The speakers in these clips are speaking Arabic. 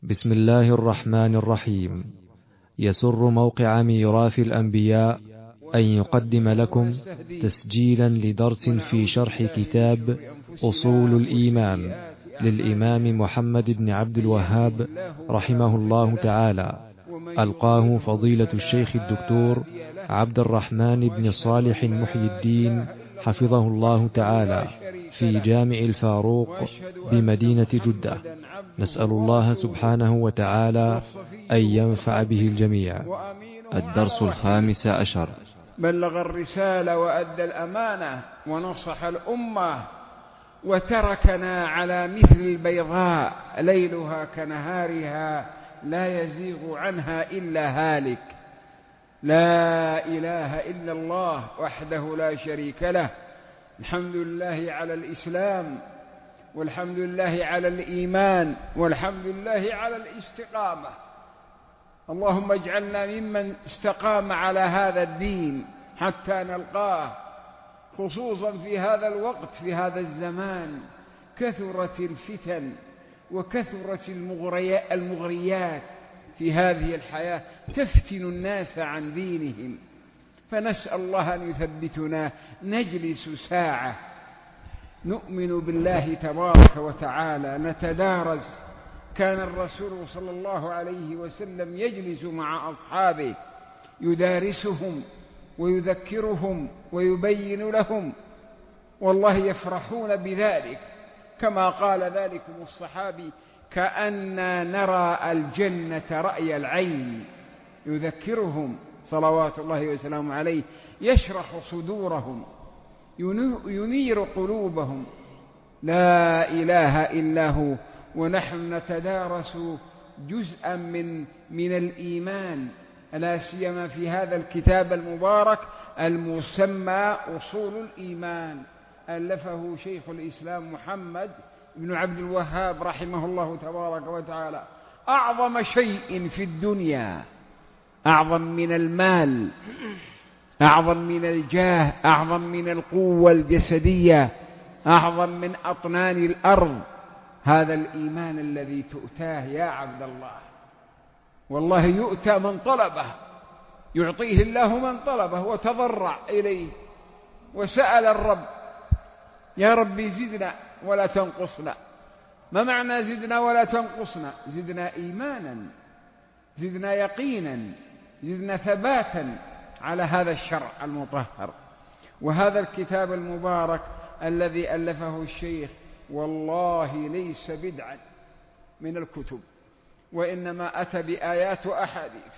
بسم الله الرحمن الرحيم. يسر موقع ميراث الأنبياء أن يقدم لكم تسجيلا لدرس في شرح كتاب أصول الإيمان للإمام محمد بن عبد الوهاب رحمه الله تعالى، ألقاه فضيلة الشيخ الدكتور عبد الرحمن بن صالح محي الدين حفظه الله تعالى في جامع الفاروق بمدينة جدة. نسأل الله سبحانه وتعالى أن ينفع به الجميع. الدرس 15. بلغ الرسالة وأدى الأمانة ونصح الأمة وتركنا على مثل البيضاء ليلها كنهارها لا يزيغ عنها إلا هالك. لا إله إلا الله وحده لا شريك له. الحمد لله على الإسلام، والحمد لله على الإيمان، والحمد لله على الاستقامة. اللهم اجعلنا ممن استقام على هذا الدين حتى نلقاه، خصوصا في هذا الوقت، في هذا الزمان كثرت الفتن وكثرت المغريات في هذه الحياة تفتن الناس عن دينهم، فنسأل الله أن يثبتنا. نجلس ساعة نؤمن بالله تبارك وتعالى، نتدارس. كان الرسول صلى الله عليه وسلم يجلس مع أصحابه يدارسهم ويذكرهم ويبين لهم، والله يفرحون بذلك، كما قال ذلكم الصحابي: كأننا نرى الجنة رأي العين. يذكرهم صلوات الله وسلامه عليه، يشرح صدورهم، ينير قلوبهم. لا إله إلا هو. ونحن نتدارس جزءا من الإيمان، لا سيما في هذا الكتاب المبارك المسمى أصول الإيمان، ألفه شيخ الإسلام محمد بن عبد الوهاب رحمه الله تبارك وتعالى. أعظم شيء في الدنيا، أعظم من المال، أعظم من الجاه، أعظم من القوة الجسدية، أعظم من أطنان الأرض، هذا الإيمان الذي تؤتاه يا عبد الله. والله يؤتى من طلبه، يعطيه الله من طلبه وتضرع إليه وسأل الرب: يا ربي زدنا ولا تنقصنا. ما معنى زدنا ولا تنقصنا؟ زدنا إيمانا، زدنا يقينا، زدنا ثباتا على هذا الشرع المطهر. وهذا الكتاب المبارك الذي ألفه الشيخ والله ليس بدعا من الكتب، وإنما أتى بآيات وأحاديث.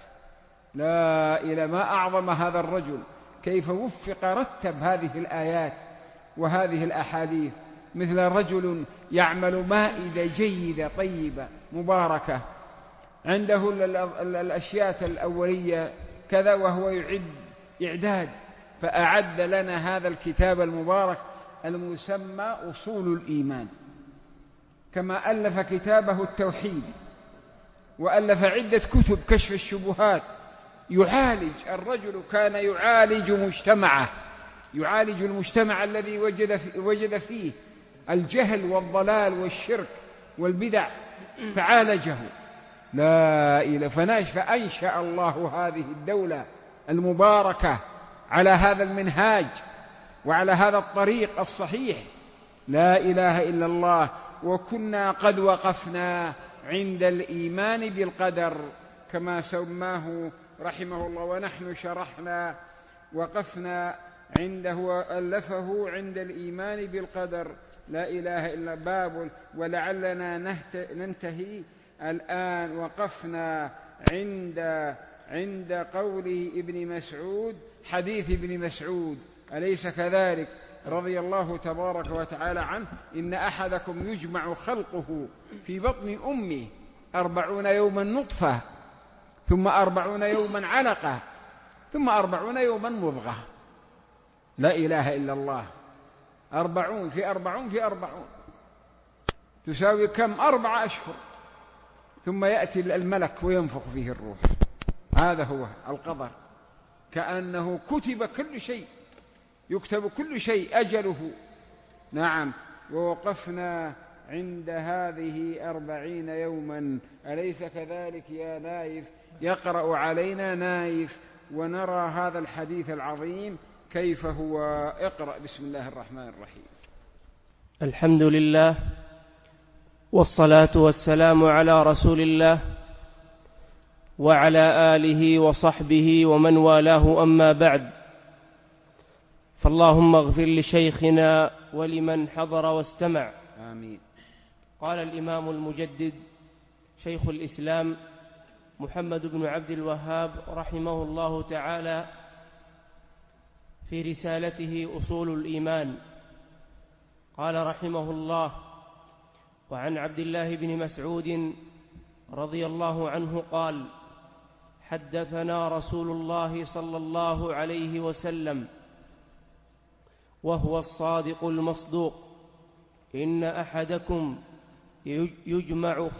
لا إله، ما أعظم هذا الرجل، كيف وفق رتب هذه الآيات وهذه الأحاديث. مثل رجل يعمل مائدة جيدة طيبة مباركة، عنده الأشياء الأولية كذا، وهو يعد إعداد، فأعد لنا هذا الكتاب المبارك المسمى أصول الإيمان. كما ألف كتابه التوحيد، وألف عدة كتب كشف الشبهات. يعالج الرجل، كان يعالج مجتمعه، يعالج المجتمع الذي وجد فيه الجهل والضلال والشرك والبدع، فعالجه. لا إله. فأنشأ الله هذه الدولة المباركة على هذا المنهاج وعلى هذا الطريق الصحيح. لا إله إلا الله. وكنا قد وقفنا عند الإيمان بالقدر كما سماه رحمه الله، ونحن شرحنا وقفنا عنده وألفه عند الإيمان بالقدر. لا إله إلا باب. ولعلنا ننتهي الآن. وقفنا عند قول ابن مسعود، حديث ابن مسعود، أليس كذلك؟ رضي الله تبارك وتعالى عنه: إن أحدكم يجمع خلقه في بطن أمه 40 يوما نطفة، ثم 40 يوما علقة، ثم 40 يوما مضغة. لا إله إلا الله. 40 في 40 في 40 تساوي كم؟ 4 أشهر. ثم يأتي الملك وينفخ فيه الروح. هذا هو القدر، كأنه كتب كل شيء، يكتب كل شيء، أجله. نعم. ووقفنا عند هذه 40 يوما. أليس كذلك يا نايف؟ يقرأ علينا نايف ونرى هذا الحديث العظيم كيف هو. اقرأ. بسم الله الرحمن الرحيم. الحمد لله والصلاة والسلام على رسول الله وعلى آله وصحبه ومن والاه، أما بعد، فاللهم اغفر لشيخنا ولمن حضر واستمع. آمين. قال الإمام المجدد شيخ الإسلام محمد بن عبد الوهاب رحمه الله تعالى في رسالته أصول الإيمان، قال رحمه الله: وعن عبد الله بن مسعود رضي الله عنه قال: حدثنا رسول الله صلى الله عليه وسلم وهو الصادق المصدوق: إن أحدكم يجمع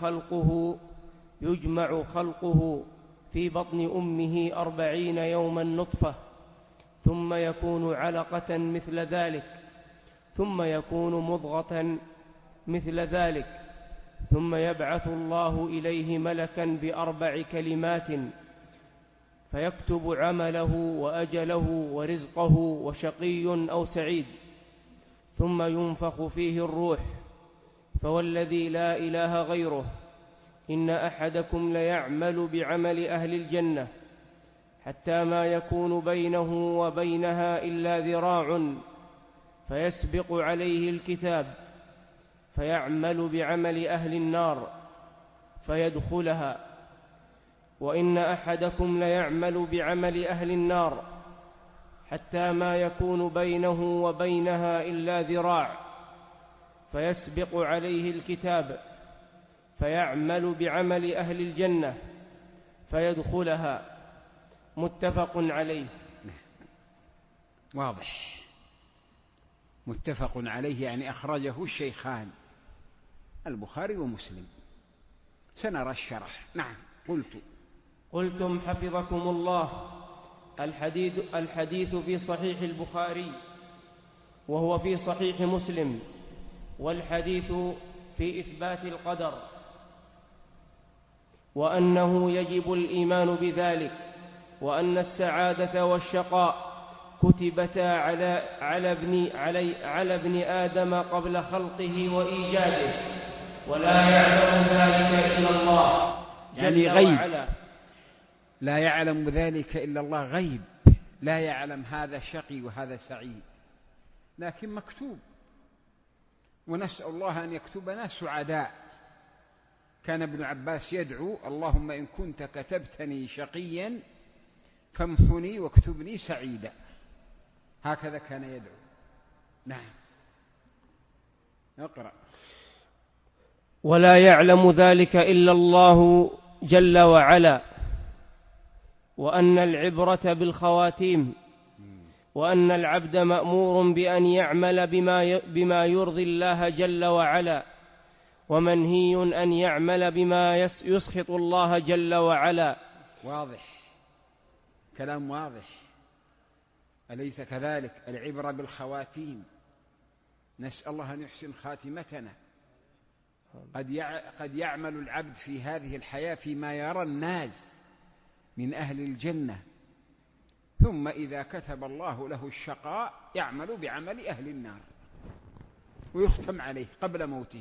خلقه في بطن أمه 40 يوما نطفة، ثم يكون علقة مثل ذلك، ثم يكون مضغة مثل ذلك، ثم يبعث الله إليه ملكا ب4 كلمات فيكتب عمله وأجله ورزقه وشقي أو سعيد، ثم ينفخ فيه الروح. فوالذي لا إله غيره إن أحدكم ليعمل بعمل أهل الجنة حتى ما يكون بينه وبينها إلا ذراع فيسبق عليه الكتاب فيعمل بعمل أهل النار فيدخلها، وإن أحدكم ليعمل بعمل أهل النار حتى ما يكون بينه وبينها إلا ذراع فيسبق عليه الكتاب فيعمل بعمل أهل الجنة فيدخلها. متفق عليه. واضح. متفق عليه يعني أخرجه الشيخان البخاري ومسلم. سنرى الشرح. نعم. قلتم حفظكم الله. الحديث في صحيح البخاري وهو في صحيح مسلم، والحديث في إثبات القدر، وأنه يجب الإيمان بذلك، وأن السعادة والشقاء كتبتا على ابن آدم قبل خلقه وإيجاده، ولا يعلم ذلك إلا الله يعني غيب. لا يعلم ذلك إلا الله، غيب. لا يعلم هذا شقي وهذا سعيد، لكن مكتوب، ونسأل الله أن يكتبنا سعداء. كان ابن عباس يدعو: اللهم إن كنت كتبتني شقيا فامحني واكتبني سعيدا. هكذا كان يدعو. نعم. اقرأ. ولا يعلم ذلك إلا الله جل وعلا، وأن العبرة بالخواتيم، وأن العبد مأمور بأن يعمل بما يرضي الله جل وعلا، ومنهي أن يعمل بما يسخط الله جل وعلا. واضح. كلام واضح. أليس كذلك؟ العبرة بالخواتيم. نسأل الله أن يحسن خاتمتنا. قد يعمل العبد في هذه الحياة فيما يرى الناس من أهل الجنة، ثم إذا كتب الله له الشقاء يعمل بعمل أهل النار ويختم عليه قبل موته.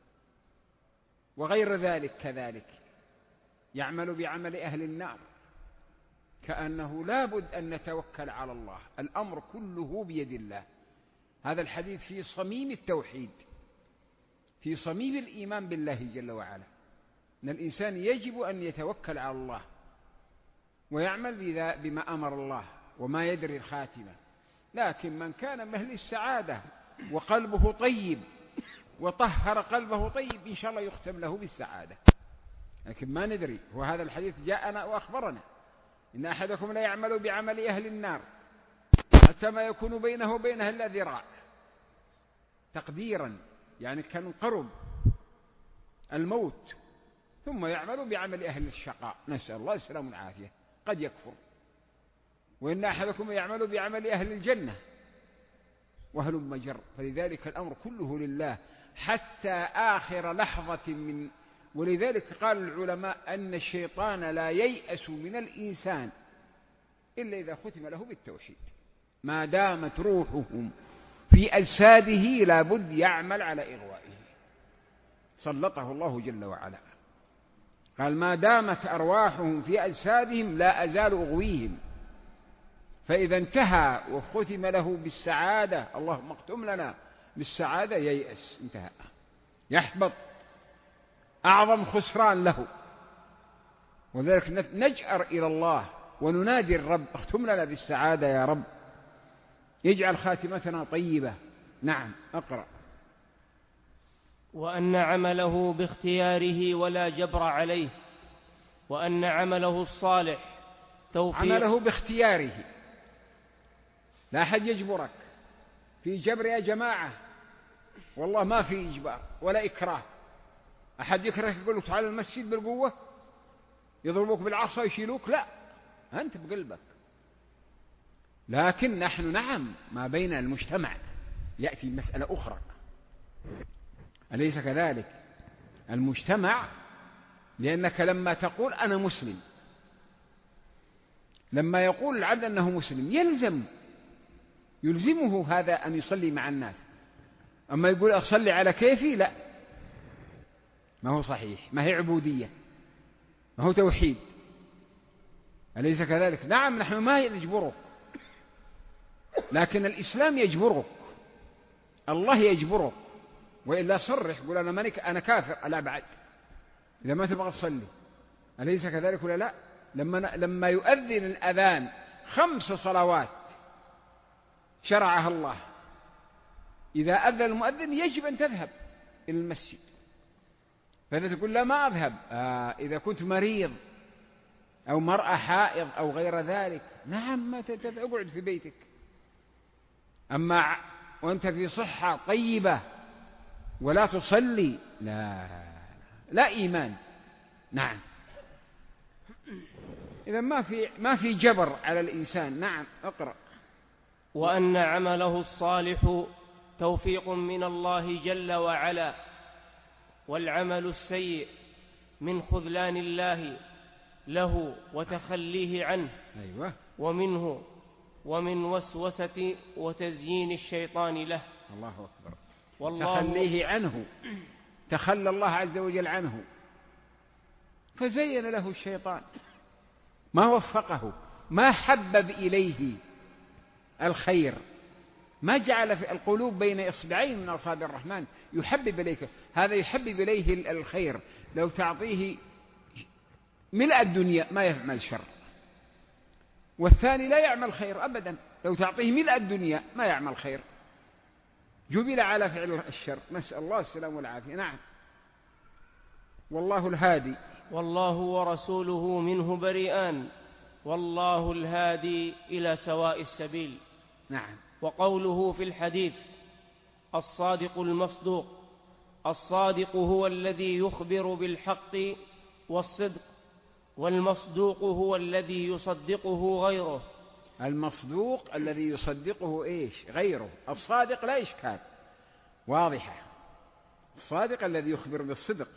وغير ذلك كذلك يعمل بعمل أهل النار، كأنه لابد أن نتوكل على الله. الأمر كله بيد الله. هذا الحديث في صميم التوحيد، في صميم الإيمان بالله جل وعلا، أن الإنسان يجب أن يتوكل على الله ويعمل بما أمر الله وما يدري الخاتمة. لكن من كان مهل السعادة وقلبه طيب وطهر قلبه طيب، إن شاء الله يختم له بالسعادة. لكن ما ندري. وهذا الحديث جاءنا وأخبرنا: إن أحدكم لا يعمل بعمل أهل النار حتى ما يكون بينه وبينها إلا ذراع. تقديرا يعني كان قرب الموت، ثم يعمل بعمل أهل الشقاء، نسأل الله السلامة والعافية، قد يكفر. وإن أحدكم يعمل بعمل أهل الجنة وهلم جر. فلذلك الأمر كله لله. حتى آخر لحظة ولذلك قال العلماء أن الشيطان لا ييأس من الإنسان إلا إذا ختم له بالتوحيد. ما دامت روحهم في أجساده لابد يعمل على إغوائه، سلطه الله جل وعلا. قال ما دامت أرواحهم في أجسادهم لا أزال أغويهم، فإذا انتهى وختم له بالسعادة، اللهم اختم لنا بالسعادة، ييأس، انتهى، يحبط، أعظم خسران له. وذلك نجأر إلى الله وننادي الرب اختم لنا بالسعادة يا رب، يجعل خاتمتنا طيبة. نعم أقرأ. وأن عمله باختياره ولا جبر عليه، وأن عمله الصالح توفيق. عمله باختياره، لا أحد يجبرك. في جبر يا جماعة والله ما في إجبار ولا إكراه. أحد يكرهك يقول لك تعال المسجد بالقوة، يضربوك بالعصا يشيلوك، لا، أنت بقلبك. لكن نحن نعم ما بين المجتمع يأتي مسألة أخرى، أليس كذلك؟ المجتمع، لأنك لما تقول أنا مسلم، لما يقول العبد أنه مسلم يلزمه هذا أن يصلي مع الناس. أما يقول أصلي على كيفي، لا، ما هو صحيح، ما هي عبودية، ما هو توحيد، أليس كذلك؟ نعم نحن ما نجبرك، لكن الإسلام يجبرك، الله يجبرك، وإلا صرح قول أنا كافر، لا بعد إذا ما تبغى تصلي، أليس كذلك ولا لا؟ لما يؤذن الأذان 5 صلوات شرعها الله، إذا أذن المؤذن يجب أن تذهب إلى المسجد، فإذا تقول لا ما أذهب، إذا كنت مريض أو مرأة حائض أو غير ذلك، نعم ما اقعد في بيتك. أما وأنت في صحة طيبة ولا تصلي، لا إيمان. نعم، إذا ما في جبر على الإنسان. نعم أقرأ. وأن عمله الصالح توفيق من الله جل وعلا، والعمل السيء من خذلان الله له وتخليه عنه. أيوة. ومن وسوسة وتزيين الشيطان له. الله أكبر. تخليه عنه، تخلى الله عز وجل عنه، فزين له الشيطان، ما وفقه، ما حبب إليه الخير، ما جعل في القلوب بين إصبعين من أصابع الرحمن يحبب إليك. هذا يحبب إليه الخير، لو تعطيه ملء الدنيا ما يعمل شر، والثاني لا يعمل خير أبدا، لو تعطيه ملء الدنيا ما يعمل خير، جبل على فعل الشر، نسأل الله السلام والعافية. نعم. والله الهادي. والله ورسوله منه بريئان، والله الهادي إلى سواء السبيل. نعم. وقوله في الحديث الصادق المصدوق، الصادق هو الذي يخبر بالحق والصدق، والمصدوق هو الذي يصدقه غيره. المصدوق الذي يصدقه غيره. الصادق لا إشكال، واضحة. الصادق الذي يخبر بالصدق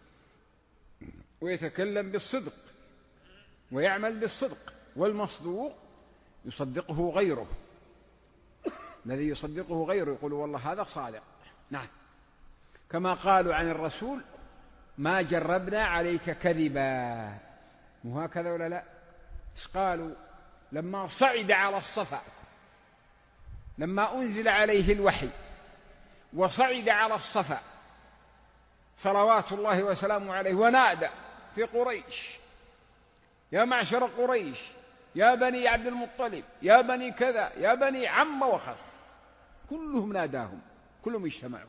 ويتكلم بالصدق ويعمل بالصدق، والمصدوق يصدقه غيره، الذي يصدقه غيره يقول والله هذا صادق. نعم. كما قالوا عن الرسول ما جربنا عليك كذبا، مو هكذا ولا لا؟ إيش قالوا لما صعد على الصفا، لما أنزل عليه الوحي وصعد على الصفا صلوات الله وسلامه عليه، ونادى في قريش يا معشر قريش، يا بني عبد المطلب، يا بني كذا، يا بني عم وخص، كلهم ناداهم، كلهم اجتمعوا.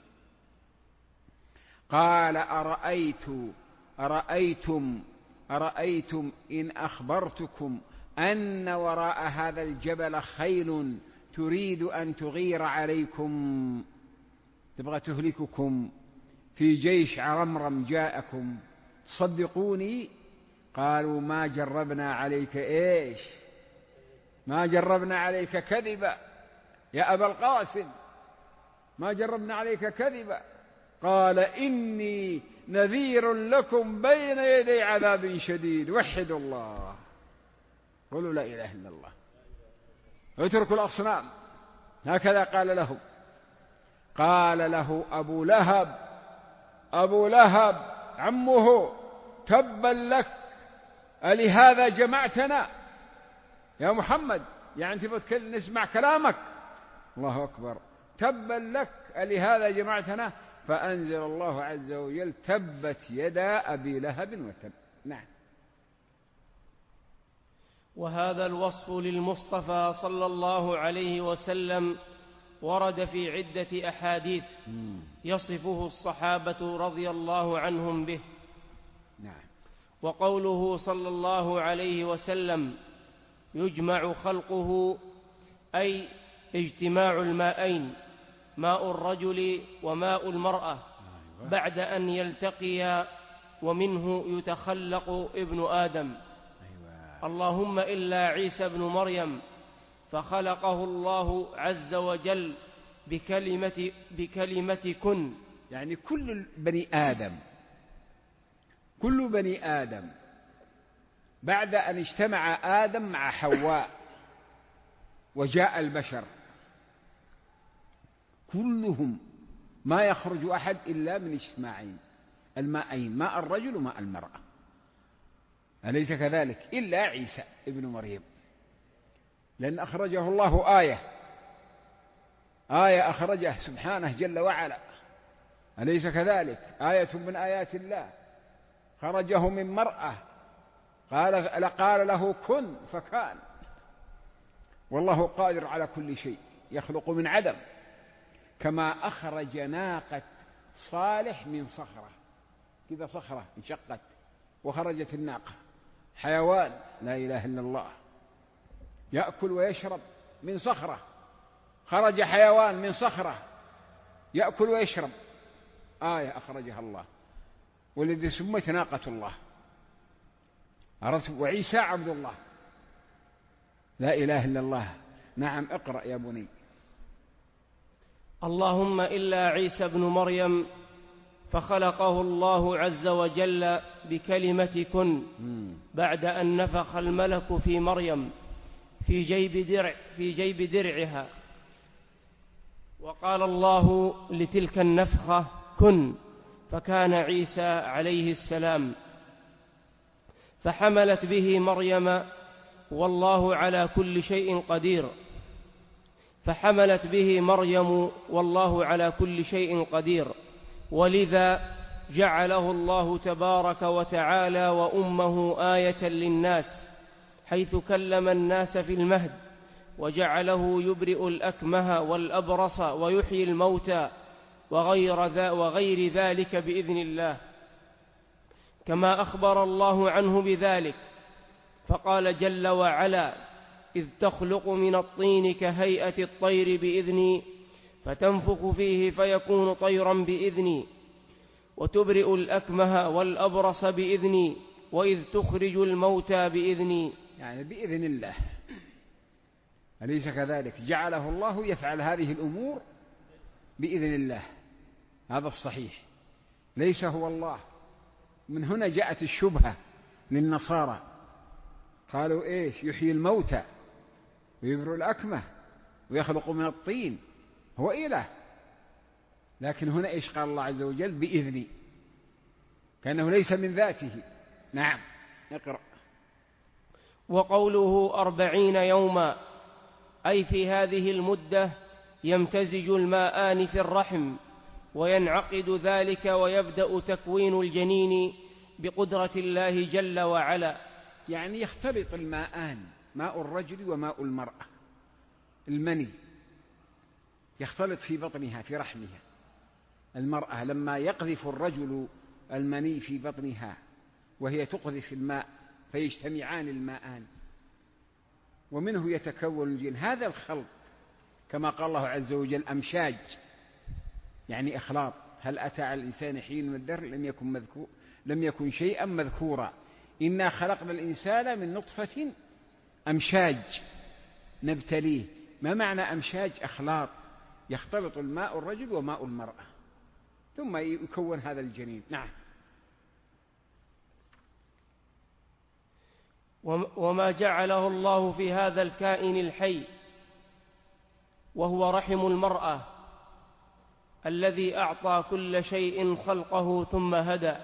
قال أرأيتم إن أخبرتكم أن وراء هذا الجبل خيل تريد أن تغير عليكم، تبغى تهلككم، في جيش عرمرم جاءكم، تصدقوني؟ قالوا ما جربنا عليك ما جربنا عليك كذبا يا أبا القاسم، ما جربنا عليك كذبا، قال إني نذير لكم بين يدي عذاب شديد وحدوا الله، قولوا لا إله إلا الله، اتركوا الأصنام. هكذا قال لهم. قال له أبو لهب عمه: تبا لك ألهذا جمعتنا يا محمد، يعني تبغى نسمع كلامك؟ الله أكبر، تبا لك ألهذا جمعتنا. فأنزل الله عز وجل: تبت يدا أبي لهب وتب. نعم. وهذا الوصف للمصطفى صلى الله عليه وسلم ورد في عدة أحاديث يصفه الصحابة رضي الله عنهم به. نعم. وقوله صلى الله عليه وسلم: يجمع خلقه، أي اجتماع الماءين، ماء الرجل وماء المرأة، بعد أن يلتقيا، ومنه يتخلق ابن آدم. اللهم إلا عيسى ابن مريم، فخلقه الله عز وجل بكلمة كن. يعني كل بني آدم بعد أن اجتمع آدم مع حواء وجاء البشر، كلهم ما يخرج أحد إلا من اجتماعين الماءين، ماء الرجل وماء المرأة، أليس كذلك؟ إلا عيسى ابن مريم، لأن أخرجه الله آية أخرجه سبحانه جل وعلا، أليس كذلك؟ آية من آيات الله، خرجه من مرأة قال له كن فكان. والله قادر على كل شيء، يخلق من عدم، كما أخرج ناقة صالح من صخرة، كذا صخرة انشقت وخرجت الناقة، حيوان لا إله إلا الله، يأكل ويشرب من صخرة، خرج حيوان من صخرة يأكل ويشرب، آية أخرجها الله، والذي سميت ناقة الله. وعيسى عبد الله، لا إله إلا الله. نعم، اقرأ يا بني. اللهم إلا عيسى ابن مريم، فخلقه الله عز وجل بكلمة كن، بعد أن نفخ الملك في مريم في جيب درعها، وقال الله لتلك النفخة كن، فكان عيسى عليه السلام، فحملت به مريم والله على كل شيء قدير، ولذا جعله الله تبارك وتعالى وأمه آية للناس، حيث كلم الناس في المهد، وجعله يبرئ الأكمه والأبرص ويحيي الموتى وغير ذلك بإذن الله، كما أخبر الله عنه بذلك، فقال جل وعلا: إذ تخلق من الطين كهيئة الطير بإذني، فتنفخ فيه فيكون طيرا بإذني، وتبرئ الأكمه والأبرص بإذني، وإذ تخرج الموتى بإذني. يعني بإذن الله، أليس كذلك؟ جعله الله يفعل هذه الأمور بإذن الله، هذا الصحيح، ليس هو الله. من هنا جاءت الشبهة للنصارى، قالوا إيش؟ يحيي الموتى ويبرئ الأكمه ويخلق من الطين، هو إله. لكن هنا إيش قال الله عز وجل؟ بإذني، كأنه ليس من ذاته. نعم، اقرأ. وقوله 40 يوما، أي في هذه المدة يمتزج الماءان في الرحم، وينعقد ذلك، ويبدأ تكوين الجنين بقدرة الله جل وعلا. يعني يختلط الماءان، ماء الرجل وماء المرأة، المني يختلط في بطنها في رحمها. المرأة لما يقذف الرجل المني في بطنها وهي تقذف الماء فيجتمعان الماءان، ومنه يتكون الجن. هذا الخلط كما قال الله عز وجل أمشاج، يعني إخلاط. هل أتى على الإنسان حين من الدهر لم يكن شيئا مذكورا، إنا خلقنا الإنسان من نطفة أمشاج نبتليه. ما معنى أمشاج؟ أخلاط، يختلط الماء الرجل وماء المرأة. ثم يكون هذا الجنين. نعم. وما جعله الله في هذا الكائن الحي وهو رحم المرأة الذي أعطى كل شيء خلقه ثم هدى.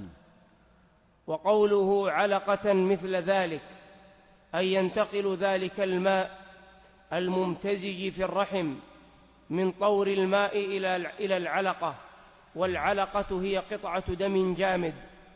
وقوله علقة مثل ذلك أي ينتقل ذلك الماء الممتزج في الرحم من طور الماء إلى العلقة، والعلقة هي قطعة دم جامد،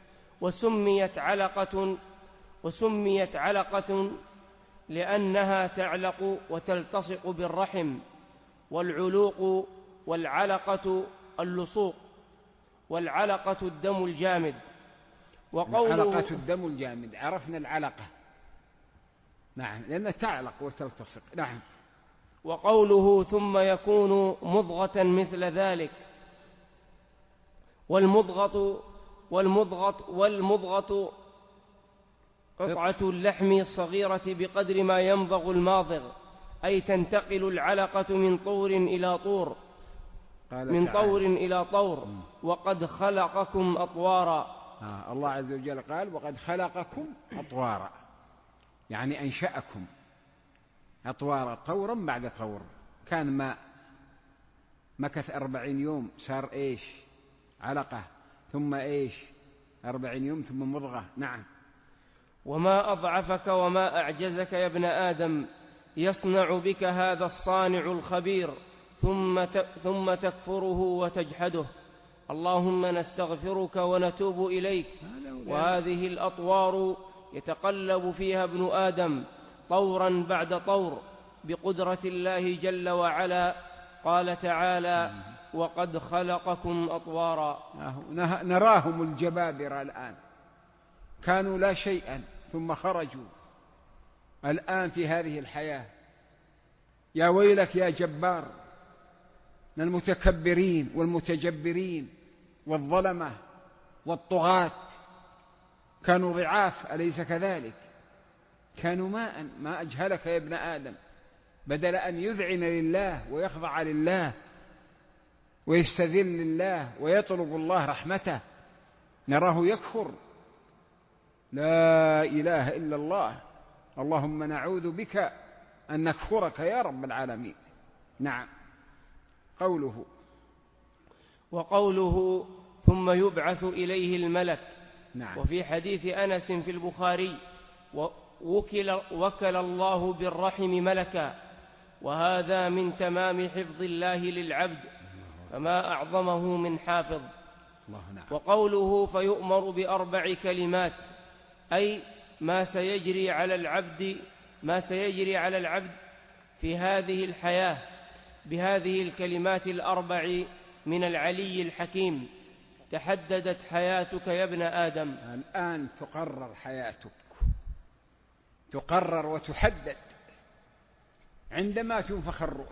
وسميت علقة لأنها تعلق وتلتصق بالرحم، والعلوق والعلقة اللصوق، والعلقة الدم الجامد. علقة الدم الجامد، عرفنا العلقة. نعم، لأنها تعلق وتلتصق. نعم. وقوله ثم يكون مضغة مثل ذلك، والمضغة قطعة اللحم الصغيرة بقدر ما يمضغ الماضغ، أي تنتقل العلقة من طور إلى طور، وقد خلقكم أطوارا. الله عز وجل قال وقد خلقكم أطوارا، يعني أنشأكم أطوارا، طورا بعد طور. كان ماء مكث 40 يوم صار إيش؟ علقة، ثم إيش؟ 40 يوم ثم مضغة. نعم. وما أضعفك وما أعجزك يا ابن آدم، يصنع بك هذا الصانع الخبير ثم تكفره وتجحده. اللهم نستغفرك ونتوب إليك. وهذه الأطوار يتقلب فيها ابن آدم طورا بعد طور بقدرة الله جل وعلا. قال تعالى وقد خلقكم أطوارا. نراهم الجبابرة الآن، كانوا لا شيئا ثم خرجوا الآن في هذه الحياة. يا ويلك يا جبار من المتكبرين والمتجبرين والظلمة والطغاة، كانوا ضعاف أليس كذلك؟ كانوا ماء. ما أجهلك يا ابن آدم، بدل أن يذعن لله ويخضع لله ويستذل لله ويطلب الله رحمته، نراه يكفر. لا إله إلا الله. اللهم نعوذ بك أن نكفرك يا رب العالمين. نعم. وقوله ثم يبعث إليه الملك. نعم. وفي حديث أنس في البخاري وكل الله بالرحم ملكا، وهذا من تمام حفظ الله للعبد، فما أعظمه من حافظ. نعم. وقوله فيؤمر بأربع كلمات، أي ما سيجري على العبد في هذه الحياة بهذه الكلمات الأربع من العلي الحكيم. تحددت حياتك يا ابن آدم. الآن تقرر حياتك، تقرر وتحدد عندما تنفخ الروح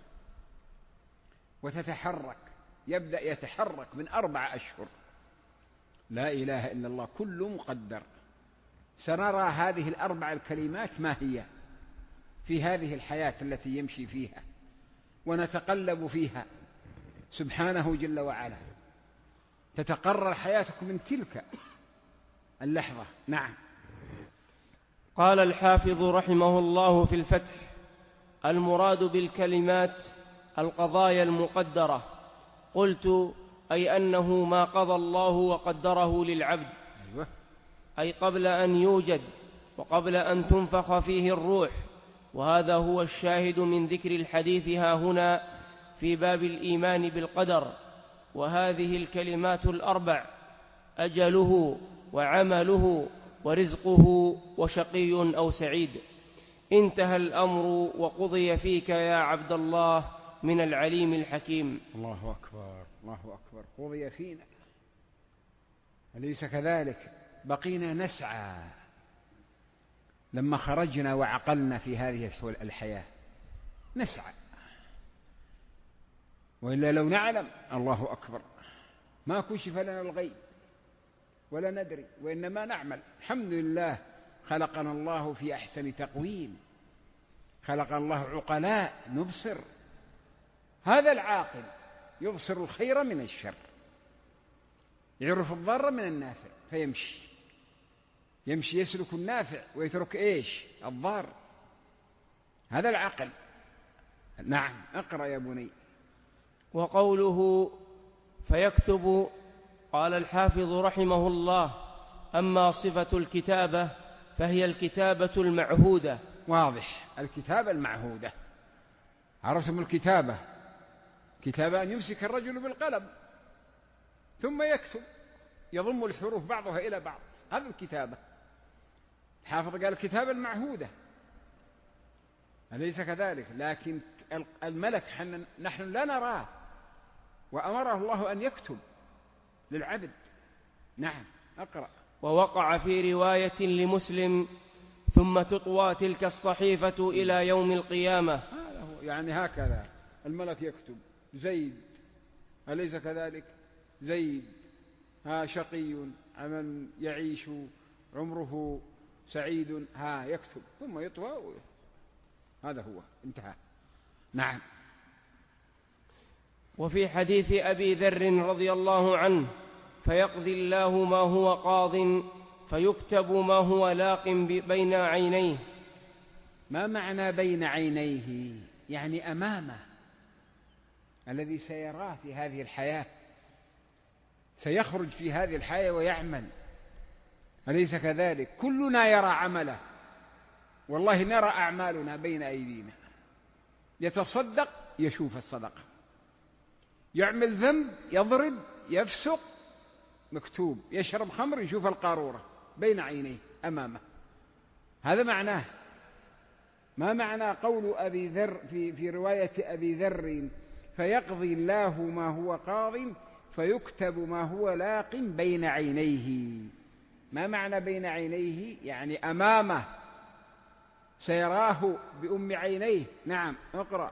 وتتحرك. يبدأ يتحرك من 4 أشهر. لا إله إلا الله، كل مقدر. سنرى هذه ال4 الكلمات ما هي في هذه الحياة التي يمشي فيها ونتقلب فيها سبحانه جل وعلا. تتقرر حياتك من تلك اللحظة. نعم. قال الحافظ رحمه الله في الفتح: المراد بالكلمات القضايا المقدرة. قلت أي أنه ما قضى الله وقدره للعبد، أي قبل أن يوجد وقبل أن تنفخ فيه الروح. وهذا هو الشاهد من ذكر الحديث ها هنا في باب الإيمان بالقدر. وهذه الكلمات الأربع: أجله وعمله ورزقه وشقي أو سعيد. انتهى الأمر وقضي فيك يا عبد الله من العليم الحكيم. الله أكبر، الله أكبر. قضي فينا، أليس كذلك؟ بقينا نسعى لما خرجنا وعقلنا في هذه الحياة، نسعى. وإلا لو نعلم، الله أكبر، ما كشف لنا الغيب ولا ندري، وإنما نعمل. الحمد لله خلقنا الله في أحسن تقويم، خلق الله عقلاء نبصر. هذا العاقل يبصر الخير من الشر، يعرف الضار من النافع فيمشي، يمشي يسلك النافع ويترك إيش؟ الضار. هذا العقل. نعم، اقرأ يا بني. وقوله فيكتب، قال الحافظ رحمه الله: أما صفة الكتابة فهي الكتابة المعهودة. واضح، الكتابة المعهودة. رسم الكتابة كتابة أن يمسك الرجل بالقلم ثم يكتب، يضم الحروف بعضها إلى بعض، هذا الكتابة. حافظ قال الكتابة المعهودة، أليس كذلك؟ لكن الملك نحن لا نراه، وأمره الله أن يكتب للعبد. نعم، أقرأ. ووقع في رواية لمسلم: ثم تطوى تلك الصحيفة إلى يوم القيامة. هذا هو، يعني هكذا الملك يكتب زيد، أليس كذلك؟ زيد شقي عمل يعيش عمره سعيد، يكتب ثم يطوى، هذا هو، انتهى. نعم. وفي حديث أبي ذر رضي الله عنه: فيقضي الله ما هو قاض فيكتب ما هو لاق بين عينيه. ما معنى بين عينيه؟ يعني أمامه، الذي سيراه في هذه الحياة، سيخرج في هذه الحياة ويعمل، أليس كذلك؟ كلنا يرى عمله، والله نرى أعمالنا بين أيدينا. يتصدق يشوف الصدقة، يعمل ذنب، يضرب، يفسق، مكتوب، يشرب خمر، يشوف القارورة بين عينيه أمامه. هذا معناه. ما معنى قول أبي ذر في رواية أبي ذر: فيقضي الله ما هو قاض فيكتب ما هو لاق بين عينيه؟ ما معنى بين عينيه؟ يعني أمامه، سيراه بأم عينيه. نعم، اقرأ.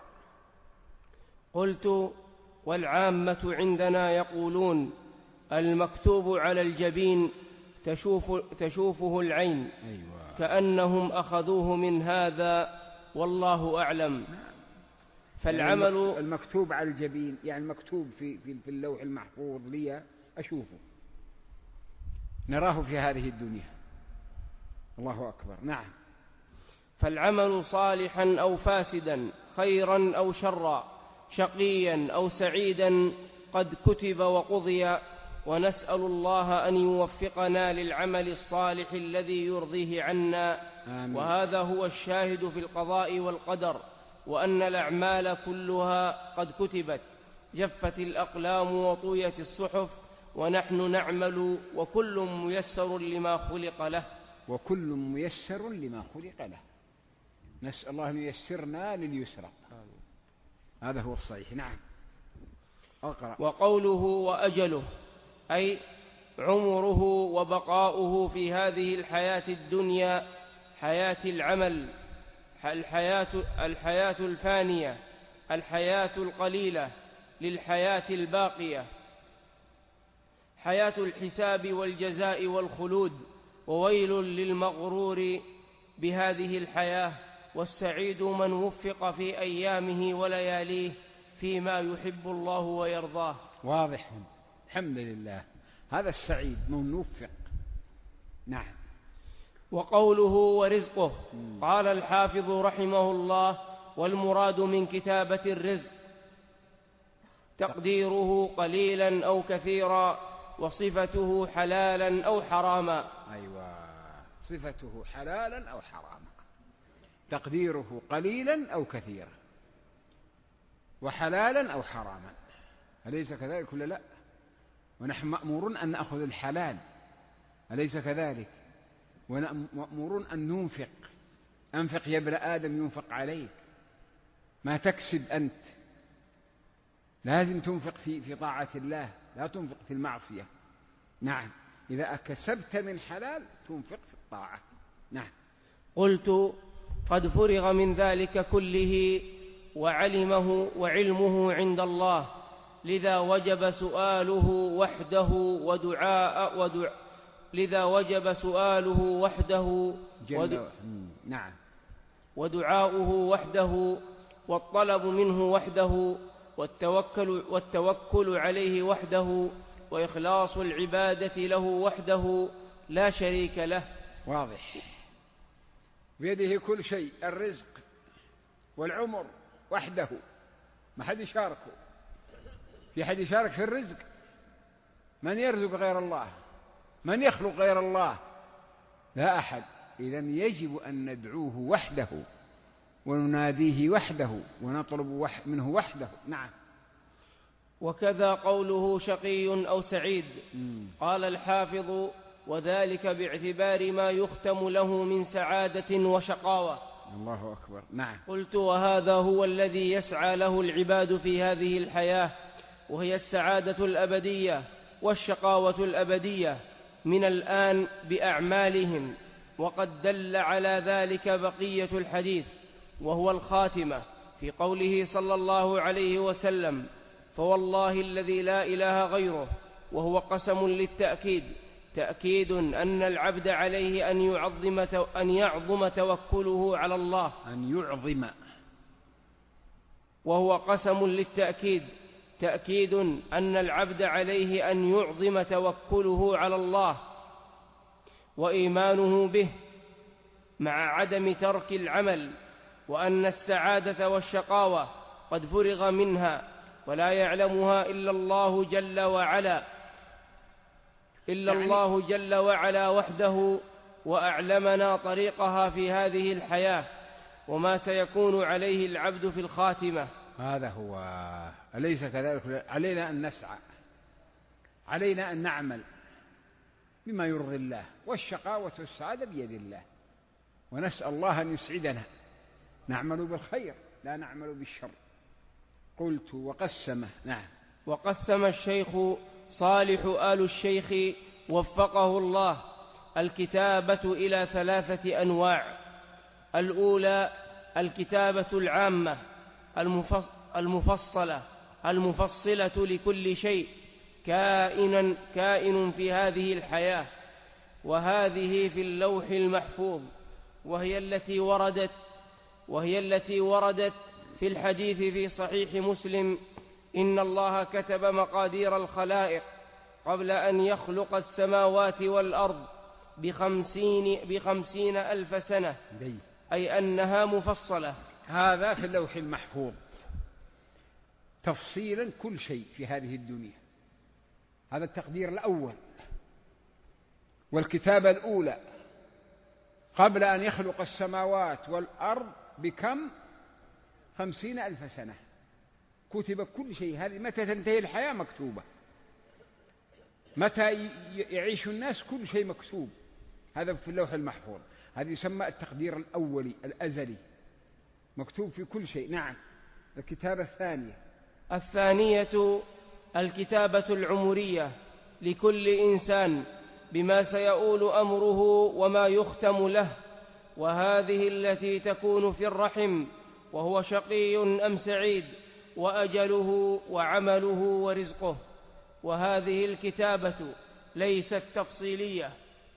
قلت: والعامة عندنا يقولون المكتوب على الجبين تشوفه العين. أيوة. كأنهم أخذوه من هذا، والله أعلم. فالعمل المكتوب على الجبين يعني المكتوب في اللوح المحفوظ لي أشوفه، نراه في هذه الدنيا. الله أكبر. نعم. فالعمل صالحا أو فاسدا، خيرا أو شرا، شقيا أو سعيدا، قد كتب وقضي، ونسأل الله أن يوفقنا للعمل الصالح الذي يرضيه عنا. آمين. وهذا هو الشاهد في القضاء والقدر، وأن الأعمال كلها قد كتبت، جفت الأقلام وطويت الصحف، ونحن نعمل، وكل ميسر لما خلق له. وكل ميسر لما خلق له. نسأل الله أن ييسرنا لليسرى. هذا هو الصحيح. نعم، أقرأ. وقوله وأجله، أي عمره وبقاؤه في هذه الحياة الدنيا، حياة العمل، الحياة الفانية، الحياة القليلة للحياة الباقية، حياة الحساب والجزاء والخلود. وويل للمغرور بهذه الحياة، والسعيد من وفق في أيامه ولياليه فيما يحب الله ويرضاه. واضح، الحمد لله. هذا السعيد من وفق. نعم. وقوله ورزقه، قال الحافظ رحمه الله: والمراد من كتابة الرزق تقديره قليلا أو كثيرا، وصفته حلالا أو حراما. أيوة، صفته حلالا أو حراما، تقديره قليلا أو كثيرا، وحلالا أو حراما، أليس كذلك ولا لا؟ ونحن مأمورون أن نأخذ الحلال، أليس كذلك؟ ومأمورون أن ننفق. أنفق يا ابن آدم ينفق عليك، ما تكسب أنت، لازم تنفق في طاعة الله، لا تنفق في المعصية. نعم، إذا كسبت من حلال تنفق في الطاعة. نعم. قلت: قد فرغ من ذلك كله وعلمه عند الله، لذا وجب سؤاله وحده نعم، ودعاؤه وحده، والطلب منه وحده، والتوكل عليه وحده، وإخلاص العبادة له وحده لا شريك له. واضح. بيده كل شيء، الرزق والعمر وحده، ما حد يشاركه. في حد يشارك في الرزق؟ من يرزق غير الله؟ من يخلق غير الله؟ لا أحد. إذن يجب أن ندعوه وحده ونناديه وحده ونطلب منه وحده. نعم. وكذا قوله شقي أو سعيد. قال الحافظ: وذلك باعتبار ما يختم له من سعادة وشقاوة. الله أكبر. نعم. قلت: وهذا هو الذي يسعى له العباد في هذه الحياة، وهي السعادة الأبدية والشقاوة الأبدية من الآن بأعمالهم. وقد دل على ذلك بقية الحديث، وهو الخاتمة، في قوله صلى الله عليه وسلم: فوالله الذي لا إله غيره، وهو قسم للتأكيد، تأكيد أن العبد عليه أن يعظم توكله على الله. أن يعظم. وهو قسم للتأكيد، تأكيد أن العبد عليه أن يعظم توكله على الله وإيمانه به مع عدم ترك العمل، وأن السعادة والشقاوة قد فرغ منها ولا يعلمها إلا الله جل وعلا وحده، وأعلمنا طريقها في هذه الحياة وما سيكون عليه العبد في الخاتمة. هذا هو. أليس كذلك؟ علينا أن نسعى، علينا أن نعمل بما يرضي الله، والشقاوة والسعادة بيد الله، ونسأل الله أن يسعدنا. نعمل بالخير لا نعمل بالشر. قلت: وقسمه. نعم. وقسم الشيخ صالح آل الشيخ وفقه الله الكتابة إلى 3 أنواع. الأولى الكتابة العامة المفصلة لكل شيء كائن في هذه الحياة، وهذه في اللوح المحفوظ، وهي التي وردت في الحديث في صحيح مسلم: إن الله كتب مقادير الخلائق قبل أن يخلق السماوات والأرض ب50 ألف سنة، أي أنها مفصلة. هذا في اللوح المحفوظ تفصيلا كل شيء في هذه الدنيا. هذا التقدير الأول. والكتابة الأولى قبل أن يخلق السماوات والأرض بكم؟ 50 ألف سنة كتب كل شيء. هذه متى تنتهي الحياة مكتوبة، متى يعيش الناس كل شيء مكتوب. هذا في اللوح المحفوظ. هذا يسمى التقدير الأولي الأزلي، مكتوب في كل شيء. نعم. الكتابة الثانية الكتابة العمرية لكل إنسان بما سيؤول أمره وما يختم له، وهذه التي تكون في الرحم، وهو شقي أم سعيد، وأجله وعمله ورزقه. وهذه الكتابة ليست تفصيلية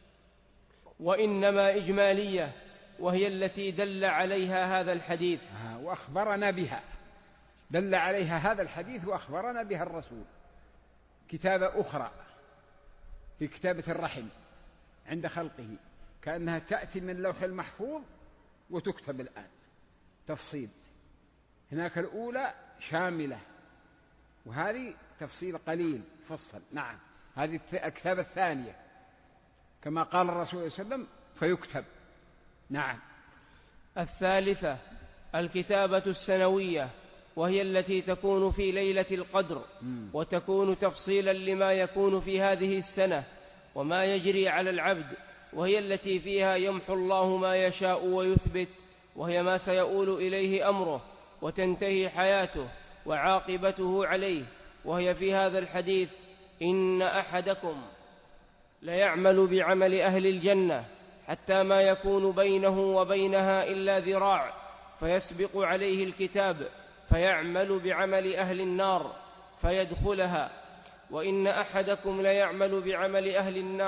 وإنما إجمالية، وهي التي دل عليها هذا الحديث وأخبرنا بها. دل عليها هذا الحديث وأخبرنا بها الرسول. كتابة أخرى في كتابة الرحم عند خلقه، كأنها تأتي من اللوح المحفوظ وتكتب الآن تفصيل. هناك الأولى شاملة، وهذه تفصيل قليل فصل. نعم. هذه الكتابة الثانية كما قال الرسول صلى الله عليه وسلم: فيكتب. نعم. الثالثة الكتابة السنوية، وهي التي تكون في ليلة القدر، وتكون تفصيلا لما يكون في هذه السنة وما يجري على العبد، وهي التي فيها يمحو الله ما يشاء ويثبت، وهي ما سيؤول إليه أمره وتنتهي حياته وعاقبته عليه. وهي في هذا الحديث: إن أحدكم ليعمل بعمل أهل الجنة حتى ما يكون بينه وبينها إلا ذراع، فيسبق عليه الكتاب فيعمل بعمل أهل النار فيدخلها. وإن أحدكم ليعمل بعمل أهل النار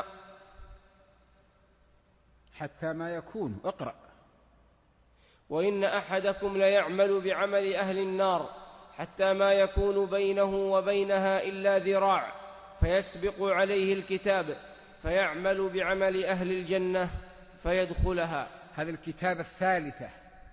حتى ما يكون. اقرأ. وإن أحدكم ليعمل بعمل أهل النار حتى ما يكون بينه وبينها إلا ذراع، فيسبق عليه الكتاب فيعمل بعمل أهل الجنة فيدخلها. هذه الكتابة الثالثة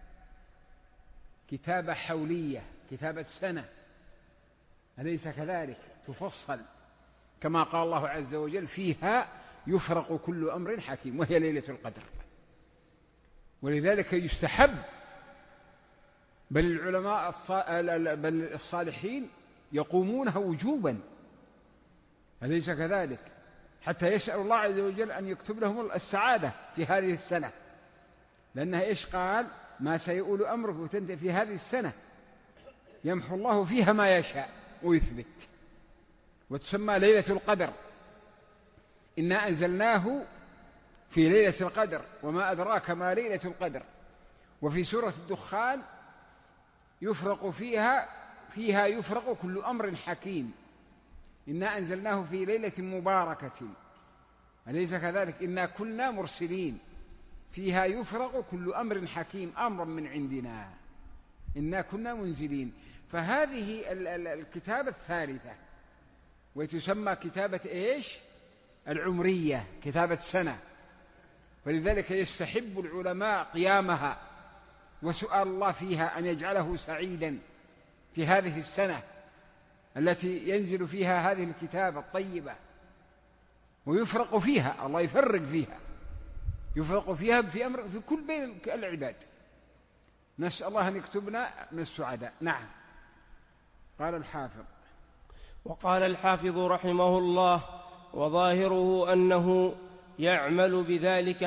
كتابة حولية، كتابة سنة، أليس كذلك؟ تفصل كما قال الله عز وجل: فيها يفرق كل أمر حكيم، وهي ليلة القدر. ولذلك يستحب، بل العلماء بل الصالحين يقومونها وجوبا، أليس كذلك؟ حتى يسأل الله عز وجل أن يكتب لهم السعادة في هذه السنة، لأنها إيش قال؟ ما سيؤول أمره في هذه السنة يمحو الله فيها ما يشاء ويثبت، وتسمى ليلة القدر. إنا أنزلناه في ليلة القدر وما أدراك ما ليلة القدر. وفي سورة الدخان يفرق فيها يفرق كل أمر حكيم، إنا أنزلناه في ليلة مباركة، أليس كذلك؟ إنا كنا مرسلين، فيها يفرق كل أمر حكيم أمرا من عندنا، إنا كنا منزلين. فهذه الكتابة الثالثة، وتسمى كتابة إيش؟ العمرية، كتابة سنة. فلذلك يستحب العلماء قيامها وسؤال الله فيها أن يجعله سعيدا في هذه السنة التي ينزل فيها هذه الكتابة الطيبة، ويفرق فيها، الله يفرق فيها، يفرق فيها في أمر في كل بين العباد. نسأل الله أن يكتبنا من السعداء. نعم. قال الحافظ: وقال الحافظ رحمه الله: وظاهره أنه يعمل بذلك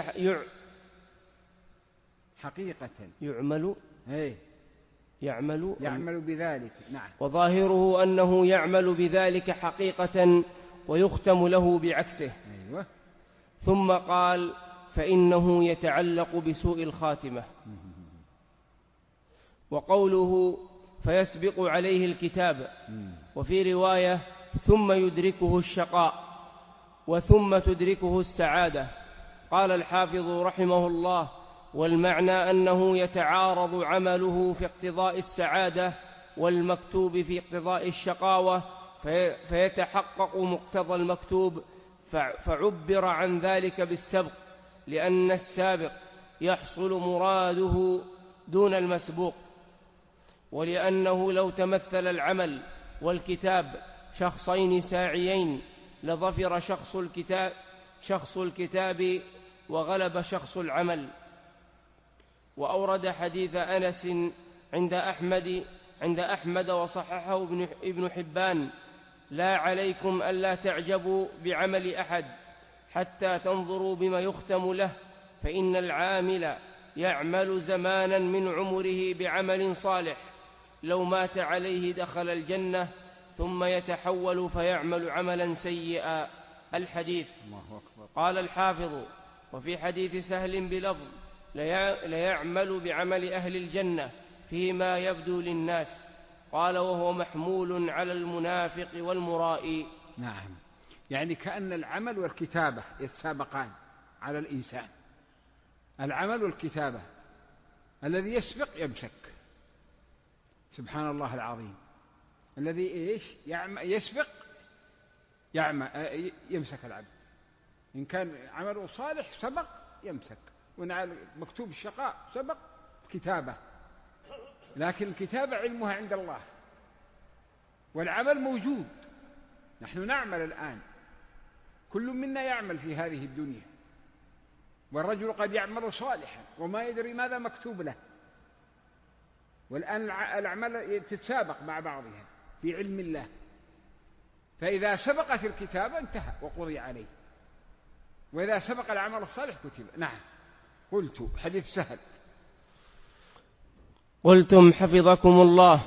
حقيقة يعمل بذلك. نعم. وظاهره أنه يعمل بذلك حقيقة ويختم له بعكسه. أيوة. ثم قال: فإنه يتعلق بسوء الخاتمة. وقوله فيسبق عليه الكتاب، وفي رواية ثم يدركه الشقاء وثم تدركه السعادة. قال الحافظ رحمه الله: والمعنى أنه يتعارض عمله في اقتضاء السعادة والمكتوب في اقتضاء الشقاوة، فيتحقق مقتضى المكتوب، فعبر عن ذلك بالسبق، لأن السابق يحصل مراده دون المسبوق، ولأنه لو تمثل العمل والكتاب شخصين ساعيين لظفر شخص الكتاب وغلب شخص العمل. وأورد حديث أنس عند أحمد وصححه ابن حبان: لا عليكم ألا تعجبوا بعمل أحد حتى تنظروا بما يختم له، فإن العامل يعمل زمانا من عمره بعمل صالح، لو مات عليه دخل الجنة، ثم يتحول فيعمل عملا سيئا. الحديث. قال الحافظ: وفي حديث سهل بلفظ: ليعمل بعمل أهل الجنة فيما يبدو للناس. قال: وهو محمول على المنافق والمرائي. نعم، يعني كأن العمل والكتابة يتسابقان على الإنسان. العمل والكتابة، الذي يسبق يمسك، سبحان الله العظيم. الذي إيش؟ يسبق يمسك العبد. إن كان عمله صالح سبق يمسك، وإن مكتوب الشقاء سبق كتابة. لكن الكتابة علمها عند الله، والعمل موجود. نحن نعمل الآن، كل منا يعمل في هذه الدنيا، والرجل قد يعمل صالحا وما يدري ماذا مكتوب له. والآن الأعمال تتسابق مع بعضها في علم الله، فإذا سبقت الكتابة انتهى وقضي عليه، وإذا سبق العمل الصالح كتب. نعم. قلت حديث سهل. قلتم حفظكم الله.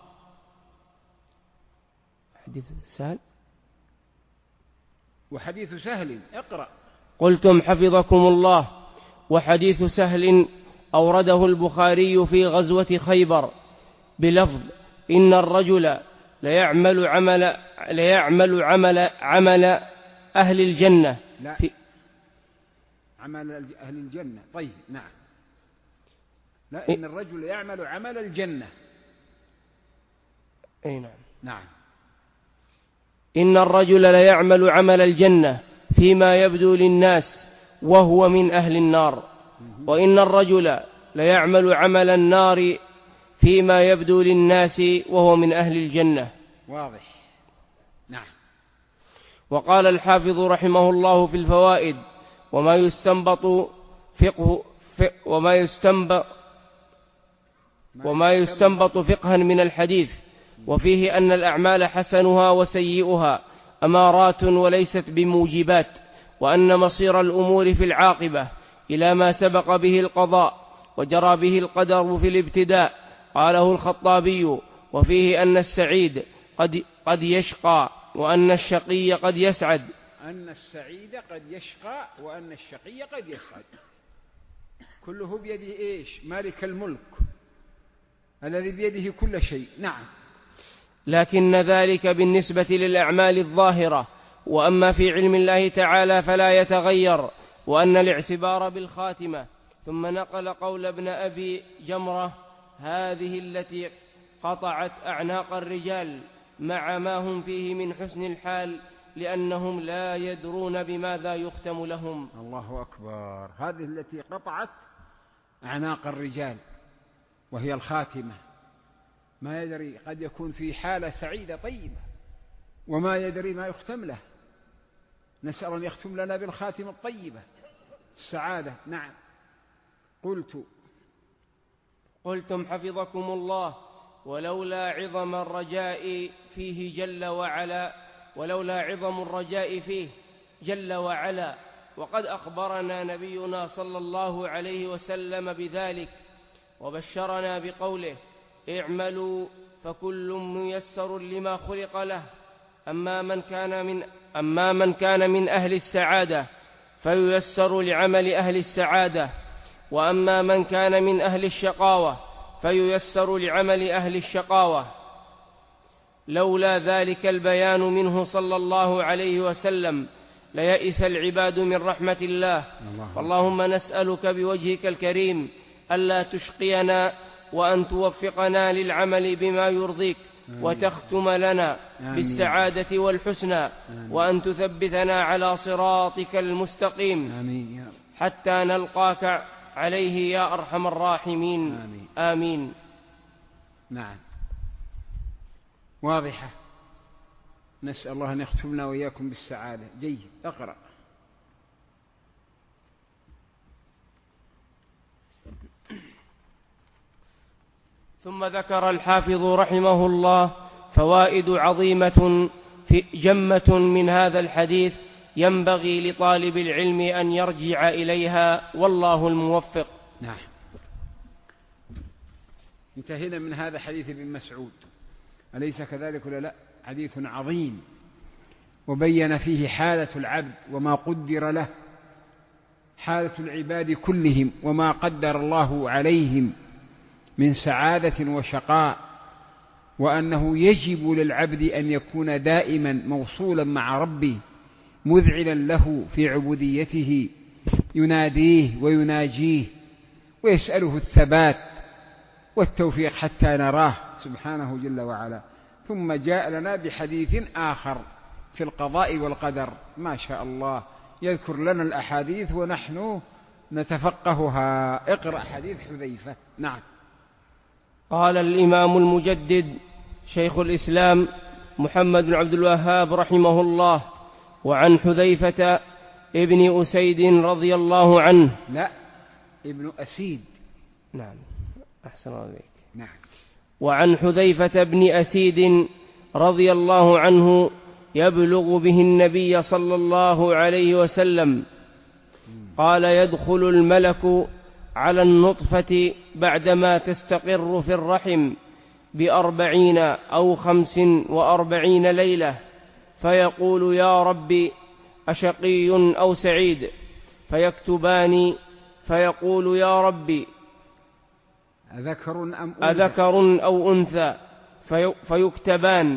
حديث سهل. وحديث سهل اقرأ. قلتم حفظكم الله. وحديث سهل أورده البخاري في غزوة خيبر بلفظ: إن الرجل ليعمل عمل أهل الجنة. لا، عمل أهل الجنة. طيب، نعم. لا، إن الرجل يعمل عمل الجنة. أي نعم. نعم. إن الرجل ليعمل عمل الجنة فيما يبدو للناس وهو من أهل النار، وإن الرجل ليعمل عمل النار فيما يبدو للناس وهو من أهل الجنة. واضح. نعم. وقال الحافظ رحمه الله في الفوائد: وما يستنبط فقها من الحديث، وفيه أن الأعمال حسنها وسيئها أمارات وليست بموجبات، وأن مصير الأمور في العاقبة إلى ما سبق به القضاء وجرى به القدر في الابتداء. قاله الخطابي: وفيه أن السعيد قد يشقى وأن الشقي قد يسعد. أن السعيد قد يشقى وأن الشقي قد يسعد، كله بيده إيش؟ مالك الملك الذي بيده كل شيء. نعم. لكن ذلك بالنسبة للأعمال الظاهرة، وأما في علم الله تعالى فلا يتغير، وأن الاعتبار بالخاتمة. ثم نقل قول ابن أبي جمرة: هذه التي قطعت أعناق الرجال مع ما هم فيه من حسن الحال، لأنهم لا يدرون بماذا يختم لهم. الله أكبر. هذه التي قطعت أعناق الرجال وهي الخاتمة، ما يدري، قد يكون في حالة سعيدة طيبة وما يدري ما يختم له. نسأل أن يختم لنا بالخاتمة الطيبة السعادة. نعم. قلتم حفظكم الله: ولولا عظم الرجاء فيه جل وعلا، وقد أخبرنا نبينا صلى الله عليه وسلم بذلك، وبشرنا بقوله: اعملوا فكل ميسر لما خلق له. أما من كان من أهل السعادة فييسر لعمل أهل السعادة، وأما من كان من أهل الشقاوة فييسر لعمل أهل الشقاوة. لولا ذلك البيان منه صلى الله عليه وسلم ليئس العباد من رحمة الله. فاللهم نسألك بوجهك الكريم ألا تشقينا، وأن توفقنا للعمل بما يرضيك، وتختم لنا بالسعادة والحسنى، وأن تثبتنا على صراطك المستقيم حتى نلقاك عليه يا أرحم الراحمين. آمين. نعم. واضحة. نسأل الله أن يختمنا وإياكم بالسعادة. جيد. اقرأ. ثم ذكر الحافظ رحمه الله فوائد عظيمة جمة من هذا الحديث ينبغي لطالب العلم أن يرجع إليها، والله الموفق. نعم. انتهينا من هذا حديث ابن مسعود، أليس كذلك ولا لا؟ حديث عظيم، وبين فيه حالة العبد وما قدر له، حالة العباد كلهم وما قدر الله عليهم من سعادة وشقاء، وأنه يجب للعبد أن يكون دائما موصولا مع ربه مذعنا له في عبوديته، يناديه ويناجيه ويسأله الثبات والتوفيق حتى نراه سبحانه جل وعلا. ثم جاء لنا بحديث آخر في القضاء والقدر، ما شاء الله يذكر لنا الأحاديث ونحن نتفقهها. اقرأ حديث حذيفة. نعم. قال الإمام المجدد شيخ الإسلام محمد بن عبد الوهاب رحمه الله: وعن حذيفة ابن أسيد رضي الله عنه. لا، ابن أسيد. نعم، أحسن عليك. نعم. وعن حذيفة بن أسيد رضي الله عنه يبلغ به النبي صلى الله عليه وسلم قال: يدخل الملك على النطفة بعدما تستقر في الرحم 40 أو 45 ليلة، فيقول: يا ربي أشقي أو سعيد؟ فيكتبان، فيقول: يا ربي أذكر أو أنثى؟ فيكتبان.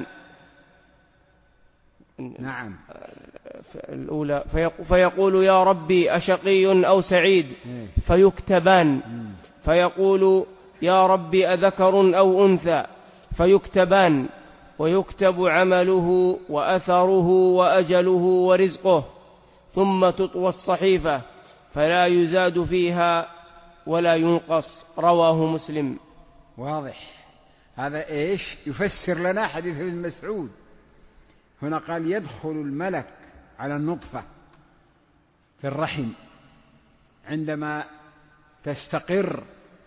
نعم. الأولى فيقول: يا ربي أشقي أو سعيد؟ فيكتبان. فيقول: يا ربي أذكر أو أنثى؟ فيكتبان. ويكتب عمله وأثره وأجله ورزقه، ثم تطوى الصحيفة فلا يزاد فيها ولا ينقص. رواه مسلم. واضح. هذا إيش يفسر لنا حديث ابن مسعود. هنا قال يدخل الملك على النطفة في الرحم عندما تستقر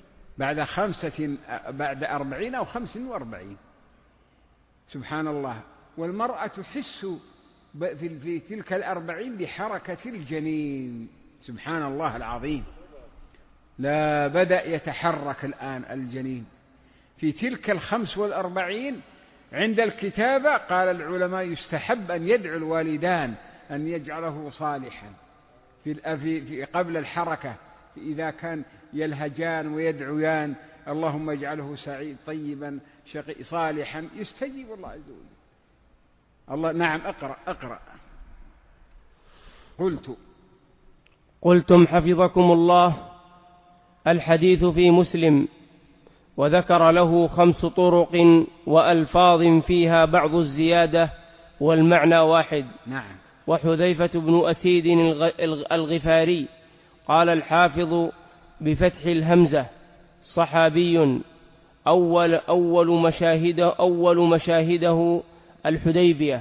بعد 40 أو 45. سبحان الله. والمرأة تحس في تلك 40 بحركة الجنين. سبحان الله العظيم. لا بدأ يتحرك الآن الجنين في تلك 45. عند الكتابة قال العلماء يستحب أن يدعو الوالدان أن يجعله صالحا في قبل الحركة، إذا كان يلهجان ويدعوان اللهم اجعله سعيد طيبا شقي صالحا، يستجيب الله عز وجل. الله. نعم. أقرأ. قلتم حفظكم الله. الحديث في مسلم، وذكر له 5 طرق وألفاظ فيها بعض الزيادة والمعنى واحد. نعم. وحذيفة بن أسيد الغفاري قال الحافظ بفتح الهمزة صحابي، أول مشاهده الحديبية.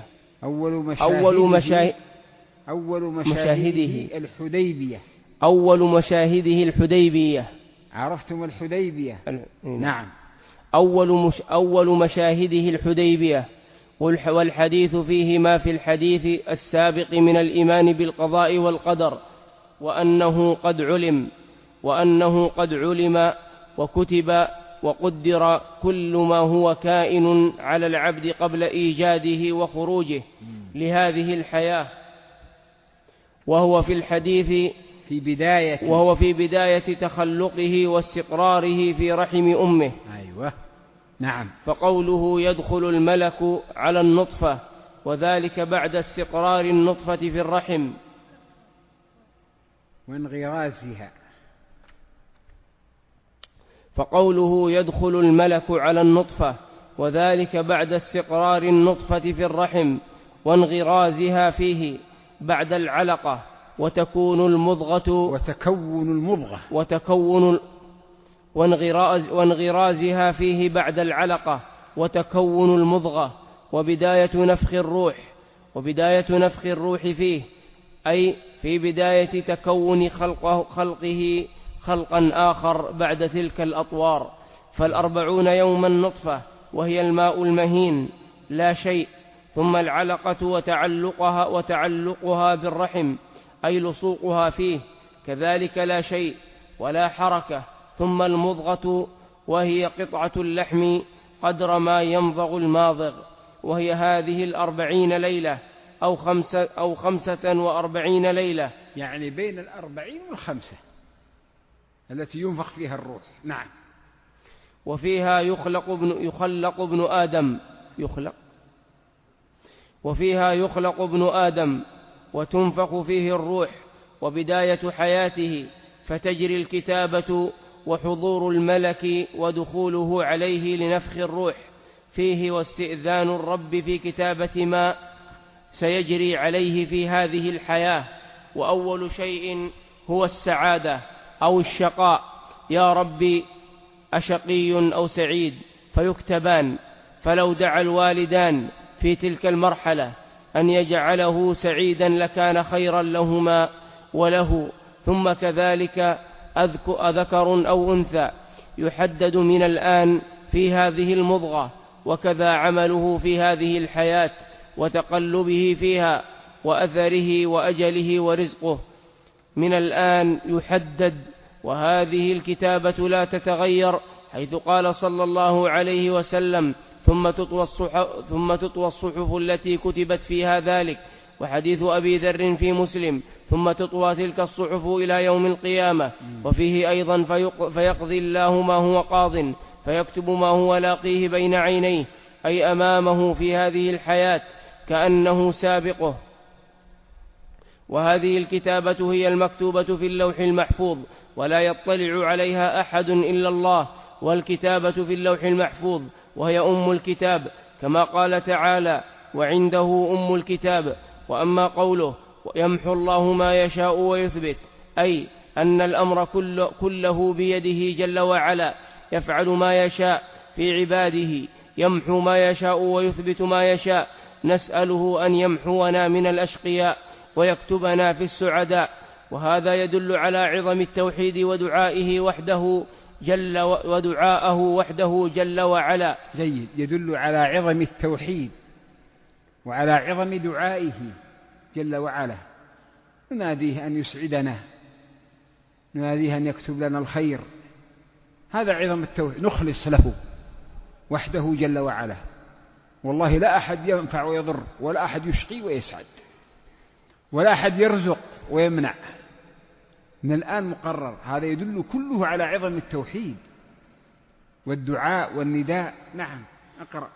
أول مشاهده الحديبية. عرفتم الحديبية؟ نعم. أول مشاهده الحديبية. والحديث فيه ما في الحديث السابق من الإيمان بالقضاء والقدر، وأنه قد علم وكتب وقدر كل ما هو كائن على العبد قبل إيجاده وخروجه لهذه الحياة، وهو في الحديث في بداية تخلقه واستقراره في رحم أمه. أيوة. نعم. فقوله يدخل الملك على النطفة، وذلك بعد استقرار النطفة في الرحم وانغرازها. فقوله يدخل الملك على النطفة، وذلك بعد استقرار النطفة في الرحم وانغرازها فيه بعد العلقة، وتكون المضغة وانغرازها فيه بعد العلقة وتكون المضغة، وبداية نفخ الروح فيه، أي في بداية تكون خلقه خلقا آخر بعد تلك الأطوار. 40 يوما نطفة وهي الماء المهين لا شيء، ثم العلقة وتعلقها بالرحم أي لصوقها فيه كذلك لا شيء ولا حركة، ثم المضغة وهي قطعة اللحم قدر ما يمضغ الماضغ، وهي هذه 40 ليلة أو 45 ليلة، يعني بين 40 و5 التي ينفخ فيها الروح. نعم. وفيها يخلق ابن آدم وتنفخ فيه الروح وبداية حياته، فتجري الكتابة وحضور الملك ودخوله عليه لنفخ الروح فيه، واستئذان الرب في كتابة ما سيجري عليه في هذه الحياة. وأول شيء هو السعادة أو الشقاء، يا ربي أشقي أو سعيد، فيكتبان. فلو دعا الوالدان في تلك المرحلة أن يجعله سعيدا لكان خيرا لهما وله. ثم كذلك أذكر أو أنثى يحدد من الآن في هذه المضغة، وكذا عمله في هذه الحياة وتقلبه فيها وأثره وأجله ورزقه من الآن يحدد. وهذه الكتابة لا تتغير، حيث قال صلى الله عليه وسلم ثم تطوى الصحف التي كتبت فيها ذلك. وحديث أبي ذر في مسلم ثم تطوى تلك الصحف إلى يوم القيامة. وفيه أيضا فيقضي الله ما هو قاض، فيكتب ما هو لاقيه بين عينيه، أي أمامه في هذه الحياة كأنه سابقه. وهذه الكتابة هي المكتوبة في اللوح المحفوظ، ولا يطلع عليها أحد إلا الله. والكتابة في اللوح المحفوظ وهي أم الكتاب، كما قال تعالى: وعنده أم الكتاب. وأما قوله: ويمحو الله ما يشاء ويثبت، أي أن الأمر كله بيده جل وعلا، يفعل ما يشاء في عباده، يمحو ما يشاء ويثبت ما يشاء. نسأله أن يمحونا من الأشقياء ويكتبنا في السعداء. وهذا يدل على عظم التوحيد ودعائه وحده جل وعلا. جيد، يدل على عظم التوحيد وعلى عظم دعائه جل وعلا. نناديه أن يسعدنا، نناديه أن يكتب لنا الخير. هذا عظم التوحيد، نخلص له وحده جل وعلا. والله لا أحد ينفع ويضر، ولا أحد يشقي ويسعد، ولا أحد يرزق ويمنع. من الآن مقرر. هذا يدل كله على عظم التوحيد والدعاء والنداء. نعم، أقرأ.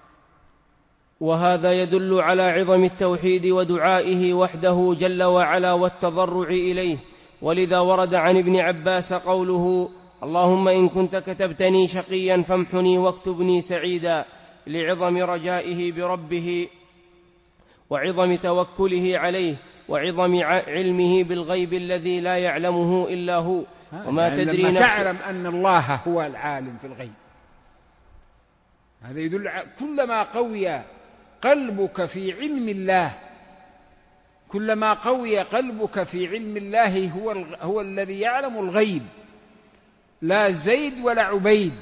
وهذا يدل على عظم التوحيد ودعائه وحده جل وعلا والتضرع إليه. ولذا ورد عن ابن عباس قوله: اللهم إن كنت كتبتني شقيا فامحني واكتبني سعيدا، لعظم رجائه بربه وعظم توكله عليه وعظم علمه بالغيب الذي لا يعلمه إلا هو. وما يعني تدري لما نفس تعلم أن الله هو العالم في الغيب، هذا يدل كلما قوي قلبك في علم الله، كلما قوي قلبك في علم الله هو الذي يعلم الغيب، لا زيد ولا عبيد.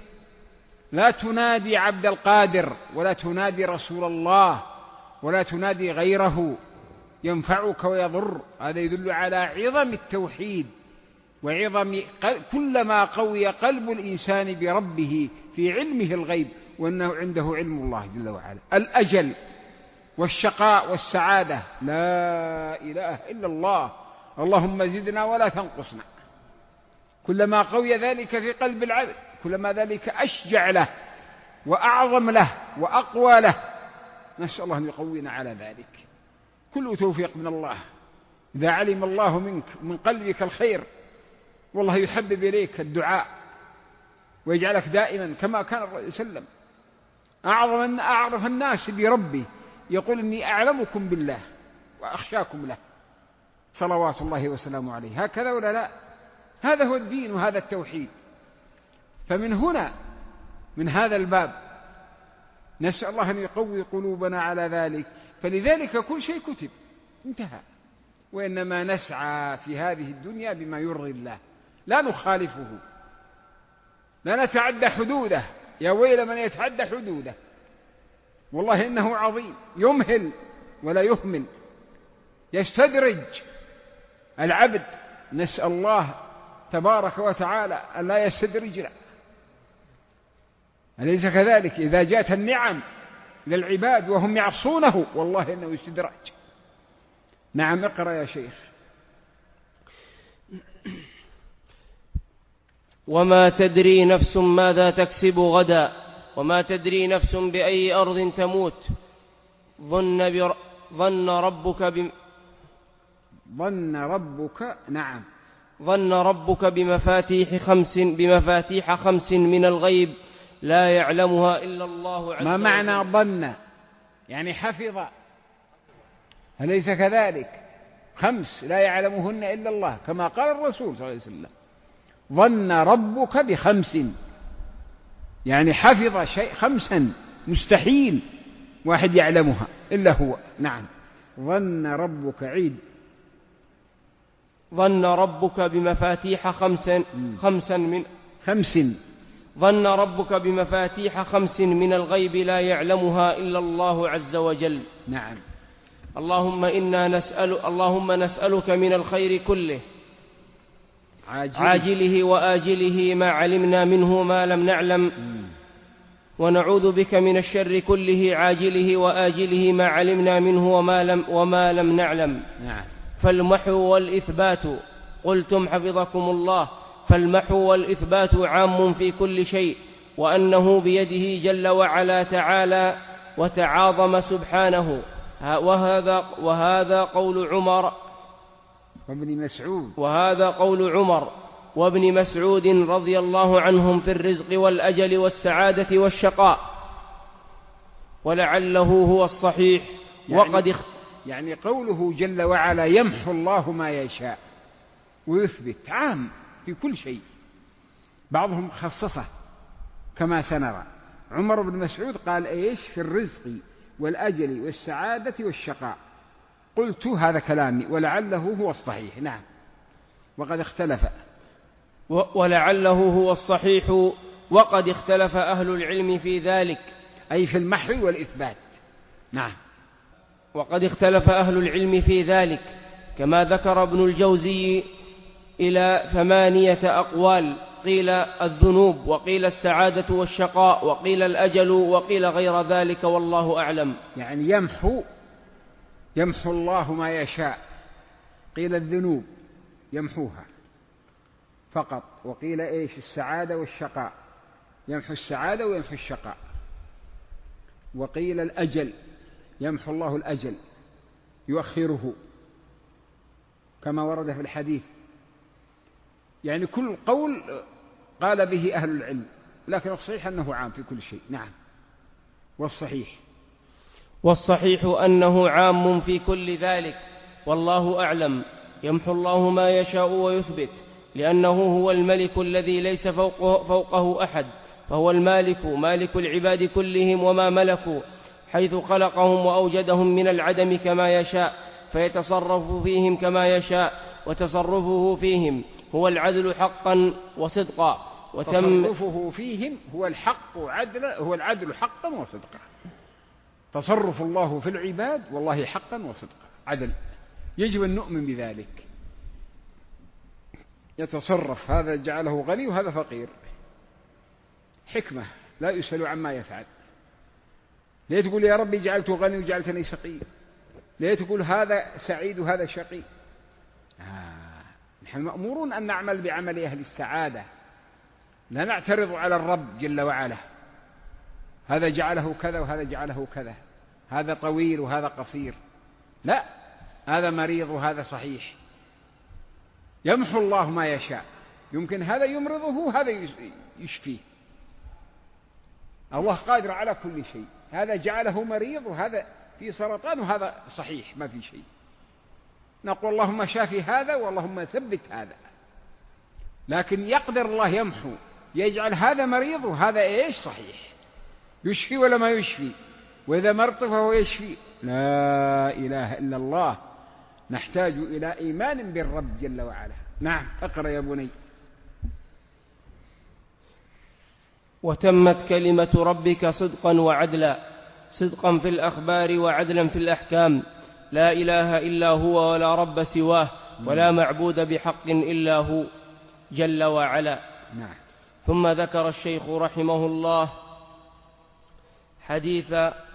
لا تنادي عبد القادر، ولا تنادي رسول الله، ولا تنادي غيره ينفعك ويضر. هذا يدل على عظم التوحيد وعظم كلما قوي قلب الإنسان بربه في علمه الغيب، وأنه عنده علم الله جل وعلا. الأجل والشقاء والسعادة لا إله إلا الله، اللهم زدنا ولا تنقصنا. كلما قوي ذلك في قلب العبد، كلما ذلك أشجع له وأعظم له وأقوى له. نسأل الله أن يقوينا على ذلك. كل توفيق من الله. إذا علم الله منك من قلبك الخير، والله يحبب إليك الدعاء ويجعلك دائما كما كان الرسول صلى الله عليه وسلم أعرف الناس بربي، يقول إني أعلمكم بالله وأخشاكم له، صلوات الله وسلامه عليه. هكذا ولا لا؟ هذا هو الدين وهذا التوحيد. فمن هنا، من هذا الباب، نسأل الله أن يقوي قلوبنا على ذلك. فلذلك كل شيء كتب، انتهى. وإنما نسعى في هذه الدنيا بما يرضي الله، لا نخالفه، لا نتعدى حدوده. يا ويل من يتعدى حدوده، والله إنه عظيم. يمهل ولا يهمل، يستدرج العبد. نسأل الله تبارك وتعالى أن لا يستدرجنا. أليس كذلك؟ إذا جاءت النعم للعباد وهم يعصونه، والله إنه يستدرج. نعم، اقرأ يا شيخ. وما تدري نفس ماذا تكسب غدا، وما تدري نفس بأي أرض تموت. ظن ربك بمفاتيح خمس من الغيب لا يعلمها إلا الله عز وجل. ما معنى ظن؟ يعني حفظ، أليس كذلك؟ 5 لا يعلمهن إلا الله، كما قال الرسول صلى الله عليه وسلم: ظن ربك ب5، يعني حفظ شيء 5 مستحيل واحد يعلمها إلا هو. نعم، ظن ربك عيد. ظن ربك بمفاتيح خمس ظن ربك بمفاتيح 5 من الغيب لا يعلمها إلا الله عز وجل. نعم. اللهم نسألك من الخير كله، عاجله وآجله، ما علمنا منه ما لم نعلم، ونعوذ بك من الشر كله، عاجله وآجله، ما علمنا منه وما لم نعلم. نعم. فالمحو والإثبات، قلتم حفظكم الله، فالمحو والإثبات عام في كل شيء، وأنه بيده جل وعلا تعالى وتعاظم سبحانه. وهذا قول عمر وابن مسعود رضي الله عنهم في الرزق والأجل والسعادة والشقاء. ولعله هو الصحيح. يعني قوله جل وعلا يمحو الله ما يشاء ويثبت عام في كل شيء، بعضهم خصصه كما سنرى. عمر بن مسعود قال إيش في الرزق والأجل والسعادة والشقاء، قلت هذا كلامي ولعله هو الصحيح. نعم. وقد اختلف ولعله هو الصحيح وقد اختلف أهل العلم في ذلك، أي في المحو والإثبات. نعم. وقد اختلف أهل العلم في ذلك كما ذكر ابن الجوزي إلى 8 أقوال، قيل الذنوب، وقيل السعادة والشقاء، وقيل الأجل، وقيل غير ذلك، والله أعلم. يعني يمحو الله ما يشاء، قيل الذنوب يمحوها فقط، وقيل إيش السعادة والشقاء، يمحو السعادة ويمحو الشقاء، وقيل الأجل يمحو الله الأجل يؤخره كما ورد في الحديث. يعني كل قول قال به أهل العلم، لكن الصحيح أنه عام في كل شيء. نعم. والصحيح أنه عام في كل ذلك، والله أعلم. يمحو الله ما يشاء ويثبت، لأنه هو الملك الذي ليس فوقه أحد، فهو المالك مالك العباد كلهم وما ملكوا، حيث خلقهم وأوجدهم من العدم كما يشاء، فيتصرف فيهم كما يشاء، وتصرفه فيهم هو العدل حقا وصدقا. تصرفه فيهم هو العدل حقا وصدقا. تصرف الله في العباد والله حقا وصدقا عدل، يجب أن نؤمن بذلك. يتصرف، هذا جعله غني وهذا فقير، حكمة، لا يسأل عما يفعل. ليه تقول يا ربي جعلته غني وجعلتني شقي؟ ليه تقول هذا سعيد وهذا شقي؟ نحن مأمورون أن نعمل بعمل أهل السعادة، لا نعترض على الرب جل وعلا، هذا جعله كذا وهذا جعله كذا، هذا طويل وهذا قصير، لا، هذا مريض وهذا صحيح. يمحو الله ما يشاء، يمكن هذا يمرضه هذا يشفيه. الله قادر على كل شيء، هذا جعله مريض وهذا في سرطان وهذا صحيح ما في شيء، نقول اللهم شافي هذا واللهم ثبت هذا. لكن يقدر الله يمحو، يجعل هذا مريض وهذا إيش صحيح، يشفي ولا ما يشفي، وإذا مرض فهو يشفي. لا إله إلا الله، نحتاج إلى إيمان بالرب جل وعلا. نعم. اقرأ يا بني. وتمت كلمة ربك صدقا وعدلا، صدقا في الأخبار وعدلا في الأحكام، لا إله إلا هو ولا رب سواه ولا معبود بحق إلا هو جل وعلا. نعم. ثم ذكر الشيخ رحمه الله حديث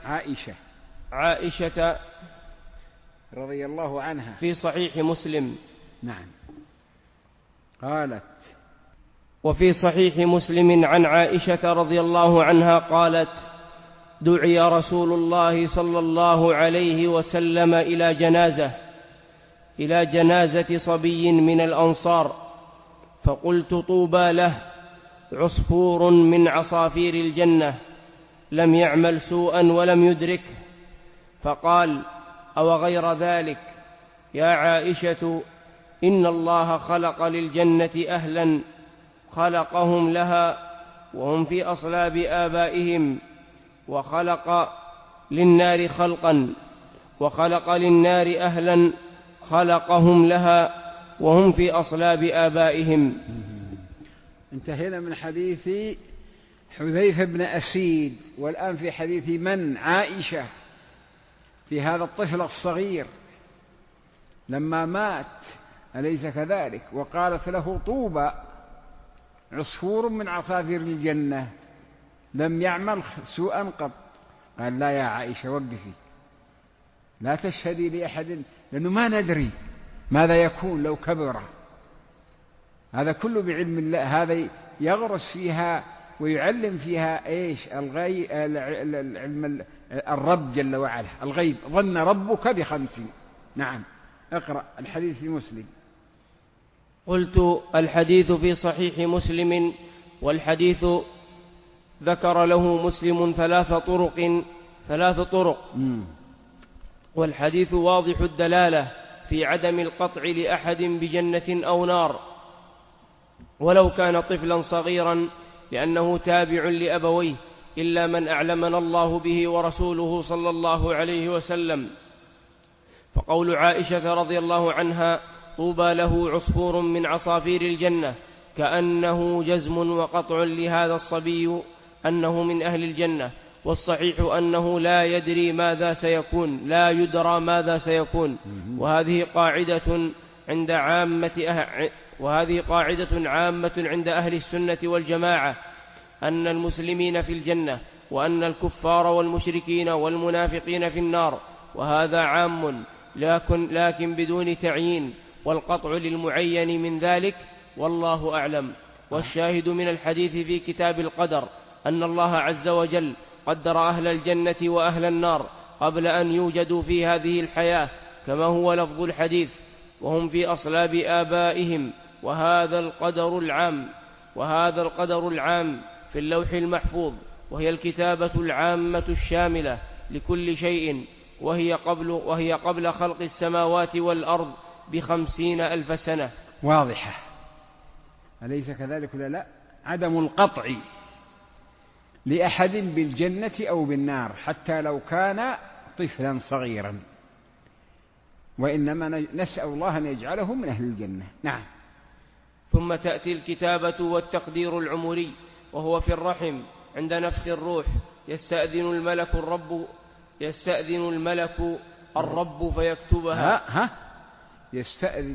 عائشة رضي الله عنها في صحيح مسلم. نعم. قالت: وفي صحيح مسلم عن عائشة رضي الله عنها قالت: دعي رسول الله صلى الله عليه وسلم إلى جنازة صبي من الأنصار، فقلت: طوبى له، عصفور من عصافير الجنة، لم يعمل سوءا ولم يدركه. فقال: أو غير ذلك يا عائشة، إن الله خلق للجنة أهلا خلقهم لها وهم في أصلاب آبائهم، وخلق للنار خلقا وخلق للنار أهلا خلقهم لها وهم في أصلاب آبائهم. انتهينا من حديث حذيفة بن أسيد، والآن في حديث من؟ عائشة، في هذا الطفل الصغير لما مات، أليس كذلك؟ وقالت له: طوبى، عصفور من عصافير الجنة، لم يعمل سوءا قط. قال: لا يا عائشة، وقفي، لا تشهدي لأحد، لأنه ما ندري ماذا يكون لو كبر. هذا كله بعلم الله، هذا يغرس فيها ويعلم فيها إيش؟ العلم الرب جل وعلا، الغيب. ظن ربك ب50. نعم. اقرأ الحديث في مسلم. قلت: الحديث في صحيح مسلم، والحديث ذكر له مسلم 3 طرق، 3 طرق. والحديث واضح الدلالة في عدم القطع لأحد بجنة أو نار ولو كان طفلا صغيرا، لأنه تابع لأبويه، إلا من أعلمنا الله به ورسوله صلى الله عليه وسلم. فقول عائشة رضي الله عنها: طوبى له عصفور من عصافير الجنة، كأنه جزم وقطع لهذا الصبي أنه من أهل الجنة. والصحيح أنه لا يدري ماذا سيكون، لا يدرى ماذا سيكون. وهذه قاعدة عامة عند أهل السنة والجماعة، أن المسلمين في الجنة، وأن الكفار والمشركين والمنافقين في النار. وهذا عام لكن بدون تعيين، والقطع للمعين من ذلك، والله أعلم. والشاهد من الحديث في كتاب القدر أن الله عز وجل قدر أهل الجنة وأهل النار قبل أن يوجدوا في هذه الحياة، كما هو لفظ الحديث: وهم في أصلاب آبائهم. وهذا القدر العام في اللوح المحفوظ، وهي الكتابة العامة الشاملة لكل شيء، وهي قبل خلق السماوات والأرض ب50,000 سنة. واضحة، أليس كذلك ولا لا؟ عدم القطع لأحد بالجنة أو بالنار حتى لو كان طفلا صغيرا، وإنما نسأل الله أن يجعله من أهل الجنة. نعم. ثم تأتي الكتابة والتقدير العمري، وهو في الرحم عند نفخ الروح. يستأذن الرب فيكتبها. يستأذن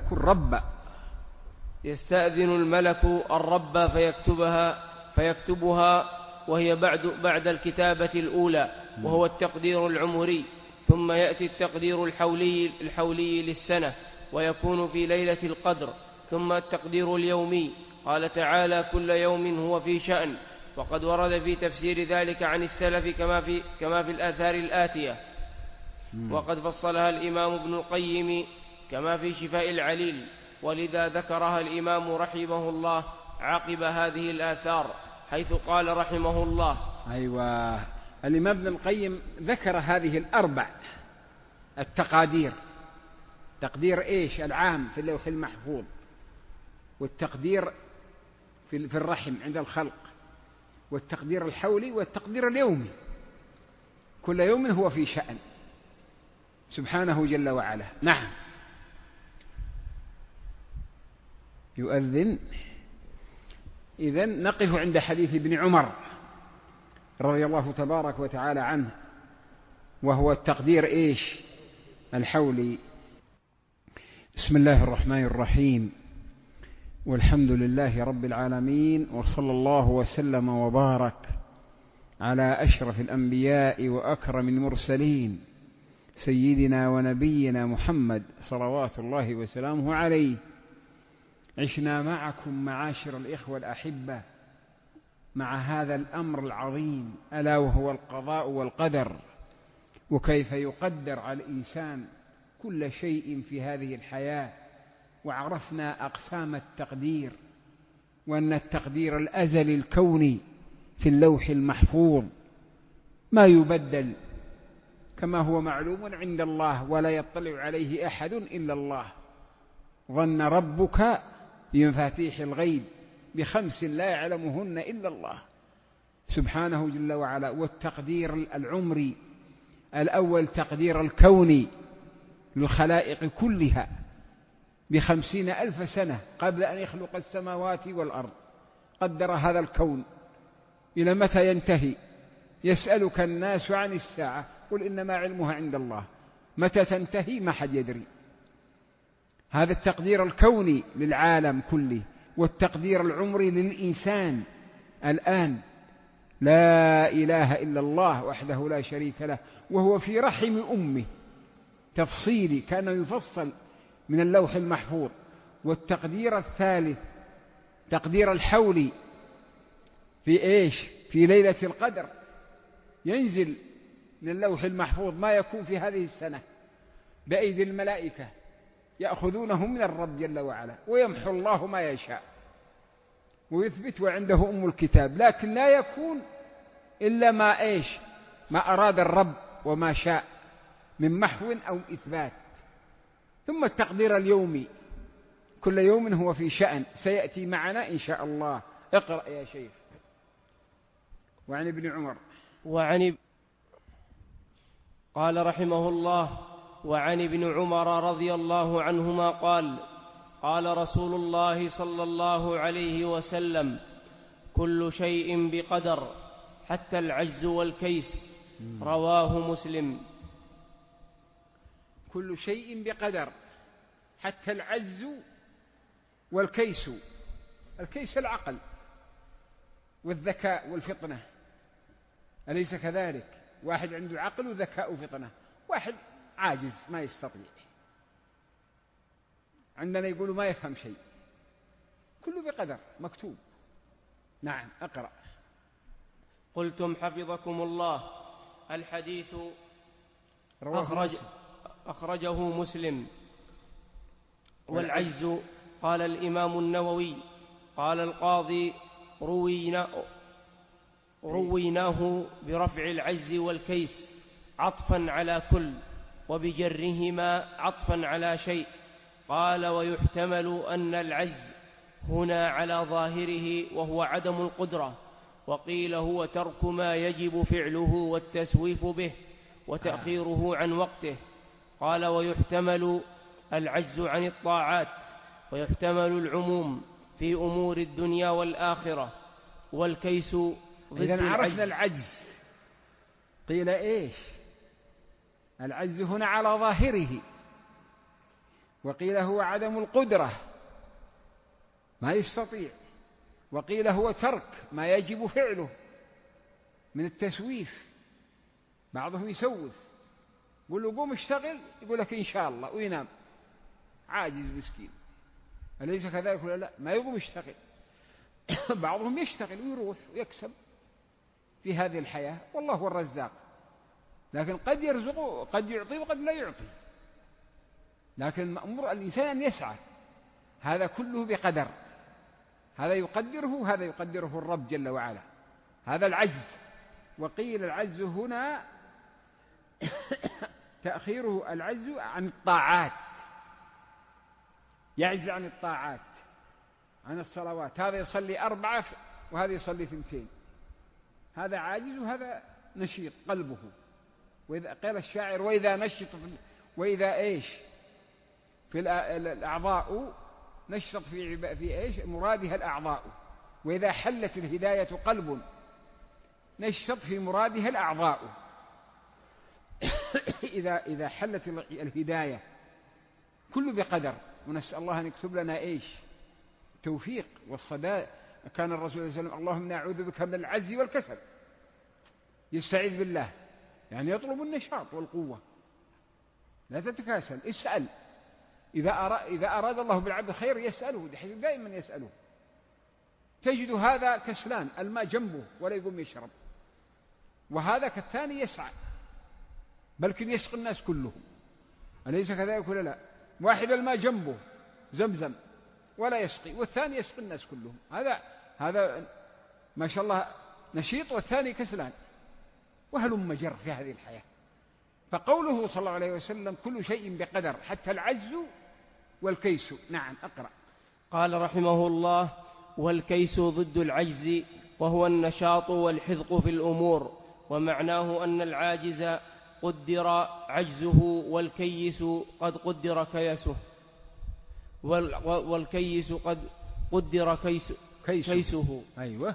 الملك الرب فيكتبها، وهي بعد الكتابة الأولى، وهو التقدير العمري. ثم يأتي التقدير الحولي للسنة، ويكون في ليلة القدر. ثم التقدير اليومي، قال تعالى: كل يوم هو في شأن. وقد ورد في تفسير ذلك عن السلف كما في الآثار الآتية، وقد فصلها الإمام ابن القيم كما في شفاء العليل، ولذا ذكرها الإمام رحمه الله عقب هذه الآثار، حيث قال رحمه الله: أيوة، الإمام ابن القيم ذكر هذه الأربع التقادير: تقدير إيش؟ العام في اللوح المحفوظ، والتقدير في الرحم عند الخلق، والتقدير الحولي، والتقدير اليومي. كل يوم هو في شأن سبحانه جل وعلا. نعم. يؤذن. إذن نقف عند حديث ابن عمر رضي الله تبارك وتعالى عنه، وهو التقدير إيش؟ الحولي. بسم الله الرحمن الرحيم، والحمد لله رب العالمين، وصلى الله وسلم وبارك على أشرف الأنبياء وأكرم المرسلين، سيدنا ونبينا محمد صلوات الله وسلامه عليه. عشنا معكم معاشر الإخوة الأحبة مع هذا الأمر العظيم، ألا وهو القضاء والقدر، وكيف يقدر على الإنسان كل شيء في هذه الحياة. وعرفنا أقسام التقدير، وأن التقدير الأزلي الكوني في اللوح المحفوظ ما يبدل، كما هو معلوم عند الله، ولا يطلع عليه أحد إلا الله. ظن ربك بمفاتيح الغيب ب5 لا يعلمهن إلا الله سبحانه جل وعلا. والتقدير العمري الأول تقدير الكوني للخلائق كلها ب50,000 سنة قبل أن يخلق السماوات والأرض. قدر هذا الكون إلى متى ينتهي. يسألك الناس عن الساعة، قل إنما علمها عند الله، متى تنتهي ما حد يدري. هذا التقدير الكوني للعالم كله. والتقدير العمري للإنسان الآن، لا إله إلا الله وحده لا شريك له، وهو في رحم أمه، تفصيلي كان يفصل من اللوح المحفوظ. والتقدير الثالث تقدير الحولي في إيش؟ في ليلة القدر، ينزل من اللوح المحفوظ ما يكون في هذه السنة بأيدي الملائكة، يأخذونه من الرب جل وعلا، ويمحو الله ما يشاء ويثبت، وعنده أم الكتاب. لكن لا يكون إلا ما إيش؟ ما أراد الرب وما شاء من محو أو إثبات. ثم التقدير اليومي، كل يوم هو في شأن، سيأتي معنا إن شاء الله. اقرأ يا شيخ. وعن ابن عمر قال رحمه الله: وعن ابن عمر رضي الله عنهما قال: قال رسول الله صلى الله عليه وسلم: كل شيء بقدر حتى العجز والكيس. رواه مسلم. كل شيء بقدر حتى العجز والكيس. الكيس العقل والذكاء والفطنة، أليس كذلك؟ واحد عنده عقل وذكاء وفطنة، واحد عاجز ما يستطيع. عندنا يقولوا ما يفهم شيء، كله بقدر مكتوب. نعم أقرأ. قلتم حفظكم الله. الحديث أخرجه مسلم. والعجز قال الإمام النووي قال القاضي: رويناه برفع العجز والكيس عطفا على كل، وبجرهما عطفا على شيء. قال: ويحتمل أن العجز هنا على ظاهره وهو عدم القدرة، وقيل هو ترك ما يجب فعله والتسويف به وتأخيره عن وقته. قال: ويحتمل العجز عن الطاعات، ويحتمل العموم في أمور الدنيا والآخرة. والكيس ضد إذن العجز. عرفنا العجز. قيل إيش؟ العجز هنا على ظاهره، وقيل هو عدم القدرة ما يستطيع، وقيل هو ترك ما يجب فعله من التسويف. بعضهم يسوف، يقول له قوم اشتغل، يقول لك إن شاء الله وينام، عاجز مسكين. أليس كذلك ولا لا؟ ما يقوم يشتغل. بعضهم يشتغل ويروح ويكسب في هذه الحياة، والله هو الرزاق، لكن قد يرزقه، قد يعطي وقد لا يعطي، لكن مأمور الإنسان أن يسعى. هذا كله بقدر، هذا يقدره، هذا يقدره الرب جل وعلا. هذا العجز. وقيل العجز هنا تأخيره العجز عن الطاعات، يعجز عن الطاعات، عن الصلوات. هذا يصلي 4 وهذا يصلي 2، هذا عاجز وهذا نشيط قلبه. وإذا قال الشاعر: وإذا نشط وإذا إيش في الأعضاء نشط في إيش مرادها الأعضاء، وإذا حلت الهداية قلب نشط في مرادها الأعضاء. إذا حلت الهداية كله بقدر. ونسأل الله أن يكتب لنا إيش التوفيق والصداء. كان الرسول صلى الله عليه وسلم: اللهم نعوذ بك من العجز والكسل. يستعيذ بالله، يعني يطلب النشاط والقوة. لا تتكاسل، اسأل. إذا أراد الله بالعبد خير يسأله، دائما يسأله. تجد هذا كسلان، الماء جنبه ولا يقوم يشرب، وهذا كالثاني يسعى، بلكن يسقي الناس كلهم. أليس كذلك ولا لا؟ واحد الماء جنبه زمزم ولا يسقي، والثاني يسقي الناس كلهم. هذا ما شاء الله نشيط، والثاني كسلان، وهلم جر في هذه الحياة. فقوله صلى الله عليه وسلم: كل شيء بقدر حتى العجز والكيس. نعم أقرأ. قال رحمه الله: والكيس ضد العجز، وهو النشاط والحذق في الأمور. ومعناه أن العاجز قدر عجزه، والكيس قد قدر كيسه، والكيس قد قدر كيسه. أيوة.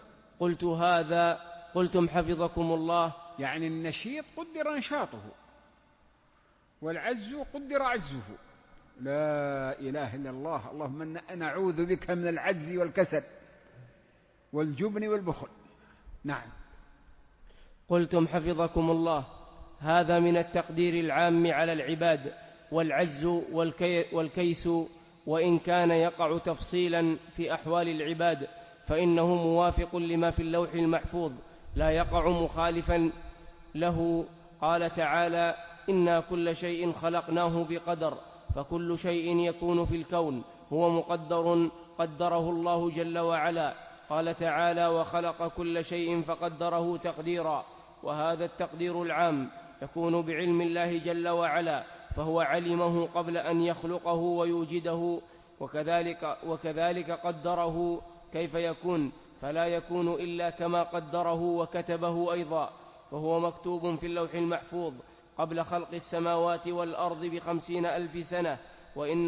قلتم حفظكم الله. يعني النشيط قدر نشاطه، والعجز قدر عجزه. لا إله إلا الله. اللهم نعوذ بك من العجز والكسل والجبن والبخل. نعم. قلتم حفظكم الله. هذا من التقدير العام على العباد. والعجز والكيس وإن كان يقع تفصيلا في أحوال العباد فإنه موافق لما في اللوح المحفوظ، لا يقع مخالفا له. قال تعالى: إنا كل شيء خلقناه بقدر. فكل شيء يكون في الكون هو مقدر قدره الله جل وعلا. قال تعالى: وخلق كل شيء فقدره تقديرا. وهذا التقدير العام يكون بعلم الله جل وعلا، فهو علمه قبل أن يخلقه ويوجده، وكذلك قدره كيف يكون، فلا يكون إلا كما قدره وكتبه أيضا، فهو مكتوب في اللوح المحفوظ قبل خلق السماوات والأرض ب50,000 سنة، وأن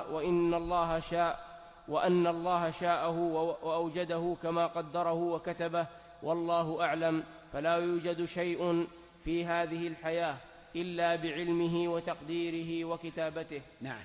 الله شاءه وأوجده كما قدره وكتبه، والله أعلم. فلا يوجد شيء في هذه الحياة إلا بعلمه وتقديره وكتابته. نعم.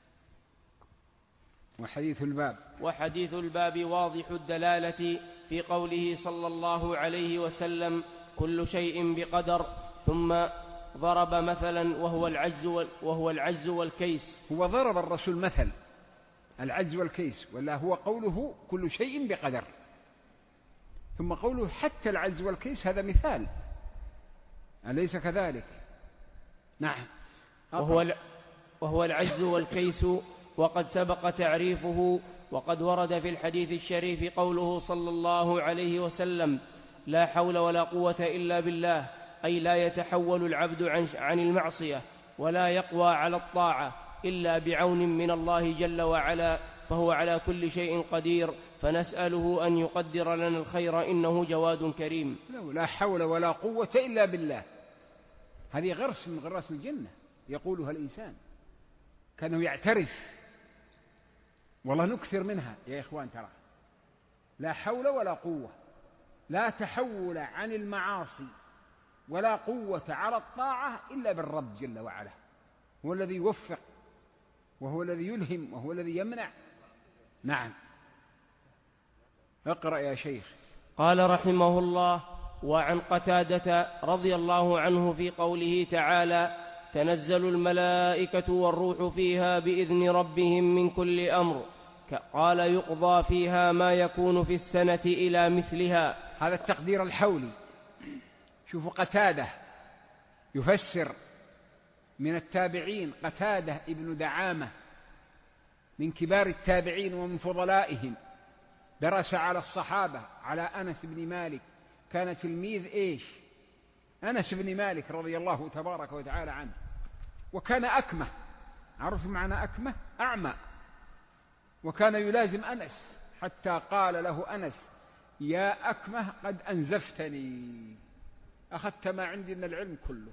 وحديث الباب واضح الدلالة في قوله صلى الله عليه وسلم: كل شيء بقدر، ثم ضرب مثلا وهو العجز والكيس. هو ضرب الرسول مثل العجز والكيس، ولا هو قوله كل شيء بقدر، ثم قوله حتى العجز والكيس هذا مثال، أليس كذلك؟ نعم. وهو العجز والكيس، وقد سبق تعريفه، وقد ورد في الحديث الشريف قوله صلى الله عليه وسلم: لا حول ولا قوة إلا بالله، أي لا يتحول العبد عن المعصية ولا يقوى على الطاعة إلا بعون من الله جل وعلا، فهو على كل شيء قدير، فنسأله أن يقدر لنا الخير إنه جواد كريم. لا حول ولا قوة إلا بالله، هذه غرس من غراس الجنة يقولها الإنسان، كانه يعترف، والله نكثر منها يا إخوان. ترى لا حول ولا قوة، لا تحول عن المعاصي ولا قوة على الطاعة إلا بالرب جل وعلا، هو الذي يوفق وهو الذي يلهم وهو الذي يمنع. نعم. اقرأ يا شيخ. قال رحمه الله: وعن قتادة رضي الله عنه في قوله تعالى: تنزل الملائكة والروح فيها بإذن ربهم من كل أمر، قال: يقضى فيها ما يكون في السنة إلى مثلها. هذا التقدير الحولي. شوفوا قتادة يفسر من التابعين، قتادة ابن دعامة من كبار التابعين ومن فضلائهم، درس على الصحابة، على أنس بن مالك، كان تلميذ أنس بن مالك رضي الله تبارك وتعالى عنه، وكان أكمة. عرف معنى أكمة؟ أعمى. وكان يلازم أنس حتى قال له أنس: يا أكمة قد أنزفتني، أخذت ما عندي من العلم كله.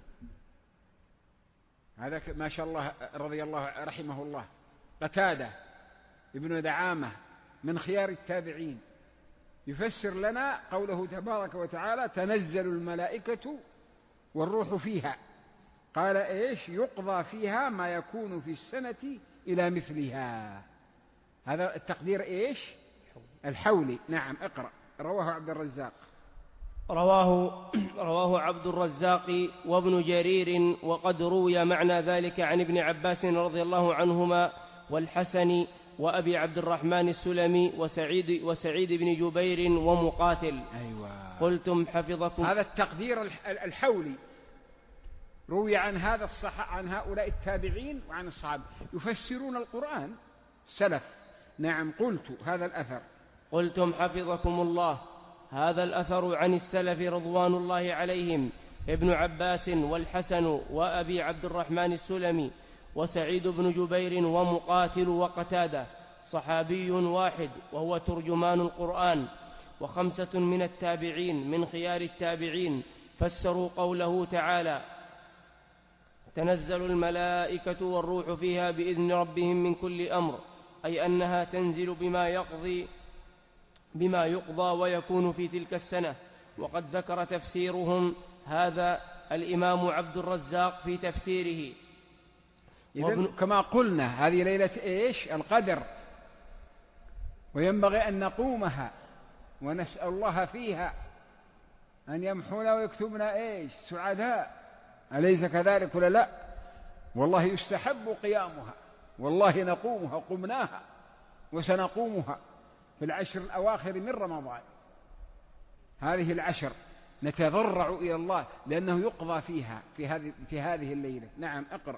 هذا ما شاء الله رضي الله رحمه الله. قتادة ابن دعامة من خيار التابعين يفسر لنا قوله تبارك وتعالى: تنزل الملائكة والروح فيها، قال يقضى فيها ما يكون في السنة إلى مثلها. هذا التقدير الحولي. نعم. اقرأ. رواه عبد الرزاق. رواه عبد الرزاق وابن جرير، وقد روي معنى ذلك عن ابن عباس رضي الله عنهما والحسن وأبي عبد الرحمن السلمي وسعيد بن جبير ومقاتل. أيوة. قلتم حفظكم. هذا التقدير الحولي روي عن هؤلاء التابعين وعن الصحابة يفسرون القرآن السلف. نعم. قلت هذا الأثر. قلتم حفظكم الله. هذا الأثر عن السلف رضوان الله عليهم: ابن عباس والحسن وأبي عبد الرحمن السلمي وسعيد بن جبير ومقاتل وقتادة، صحابي واحد وهو ترجمان القرآن. وخمسة من التابعين من خيار التابعين فسروا قوله تعالى: تنزل الملائكة والروح فيها بإذن ربهم من كل أمر، أي أنها تنزل بما يقضى ويكون في تلك السنة. وقد ذكر تفسيرهم هذا الإمام عبد الرزاق في تفسيره. كما قلنا هذه ليلة القدر، وينبغي أن نقومها ونسأل الله فيها أن يمحونا ويكتبنا سعداء، أليس كذلك ولا لا؟ والله يستحب قيامها، والله نقومها، قمناها وسنقومها في العشر الأواخر من رمضان. هذه العشر نتضرع إلى الله لأنه يقضى فيها في هذه الليلة. نعم. اقرأ.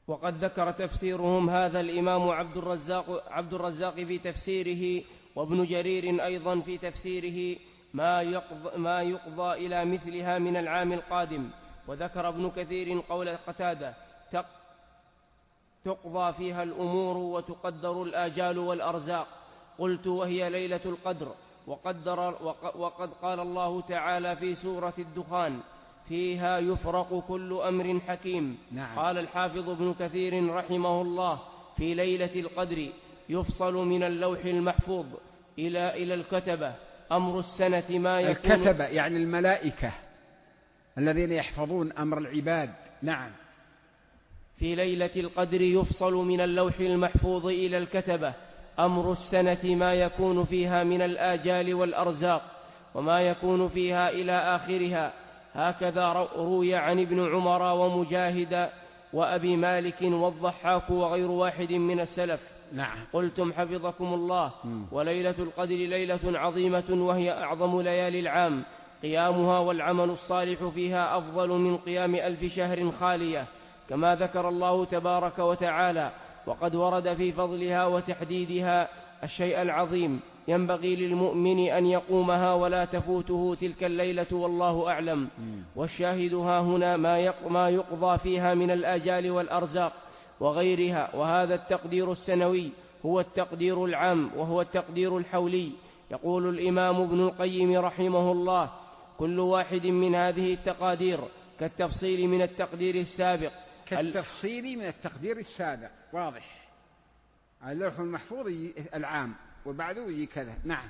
وقد ذكر تفسيرهم هذا الإمام عبد الرزاق في تفسيره، وابن جرير أيضا في تفسيره ما يقضى إلى مثلها من العام القادم. وذكر ابن كثير قول قتادة: تقضى فيها الأمور وتقدر الآجال والأرزاق. قلت: وهي ليلة القدر. وقد قال الله تعالى في سورة الدخان: فيها يفرق كل أمر حكيم. نعم. قال الحافظ ابن كثير رحمه الله: في ليلة القدر يفصل من اللوح المحفوظ إلى الكتبة أمر السنة ما يكون. الكتبة يعني الملائكة الذين يحفظون أمر العباد. نعم. في ليلة القدر يفصل من اللوح المحفوظ إلى الكتبة أمر السنة ما يكون فيها من الآجال والأرزاق وما يكون فيها إلى آخرها. هكذا روي عن ابن عمر ومجاهد وأبي مالك والضحاك وغير واحد من السلف. نعم. قلتم حفظكم الله: وليلة القدر ليلة عظيمة، وهي أعظم ليالي العام، قيامها والعمل الصالح فيها أفضل من قيام 1000 شهر خالية، كما ذكر الله تبارك وتعالى. وقد ورد في فضلها وتحديدها الشيء العظيم ينبغي للمؤمن أن يقومها ولا تفوته تلك الليلة، والله أعلم. والشاهد ها هنا ما يقضى فيها من الآجال والأرزاق وغيرها. وهذا التقدير السنوي هو التقدير العام، وهو التقدير الحولي. يقول الإمام ابن القيم رحمه الله: كل واحد من هذه التقادير كالتفصيل من التقدير السابق. كالتفصيل من التقدير السابق. واضح. اللوح المحفوظ العام وبعده يجي كذا. نعم.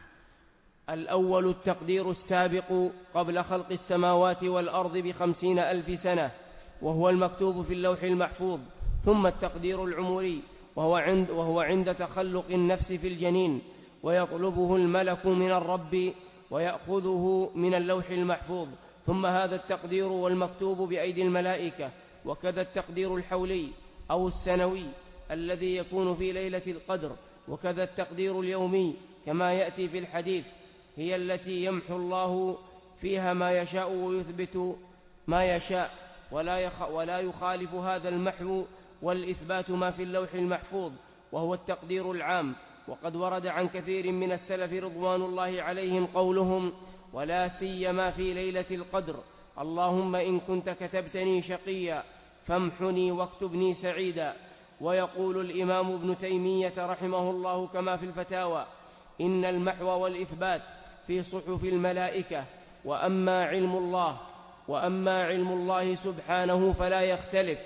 الأول التقدير السابق قبل خلق السماوات والأرض ب50,000 سنة، وهو المكتوب في اللوح المحفوظ. ثم التقدير العمري، وهو عند تخلق النفس في الجنين، ويطلبه الملك من الرب ويأخذه من اللوح المحفوظ. ثم هذا التقدير والمكتوب بأيدي الملائكة. وكذا التقدير الحولي أو السنوي الذي يكون في ليلة القدر. وكذا التقدير اليومي كما يأتي في الحديث: هي التي يمحو الله فيها ما يشاء ويثبت ما يشاء، ولا يخالف هذا المحو والإثبات ما في اللوح المحفوظ، وهو التقدير العام. وقد ورد عن كثير من السلف رضوان الله عليهم قولهم: ولا سيما في ليلة القدر: اللهم إن كنت كتبتني شقيا فامحني واكتبني سعيدا. ويقول الإمام ابن تيمية رحمه الله كما في الفتاوى: إن المحو والإثبات في صحف الملائكة، وأما علم الله سبحانه فلا يختلف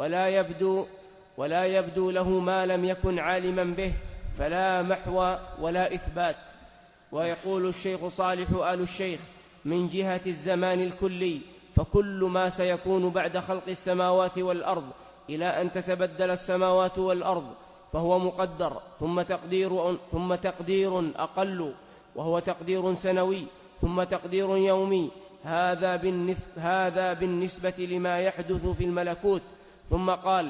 ولا يبدو له ما لم يكن عالما به، فلا محو ولا إثبات. ويقول الشيخ صالح آل الشيخ: من جهة الزمان الكلي فكل ما سيكون بعد خلق السماوات والأرض إلى أن تتبدل السماوات والأرض فهو مقدر، ثم تقدير أقل وهو تقدير سنوي، ثم تقدير يومي. هذا بالنسبة لما يحدث في الملكوت. ثم قال: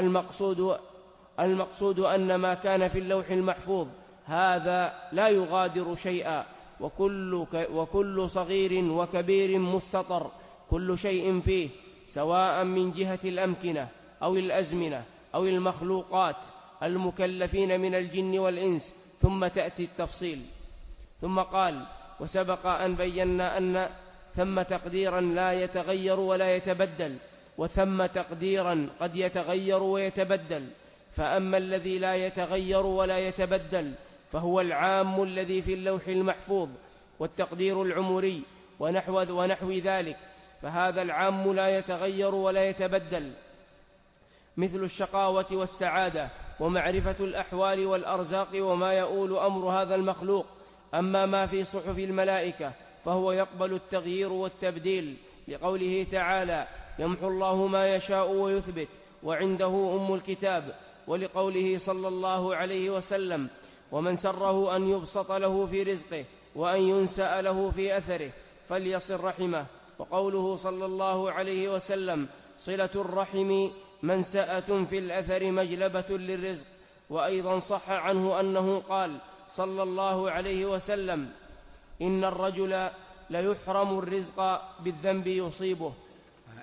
المقصود أن ما كان في اللوح المحفوظ هذا لا يغادر شيئا، وكل صغير وكبير مستطر، كل شيء فيه، سواء من جهة الأمكنة أو الأزمنة أو المخلوقات المكلفين من الجن والإنس. ثم تأتي التفصيل. ثم قال: وسبق أن بينا أن ثم تقديرا لا يتغير ولا يتبدل، وثم تقديرا قد يتغير ويتبدل. فأما الذي لا يتغير ولا يتبدل فهو العام الذي في اللوح المحفوظ، والتقدير العمري ونحو ذلك، فهذا العام لا يتغير ولا يتبدل، مثل الشقاوة والسعادة ومعرفة الأحوال والأرزاق وما يؤول أمر هذا المخلوق. أما ما في صحف الملائكة فهو يقبل التغيير والتبديل، لقوله تعالى: يمحو الله ما يشاء ويثبت وعنده أم الكتاب، ولقوله صلى الله عليه وسلم: ومن سره أن يبسط له في رزقه وأن ينسأ له في أثره فليصل رحمه. وقوله صلى الله عليه وسلم: صلة الرحم منسأة في الأثر مجلبة للرزق. وأيضا صح عنه أنه قال صلى الله عليه وسلم: إن الرجل ليحرم الرزق بالذنب يصيبه.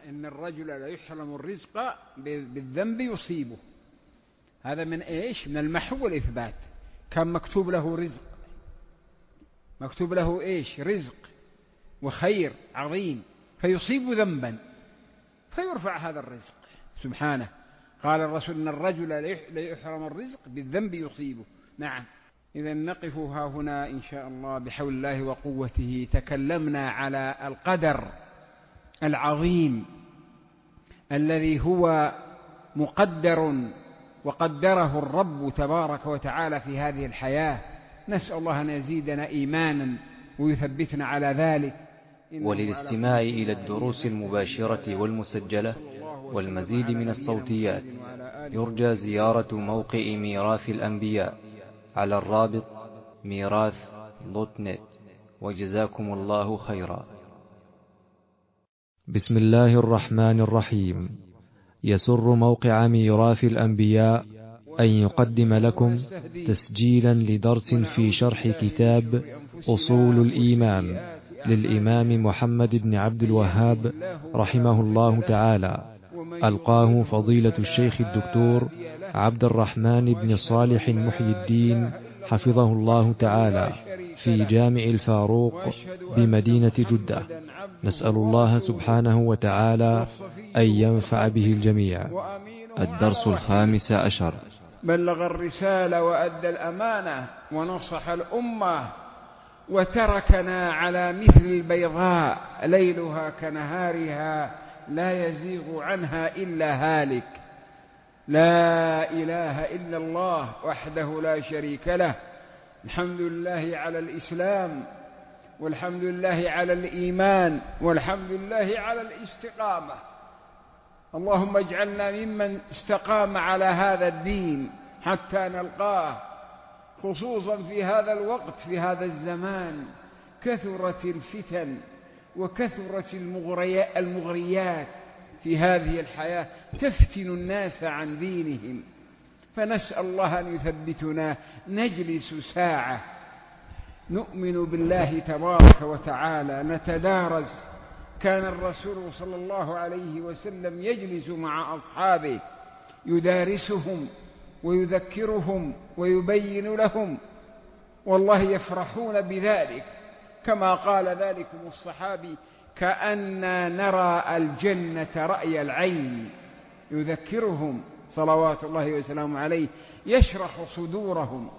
إن الرجل لا يحرم الرزق بالذنب يصيبه. هذا من إيش؟ من المحو والإثبات. كان مكتوب له رزق، مكتوب له إيش؟ رزق وخير عظيم، فيصيب ذنبا فيرفع هذا الرزق سبحانه. قال الرسول إن الرجل لا يحرم الرزق بالذنب يصيبه. نعم. إذا نقف ها هنا إن شاء الله بحول الله وقوته. تكلمنا على القدر العظيم الذي هو مقدر وقدره الرب تبارك وتعالى في هذه الحياة. نسأل الله أن يزيدنا إيمانا ويثبتنا على ذلك. وللاستماع إلى الدروس المباشرة والمسجلة والمزيد من الصوتيات يرجى زيارة موقع ميراث الأنبياء على الرابط ميراث.net. وجزاكم الله خيرا. بسم الله الرحمن الرحيم. يسر موقع ميراث الأنبياء أن يقدم لكم تسجيلا لدرس في شرح كتاب أصول الإيمان للإمام محمد بن عبد الوهاب رحمه الله تعالى، ألقاه فضيلة الشيخ الدكتور عبد الرحمن بن صالح محي الدين حفظه الله تعالى في جامع الفاروق بمدينة جدة. نسأل الله سبحانه وتعالى أن ينفع به الجميع. الدرس 15. بلغ الرسالة وأدى الأمانة ونصح الأمة وتركنا على مثل البيضاء ليلها كنهارها لا يزيغ عنها إلا هالك. لا إله إلا الله وحده لا شريك له. الحمد لله على الإسلام، والحمد لله على الإيمان، والحمد لله على الاستقامة. اللهم اجعلنا ممن استقام على هذا الدين حتى نلقاه، خصوصا في هذا الوقت، في هذا الزمان كثرت الفتن وكثرت المغريات في هذه الحياة تفتن الناس عن دينهم، فنسأل الله أن يثبتنا. نجلس ساعة نؤمن بالله تبارك وتعالى، نتدارس. كان الرسول صلى الله عليه وسلم يجلس مع أصحابه يدارسهم ويذكرهم ويبين لهم، والله يفرحون بذلك، كما قال ذلكم الصحابي: كأننا نرى الجنة رأي العين. يذكرهم صلوات الله وسلامه عليه، يشرح صدورهم،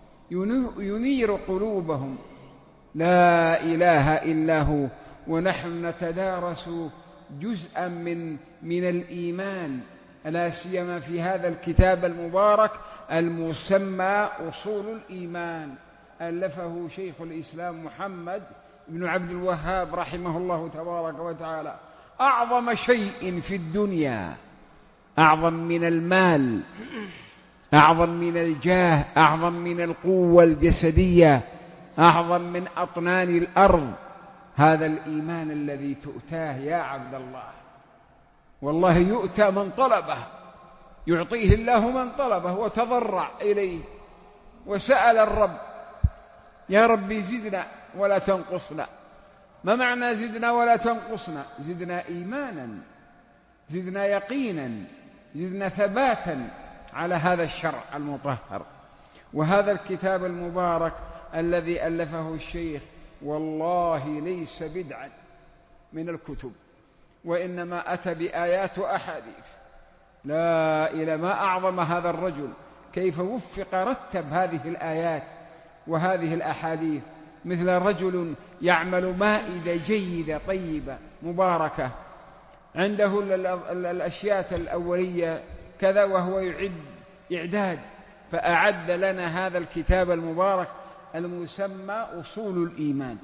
ينير قلوبهم. لا إله إلا هو. ونحن نتدارس جزءا من الإيمان، لا سيما في هذا الكتاب المبارك المسمى أصول الإيمان، ألفه شيخ الإسلام محمد بن عبد الوهاب رحمه الله تبارك وتعالى. أعظم شيء في الدنيا، أعظم من المال، أعظم من الجاه، أعظم من القوة الجسدية، أعظم من أطنان الأرض، هذا الإيمان الذي تؤتاه يا عبد الله. والله يؤتى من طلبه، يعطيه الله من طلبه وتضرع إليه وسأل الرب: يا ربي زدنا ولا تنقصنا. ما معنى زدنا ولا تنقصنا؟ زدنا إيمانا، زدنا يقينا، زدنا ثباتا على هذا الشرع المطهر. وهذا الكتاب المبارك الذي ألفه الشيخ والله ليس بدعا من الكتب، وإنما أتى بآيات وأحاديث. لا إله، ما أعظم هذا الرجل، كيف وفق رتب هذه الآيات وهذه الأحاديث. مثل رجل يعمل مائدة جيدة طيبة مباركة، عنده الأشياء الأولية كذا وهو يعد إعداد، فأعد لنا هذا الكتاب المبارك المسمى أصول الإيمان.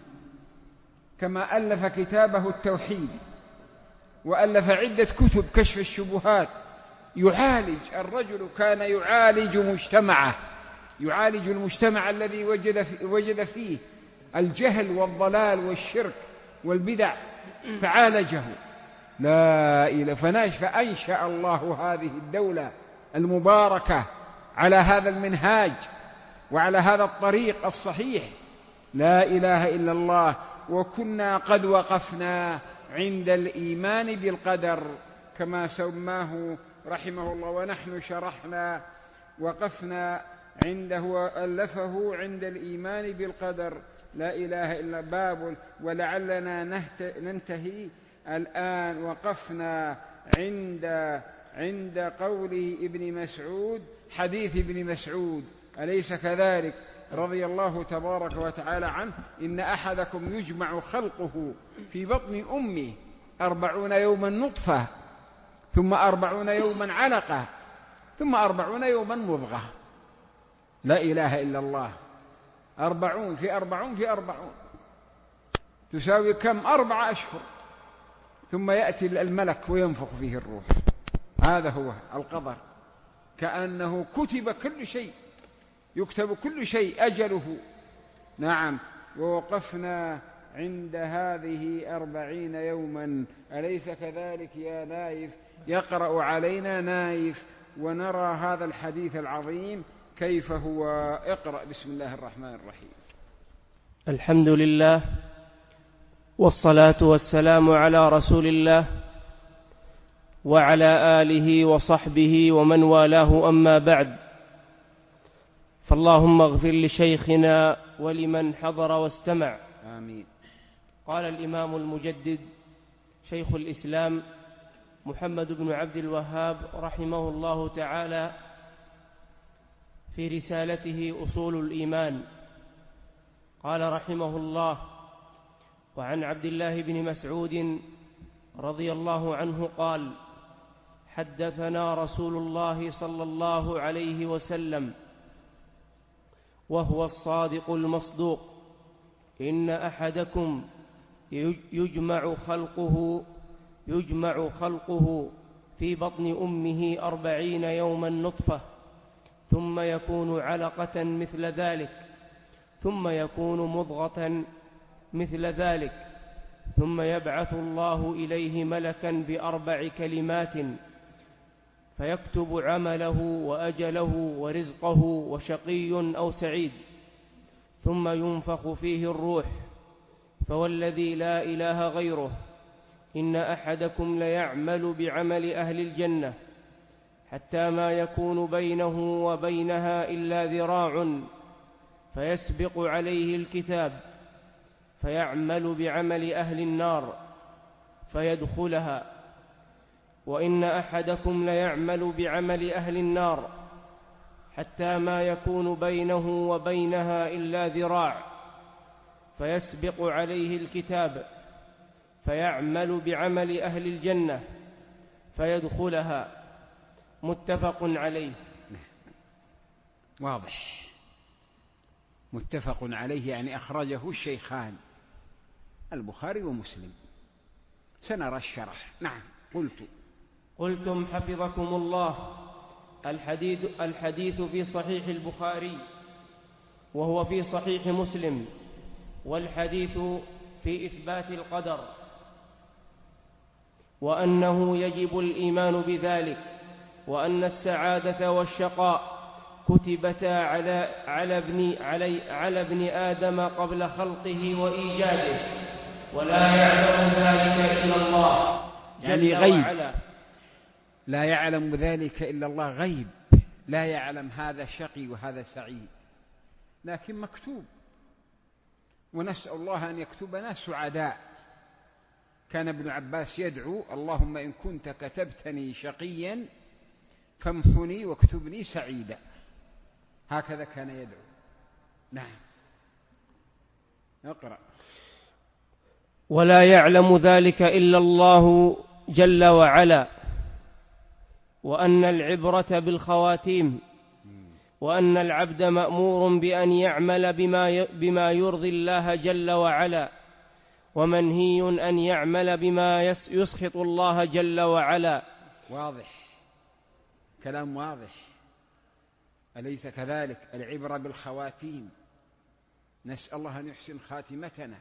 كما ألف كتابه التوحيد، وألف عدة كتب كشف الشبهات. يعالج الرجل، كان يعالج مجتمعه، يعالج المجتمع الذي وجد فيه الجهل والضلال والشرك والبدع، فعالجه. لا إله. فأنشأ الله هذه الدولة المباركة على هذا المنهاج وعلى هذا الطريق الصحيح. لا إله إلا الله. وكنا قد وقفنا عند الإيمان بالقدر كما سماه رحمه الله. ونحن شرحنا وقفنا عنده وألفه عند الإيمان بالقدر، لا إله إلا باب. ولعلنا ننتهي الآن. وقفنا عند قوله ابن مسعود، حديث ابن مسعود، أليس كذلك؟ رضي الله تبارك وتعالى عنه: إن أحدكم يجمع خلقه في بطن أمه 40 يوما نطفة، ثم 40 يوما علقة، ثم 40 يوما مضغة. لا إله إلا الله. 40 في 40 في 40 تساوي كم؟ 4 أشهر. ثم يأتي الملك وينفخ فيه الروح. هذا هو القدر، كأنه كتب كل شيء، يكتب كل شيء، أجله. نعم. ووقفنا عند هذه 40 يوما، أليس كذلك يا نايف؟ يقرأ علينا نايف ونرى هذا الحديث العظيم كيف هو. اقرأ. بسم الله الرحمن الرحيم. الحمد لله، والصلاة والسلام على رسول الله وعلى آله وصحبه ومن والاه، أما بعد. فاللهم اغفر لشيخنا ولمن حضر واستمع. آمين. قال الإمام المجدد شيخ الإسلام محمد بن عبد الوهاب رحمه الله تعالى في رسالته أصول الإيمان، قال رحمه الله: وعن عبد الله بن مسعود رضي الله عنه قال: حدثنا رسول الله صلى الله عليه وسلم وهو الصادق المصدوق: إن أحدكم يجمع خلقه في بطن أمه 40 يوما نطفة، ثم يكون علقة مثل ذلك، ثم يكون مضغة مثل ذلك، ثم يبعث الله إليه ملكا ب4 كلمات فيكتب عمله وأجله ورزقه وشقي أو سعيد، ثم ينفخ فيه الروح. فوالذي لا إله غيره إن أحدكم ليعمل بعمل أهل الجنة حتى ما يكون بينه وبينها إلا ذراع فيسبق عليه الكتاب فيعمل بعمل أهل النار فيدخلها، وإن أحدكم ليعمل بعمل أهل النار حتى ما يكون بينه وبينها إلا ذراع فيسبق عليه الكتاب فيعمل بعمل أهل الجنة فيدخلها. متفق عليه. واضح. متفق عليه يعني أخرجه الشيخان البخاري ومسلم. سنرى الشرح. نعم. قلتم حفظكم الله: الحديث في صحيح البخاري وهو في صحيح مسلم، والحديث في إثبات القدر، وأنه يجب الإيمان بذلك، وأن السعادة والشقاء كتبتا على ابن آدم قبل خلقه وإيجاده، ولا يعلم ذلك إلا الله يعني غيب. لا يعلم ذلك إلا الله، غيب. لا يعلم هذا شقي وهذا سعيد، لكن مكتوب. ونسأل الله أن يكتبنا سعداء. كان ابن عباس يدعو: اللهم إن كنت كتبتني شقيا فامحني واكتبني سعيدا. هكذا كان يدعو. نعم. اقرأ. ولا يعلم ذلك إلا الله جل وعلا، وأن العبرة بالخواتيم، وأن العبد مأمور بأن يعمل بما يرضي الله جل وعلا، ومنهي أن يعمل بما يسخط الله جل وعلا. واضح. كلام واضح. أليس كذلك؟ العبرة بالخواتيم. نسأل الله أن يحسن خاتمتنا.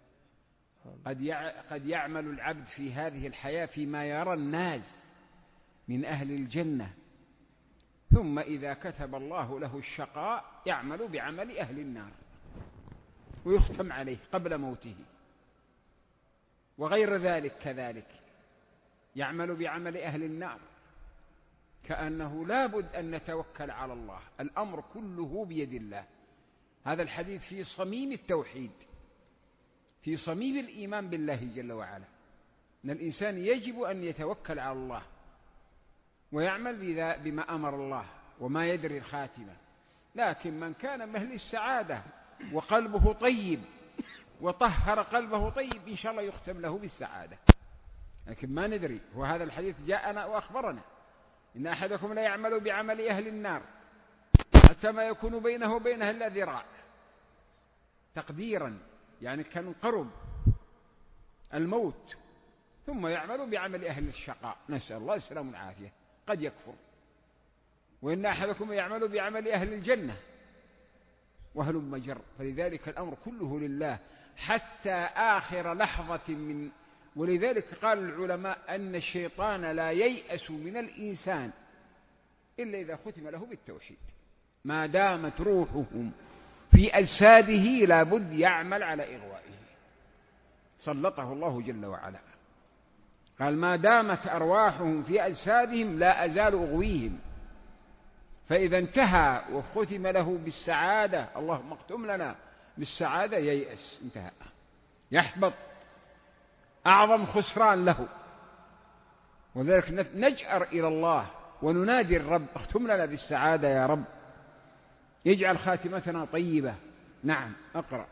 قد يعمل العبد في هذه الحياة فيما يرى الناس من أهل الجنة، ثم إذا كتب الله له الشقاء يعمل بعمل أهل النار ويختم عليه قبل موته. وغير ذلك كذلك يعمل بعمل أهل النار، كأنه لا بد أن نتوكل على الله، الأمر كله بيد الله. هذا الحديث في صميم التوحيد، في صميم الإيمان بالله جل وعلا، أن الإنسان يجب أن يتوكل على الله ويعمل بما أمر الله وما يدري الخاتمة. لكن من كان من أهل السعادة وقلبه طيب وطهر قلبه طيب إن شاء الله يختم له بالسعادة، لكن ما ندري. وهذا الحديث جاءنا وأخبرنا إن أحدكم لا يعمل بعمل أهل النار حتى ما يكون بينه وبينها إلا ذراع، تقديرا يعني كان قرب الموت، ثم يعمل بعمل أهل الشقاء، نسأل الله السلامة والعافية، قد يكفر. وإن أحدكم يعمل بعمل أهل الجنة وهل مجر. فلذلك الأمر كله لله حتى آخر لحظة من. ولذلك قال العلماء أن الشيطان لا ييأس من الإنسان إلا إذا ختم له بالتوحيد، ما دامت روحهم في أجساده لا بد يعمل على إغوائه، سلطه الله جل وعلا. قال ما دامت أرواحهم في أجسادهم لا أزال أغويهم، فإذا انتهى وختم له بالسعادة، اللهم اختم لنا بالسعادة، ييأس، انتهى، يحبط، أعظم خسران له. وذلك نجأر إلى الله وننادي الرب اختم لنا بالسعادة يا رب، يجعل خاتمتنا طيبة. نعم أقرأ.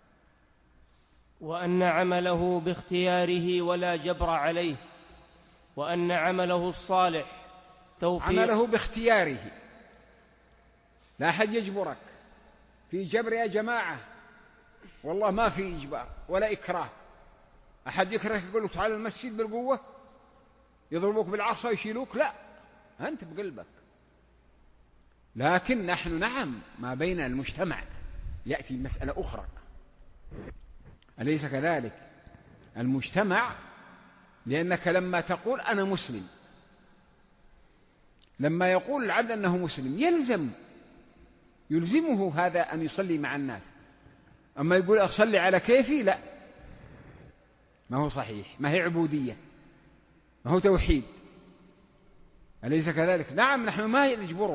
وأن عمله باختياره ولا جبر عليه، وأن عمله الصالح توفيق. عمله باختياره، لا أحد يجبرك. في جبر يا جماعة والله ما في إجبار ولا إكراه. أحد يكرهك يقول لك تعال المسجد بالقوة، يضربوك بالعصا يشيلوك، لا، أنت بقلبك. لكن نحن نعم ما بين المجتمع يأتي مسألة أخرى، أليس كذلك؟ المجتمع، لأنك لما تقول أنا مسلم، لما يقول العبد أنه مسلم يلزمه هذا أن يصلي مع الناس. أما يقول أصلي على كيفي، لا، ما هو صحيح، ما هي عبودية، ما هو توحيد، أليس كذلك؟ نعم نحن ما نجبرك،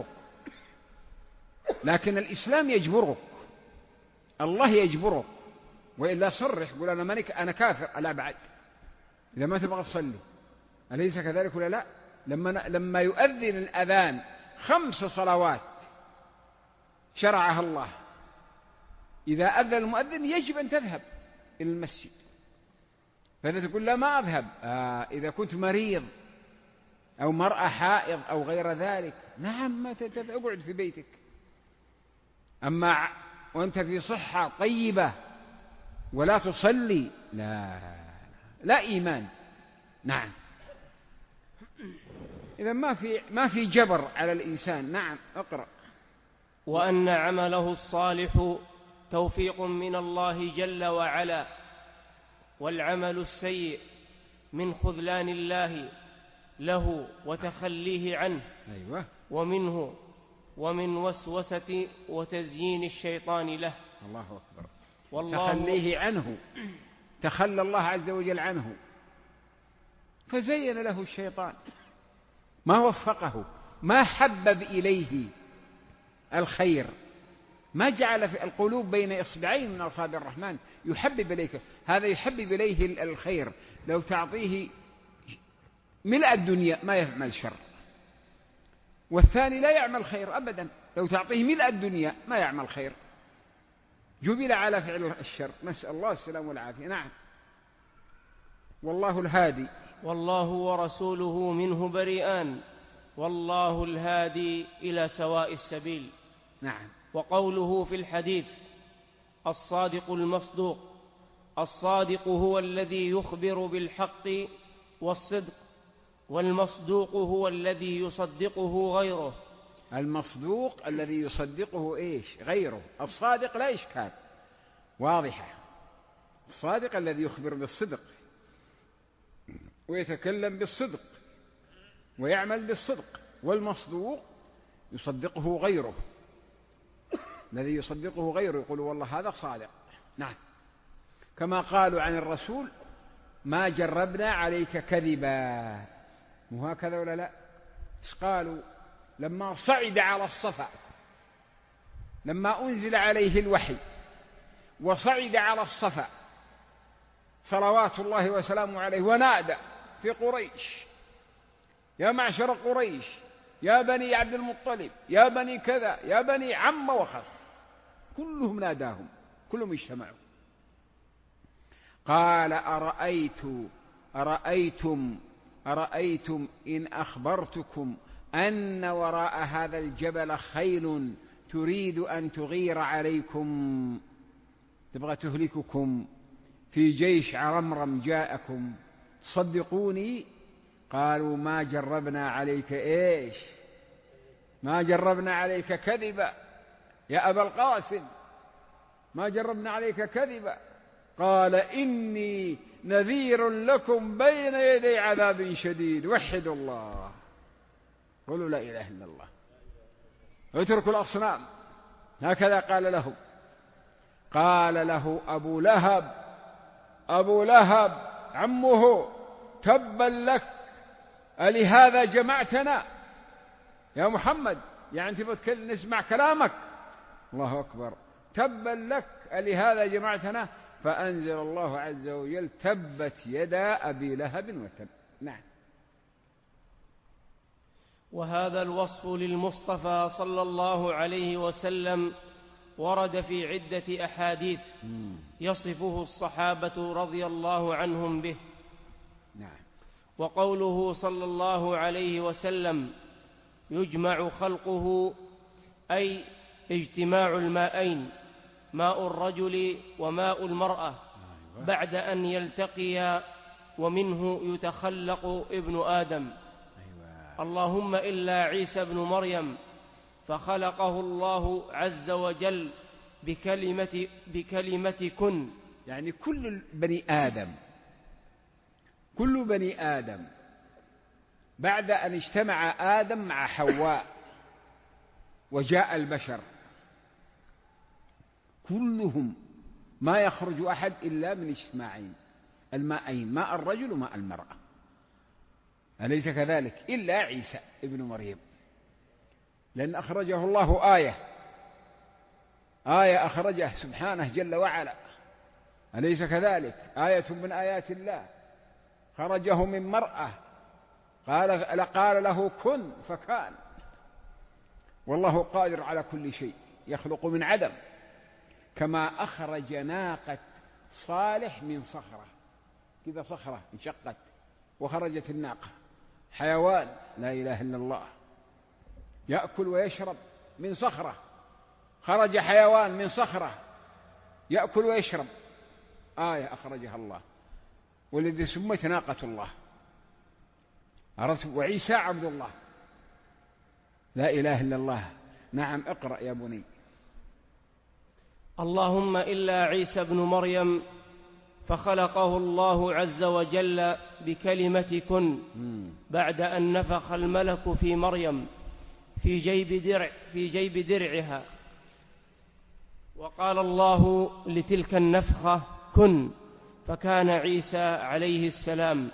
لكن الإسلام يجبرك، الله يجبرك، وإلا صرح قول أنا كافر، ألا بعد إذا ما تبغى تصلي، أليس كذلك ولا لا؟ لما يؤذن الأذان 5 صلوات شرعها الله، إذا أذن المؤذن يجب أن تذهب إلى المسجد، فإذا تقول لا ما أذهب، إذا كنت مريض أو مرأة حائض أو غير ذلك، نعم ما اقعد في بيتك. أما وأنت في صحة طيبة ولا تصلي، لا إيمان. نعم، إذا ما في جبر على الإنسان. نعم أقرأ. وأن عمله الصالح توفيق من الله جل وعلا، والعمل السيء من خذلان الله له وتخليه عنه، أيوة، ومن وسوسة وتزيين الشيطان له. الله أكبر. تخليه عنه، تخلى الله عز وجل عنه، فزين له الشيطان، ما وفقه، ما حبب إليه الخير، ما جعل في القلوب بين إصبعين من أصابع الرحمن يحبب إليك. هذا يحبب إليه الخير، لو تعطيه ملء الدنيا ما يعمل شر، والثاني لا يعمل خير أبدا، لو تعطيه ملء الدنيا ما يعمل خير، جبل على فعل الشر، نسأل الله السلام والعافية. نعم. والله الهادي، والله ورسوله منه بريئان، والله الهادي إلى سواء السبيل. نعم. وقوله في الحديث الصادق المصدوق، الصادق هو الذي يخبر بالحق والصدق، والمصدوق هو الذي يصدقه غيره. المصدوق الذي يصدقه إيش؟ غيره. الصادق لا إشكال، واضحة. الصادق الذي يخبر بالصدق ويتكلم بالصدق ويعمل بالصدق، والمصدوق يصدقه غيره، الذي يصدقه غيره يقول والله هذا صادق. نعم. كما قالوا عن الرسول ما جربنا عليك كذبا. مو هكذا ولا لا؟ إيش قالوا لما صعد على الصفا، لما أنزل عليه الوحي وصعد على الصفا صلوات الله وسلامه عليه، ونادى في قريش: يا معشر قريش، يا بني عبد المطلب، يا بني كذا، يا بني عم وخص، كلهم ناداهم، كلهم اجتمعوا. قال: أرأيتم إن أخبرتكم أن وراء هذا الجبل خيل تريد أن تغير عليكم، تبغى تهلككم، في جيش عرمرم جاءكم، تصدقوني؟ قالوا: ما جربنا عليك إيش؟ ما جربنا عليك كذبا يا أبا القاسم، ما جربنا عليك كذبا. قال: إني نذير لكم بين يدي عذاب شديد. وحدوا الله، قولوا لا إله إلا الله، اتركوا الأصنام. هكذا قال لهم. قال له أبو لهب عمه: تبا لك، ألهذا جمعتنا يا محمد؟ يعني تبغى نسمع كلامك؟ الله أكبر. تبا لك، ألهذا جمعتنا؟ فأنزل الله عز وجل: تبت يدا أبي لهب وتب. نعم. وهذا الوصف للمصطفى صلى الله عليه وسلم ورد في عدة أحاديث يصفه الصحابة رضي الله عنهم به. نعم. وقوله صلى الله عليه وسلم: يجمع خلقه، أي اجتماع الماءين، ماء الرجل وماء المرأة، بعد أن يلتقيا، ومنه يتخلق ابن آدم. اللهم إلا عيسى ابن مريم، فخلقه الله عز وجل بكلمة كن. يعني كل بني آدم بعد أن اجتمع آدم مع حواء وجاء البشر، كلهم ما يخرج أحد إلا من اجتماعين الماءين، ماء الرجل وماء المرأة، أليس كذلك؟ إلا عيسى ابن مريم، لأن أخرجه الله آية أخرجه سبحانه جل وعلا، أليس كذلك؟ آية من آيات الله، خرجه من مرأة، قال له كن فكان. والله قادر على كل شيء، يخلق من عدم، كما أخرج ناقة صالح من صخرة، كذا صخرة انشقت وخرجت الناقة، حيوان لا إله إلا الله يأكل ويشرب من صخرة، خرج حيوان من صخرة يأكل ويشرب، آية أخرجها الله، والذي سمت ناقة الله، وعيسى عبد الله، لا إله إلا الله. نعم. اقرأ يا بني. اللهم إلا عيسى ابن مريم، فخلقه الله عز وجل بكلمة كن، بعد أن نفخ الملك في مريم في جيب درعها، وقال الله لتلك النفخة كن، فكان عيسى عليه السلام،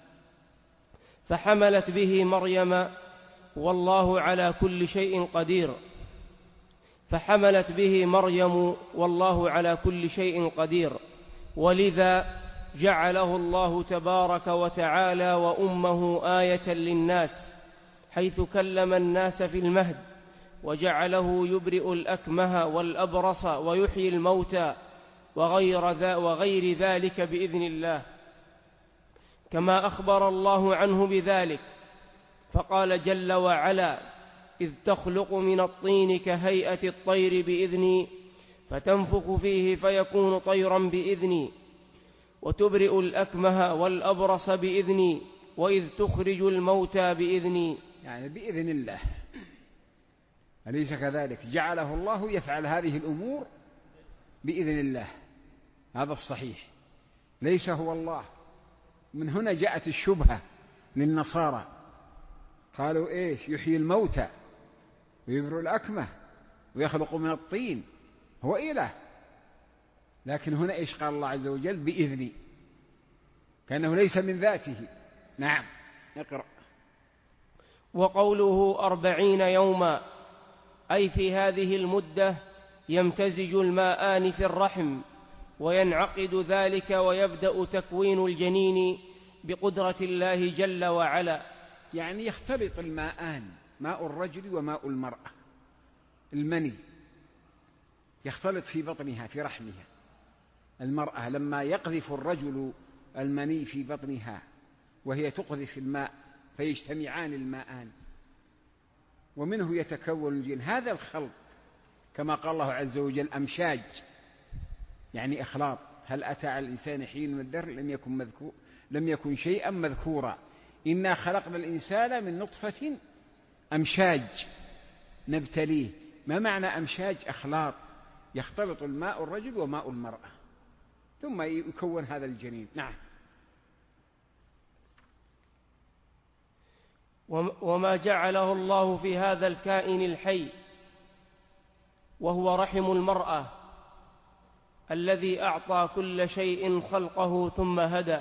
فحملت به مريم والله على كل شيء قدير، فحملت به مريم والله على كل شيء قدير، ولذا جعله الله تبارك وتعالى وأمه آية للناس، حيث كلم الناس في المهد، وجعله يبرئ الأكمه والأبرص ويحيي الموتى وغير ذلك بإذن الله، كما أخبر الله عنه بذلك، فقال جل وعلا: إذ تخلق من الطين كهيئة الطير بإذني، فتنفخ فيه فيكون طيرا بإذني، وتبرئ الأكمه والأبرص بإذني، وإذ تخرج الموتى بإذني. يعني بإذن الله، أليس كذلك؟ جعله الله يفعل هذه الأمور بإذن الله، هذا الصحيح، ليس هو الله. من هنا جاءت الشبهة للنصارى، قالوا إيش؟ يحيي الموتى ويبرئ الأكمه ويخلق من الطين، هو إله، لكن هنا إيش قال الله عز وجل؟ بإذني، كأنه ليس من ذاته. نعم، اقرأ. وقوله 40 يوما أي في هذه المدة يمتزج الماءان في الرحم وينعقد ذلك ويبدأ تكوين الجنين بقدرة الله جل وعلا. يعني يختلط الماءان، ماء الرجل وماء المرأة، المني يختلط في بطنها في رحمها. المرأة لما يقذف الرجل المني في بطنها وهي تقذف الماء فيجتمعان الماءان ومنه يتكون الجن. هذا الخلط كما قال الله عز وجل أمشاج، يعني إخلاط. هل أتى على الإنسان حين من الدهر لم يكن شيئا مذكورا. إنا خلقنا الإنسان من نطفة أمشاج نبتليه. ما معنى أمشاج؟ أخلاط، يختلط الماء الرجل وماء المرأة ثم يكون هذا الجنين. نعم. وما جعله الله في هذا الكائن الحي وهو رحم المرأة الذي أعطى كل شيء خلقه ثم هدى.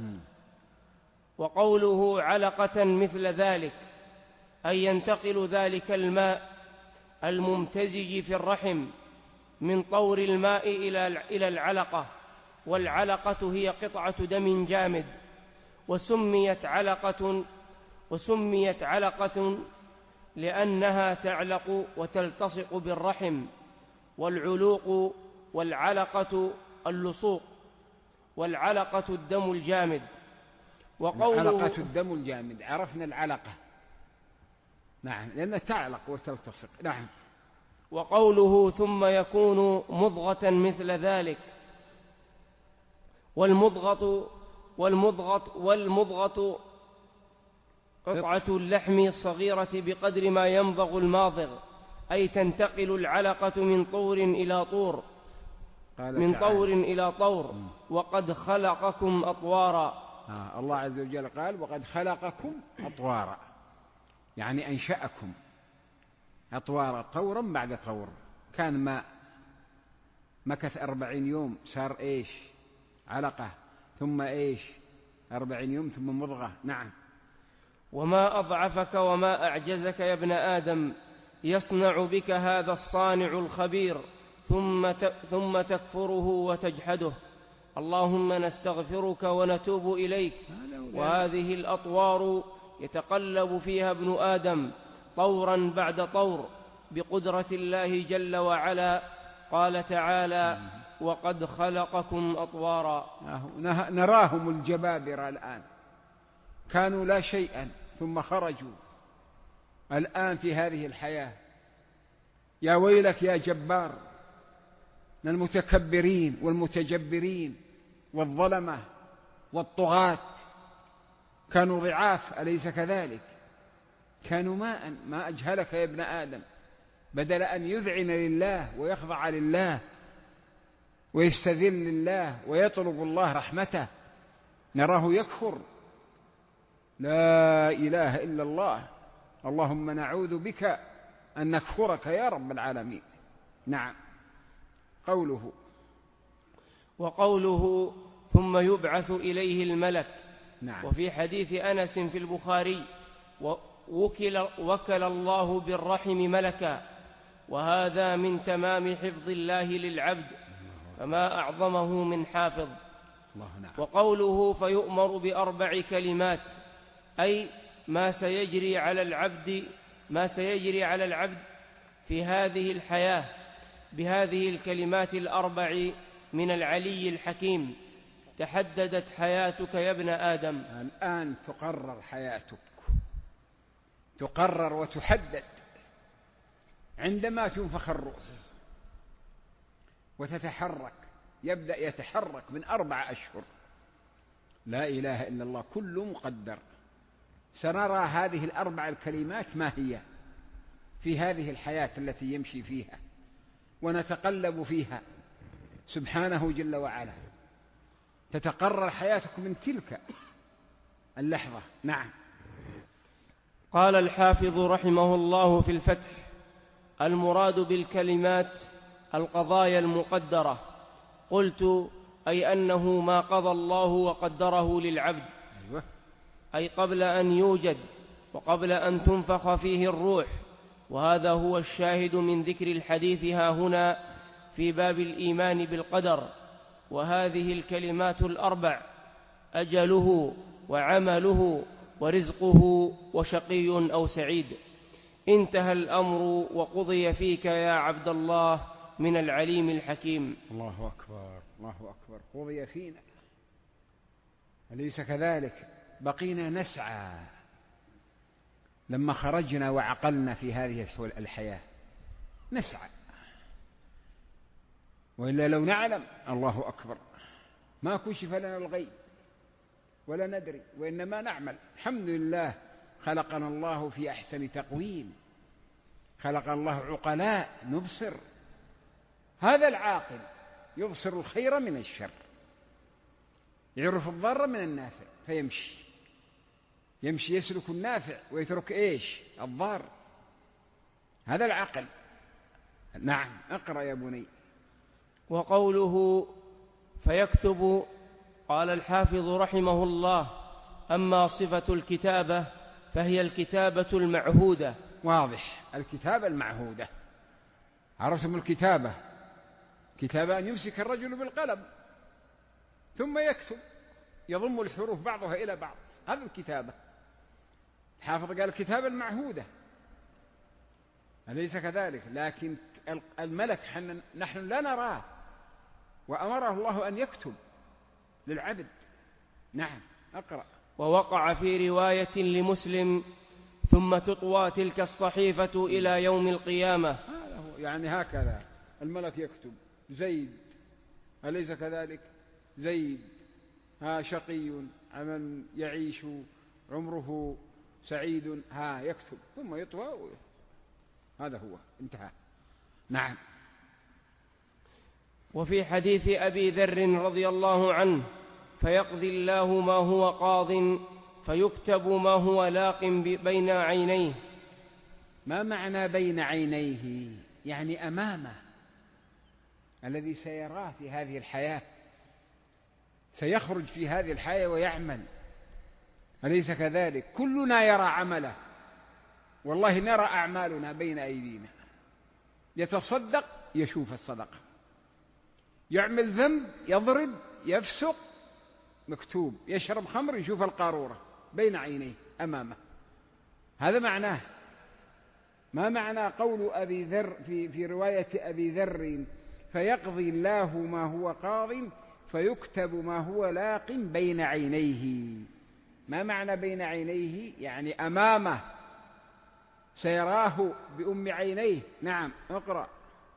وقوله علقة مثل ذلك أي ينتقل ذلك الماء الممتزج في الرحم من طور الماء إلى العلقة، والعلقة هي قطعة دم جامد، وسميت علقة لأنها تعلق وتلتصق بالرحم. والعلوق والعلقة اللصوق، والعلقة الدم الجامد. العلقة الدم الجامد، عرفنا العلقة. نعم، لأنها تعلق وتلتصق. نعم. وقوله ثم يكون مضغة مثل ذلك، والمضغة قطعة اللحم الصغيرة بقدر ما يمضغ الماضغ، أي تنتقل العلقة من طور إلى طور. وقد خلقكم أطوارا. الله عز وجل قال وقد خلقكم أطوارا، يعني أنشأكم أطوارا، طورا بعد طور. كان ماء مكث 40 يوم صار إيش؟ علقة، ثم إيش؟ 40 يوم ثم مضغة. نعم. وما أضعفك وما أعجزك يا ابن آدم يصنع بك هذا الصانع الخبير ثم تكفره وتجحده. اللهم نستغفرك ونتوب إليك. وهذه الأطوار يتقلب فيها ابن آدم طورا بعد طور بقدرة الله جل وعلا. قال تعالى وقد خلقكم أطوارا. نراهم الجبابرة الآن، كانوا لا شيئا ثم خرجوا الآن في هذه الحياة. يا ويلك يا جبار من المتكبرين والمتجبرين والظلمة والطغاة. كانوا ضعاف أليس كذلك؟ كانوا ماء. ما أجهلك يا ابن آدم، بدل أن يذعن لله ويخضع لله ويستذل لله ويطلب الله رحمته نراه يكفر. لا إله إلا الله. اللهم نعوذ بك أن نكفرك يا رب العالمين. نعم. وقوله ثم يبعث إليه الملك. نعم. وفي حديث أنس في البخاري وكل الله بالرحم ملكا، وهذا من تمام حفظ الله للعبد، فما أعظمه من حافظ. وقوله فيؤمر ب4 كلمات أي ما سيجري على العبد في هذه الحياة بهذه الكلمات 4 من العلي الحكيم. تحددت حياتك يا ابن آدم. الآن تقرر حياتك، تقرر وتحدد عندما تنفخ الروح وتتحرك. يبدأ يتحرك من 4 أشهر. لا إله إلا الله، كل مقدر. سنرى هذه 4 الكلمات ما هي في هذه الحياة التي يمشي فيها ونتقلب فيها سبحانه جل وعلا. تتقرر حياتك من تلك اللحظة. نعم. قال الحافظ رحمه الله في الفتح: المراد بالكلمات القضايا المقدرة. قلت: أي أنه ما قضى الله وقدره للعبد، أيوة. أي قبل أن يوجد وقبل أن تنفخ فيه الروح. وهذا هو الشاهد من ذكر الحديث ها هنا في باب الإيمان بالقدر. وهذه الكلمات الأربع: أجله وعمله ورزقه وشقي أو سعيد. انتهى الأمر وقضي فيك يا عبد الله من العليم الحكيم. الله أكبر، الله أكبر. قضي فينا، أليس كذلك؟ بقينا نسعى لما خرجنا وعقلنا في هذه الحياة، نسعى، وإلا لو نعلم الله أكبر ما كشف لنا الغيب ولا ندري، وإنما نعمل. الحمد لله خلقنا الله في أحسن تقويم، خلق الله عقلاء نبصر. هذا العاقل يبصر الخير من الشر، يعرف الضار من النافع فيمشي، يسلك النافع ويترك إيش؟ الضار. هذا العقل. نعم، اقرأ يا بني. وقوله فيكتب، قال الحافظ رحمه الله: أما صفة الكتابة فهي الكتابة المعهودة. واضح، الكتابة المعهودة. عرفتم الكتابة؟ كتابة أن يمسك الرجل بالقلم ثم يكتب، يضم الحروف بعضها إلى بعض، هذا الكتابة. الحافظ قال الكتابة المعهودة، أليس كذلك؟ لكن الملك نحن لا نراه، وأمره الله أن يكتب للعبد. نعم، أقرأ. ووقع في رواية لمسلم: ثم تطوى تلك الصحيفة إلى يوم القيامة. هذا هو، يعني هكذا الملك يكتب زيد، أليس كذلك؟ زيد شقي، عمل يعيش عمره سعيد، يكتب ثم يطوى، هذا هو، انتهى. نعم. وفي حديث أبي ذر رضي الله عنه: فيقضي الله ما هو قاض فيكتب ما هو لاق بين عينيه. ما معنى بين عينيه؟ يعني أمامه، الذي سيراه في هذه الحياة، سيخرج في هذه الحياة ويعمل، أليس كذلك؟ كلنا يرى عمله، والله نرى أعمالنا بين أيدينا. يتصدق يشوف الصدقة، يعمل ذنب، يضرب، يفسق، مكتوب، يشرب خمر، يشوف القارورة بين عينيه أمامه. هذا معناه. ما معنى قول أبي ذر في رواية أبي ذر: فيقضي الله ما هو قاض فيكتب ما هو لاق بين عينيه؟ ما معنى بين عينيه؟ يعني أمامه، سيراه بأم عينيه. نعم، اقرأ.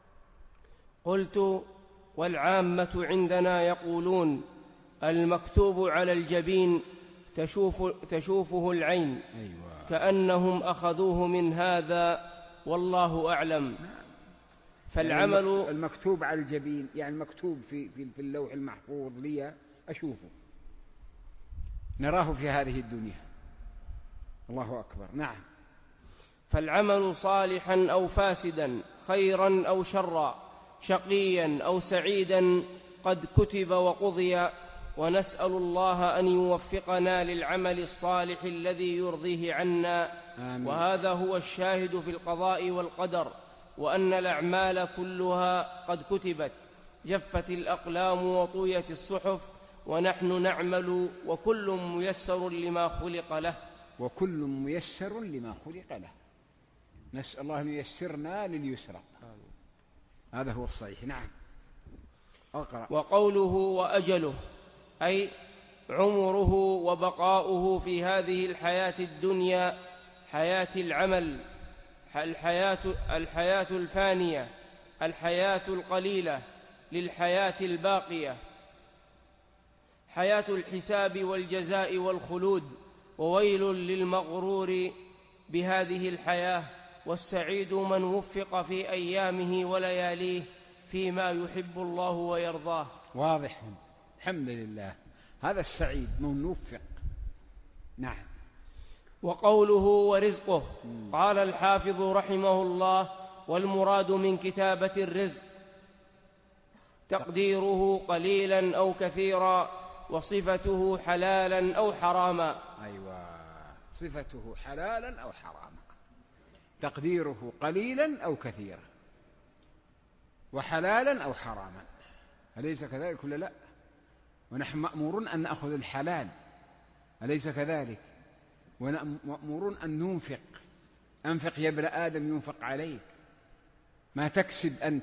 قلت: والعامة عندنا يقولون المكتوب على الجبين تشوفه العين. أيوة. كأنهم أخذوه من هذا، والله أعلم. فالعمل المكتوب على الجبين يعني مكتوب في اللوح المحفوظ لي أشوفه، نراه في هذه الدنيا. الله أكبر. نعم. فالعمل صالحا أو فاسدا، خيرا أو شرا، شقيا أو سعيدا، قد كتب وقضي. ونسأل الله أن يوفقنا للعمل الصالح الذي يرضيه عنا. آمين. وهذا هو الشاهد في القضاء والقدر، وأن الأعمال كلها قد كتبت، جفت الأقلام وطويت الصحف، ونحن نعمل، وكل ميسر لما خلق له. وكل ميسر لما خلق له. نسأل الله أن ييسرنا لليسرى. هذا هو الصحيح. نعم، أقرأ. وقوله وأجله، أي عمره وبقاؤه في هذه الحياة الدنيا، حياة العمل، الحياة الفانية، الحياة القليلة للحياة الباقية، حياة الحساب والجزاء والخلود. وويل للمغرور بهذه الحياة، والسعيد من وفق في أيامه ولياليه فيما يحب الله ويرضاه. واضح، الحمد لله، هذا السعيد من وفق. نعم. وقوله ورزقه، قال الحافظ رحمه الله: والمراد من كتابة الرزق تقديره قليلا أو كثيرا، وصفته حلالا أو حراما. أيوة، صفته حلالا أو حراما، تقديره قليلا أو كثيرا، وحلالا أو حراما، أليس كذلك ولا لا؟ ونحن مأمورون أن نأخذ الحلال، أليس كذلك؟ ومأمورون أن ننفق. أنفق يا ابن آدم ينفق عليك، ما تكسب أنت،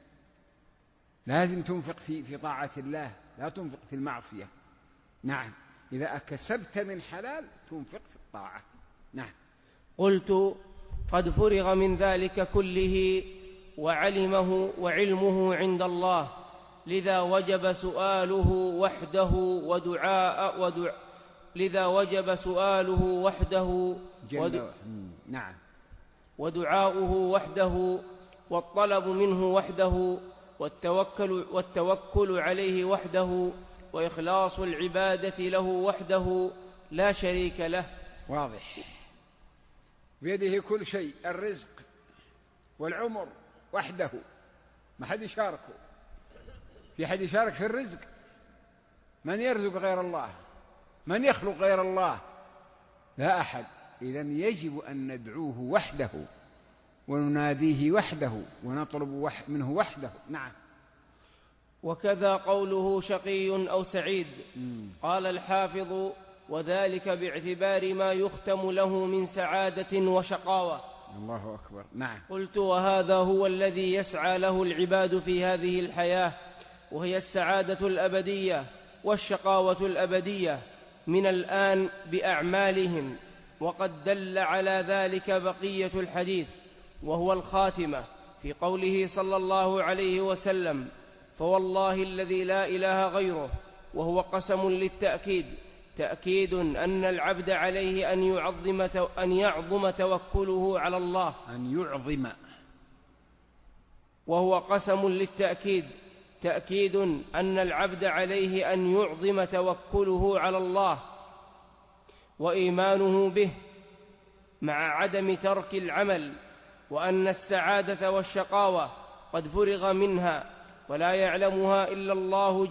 لازم تنفق في طاعة الله، لا تنفق في المعصية. نعم، إذا كسبت من حلال تنفق في الطاعة. نعم. قلت: قد فرغ من ذلك كله وعلمه وعلمه عند الله، لذا وجب سؤاله وحده نعم، ودعاؤه وحده، والطلب منه وحده، والتوكل عليه وحده، وإخلاص العبادة له وحده لا شريك له. واضح. بيده كل شيء، الرزق والعمر وحده، ما حد يشاركه. في حد يشارك في الرزق؟ من يرزق غير الله؟ من يخلق غير الله؟ لا أحد. إذن يجب أن ندعوه وحده، ونناديه وحده، ونطلب منه وحده. نعم. وكذا قوله شقي أو سعيد. قال الحافظ: وذلك باعتبار ما يختم له من سعادة وشقاوة. الله أكبر. نعم. قلت: وهذا هو الذي يسعى له العباد في هذه الحياة، وهي السعادة الأبدية والشقاوة الأبدية من الآن بأعمالهم. وقد دل على ذلك بقية الحديث، وهو الخاتمة، في قوله صلى الله عليه وسلم: فوالله الذي لا إله غيره، وهو قسم للتأكيد، تأكيد أن العبد عليه أن يعظم توكله على الله. أن يعظم، وهو قسم للتأكيد، تأكيد أن العبد عليه أن يعظم توكله على الله وإيمانه به مع عدم ترك العمل، وأن السعادة والشقاوة قد فرغ منها، ولا يعلمها إلا الله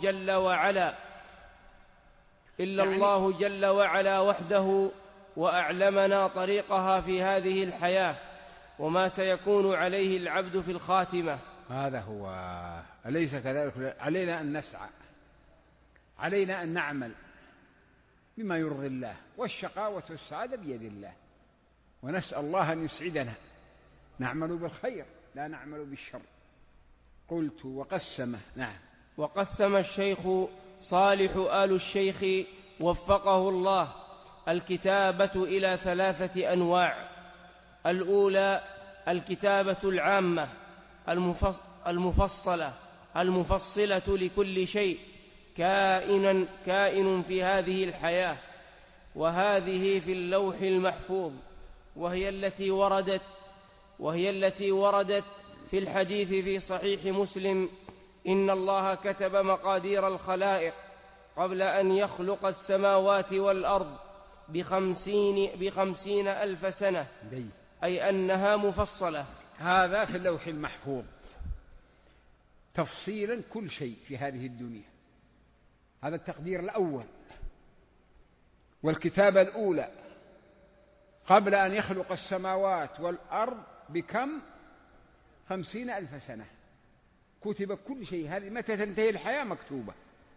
جل وعلا وحده، وأعلمنا طريقها في هذه الحياة، وما سيكون عليه العبد في الخاتمة. هذا هو. أليس كذلك؟ علينا أن نسعى، علينا أن نعمل بما يرضي الله، والشقاوة والسعادة بيد الله، ونسأل الله أن يسعدنا، نعمل بالخير لا نعمل بالشر. قلت: وقسمه. نعم. وقسم الشيخ صالح آل الشيخ وفقه الله الكتابة إلى 3 أنواع. الأولى الكتابة العامة المفصلة لكل شيء كائن في هذه الحياة، وهذه في اللوح المحفوظ، وهي التي وردت في الحديث في صحيح مسلم: إن الله كتب مقادير الخلائق قبل أن يخلق السماوات والأرض ب50 ألف سنة، أي أنها مفصلة. هذا في اللوح المحفوظ تفصيلا كل شيء في هذه الدنيا. هذا التقدير الأول. والكتابة الأولى قبل أن يخلق السماوات والأرض بكم؟ 50 ألف سنة كتب كل شيء. هذه متى تنتهي الحياة مكتوبة،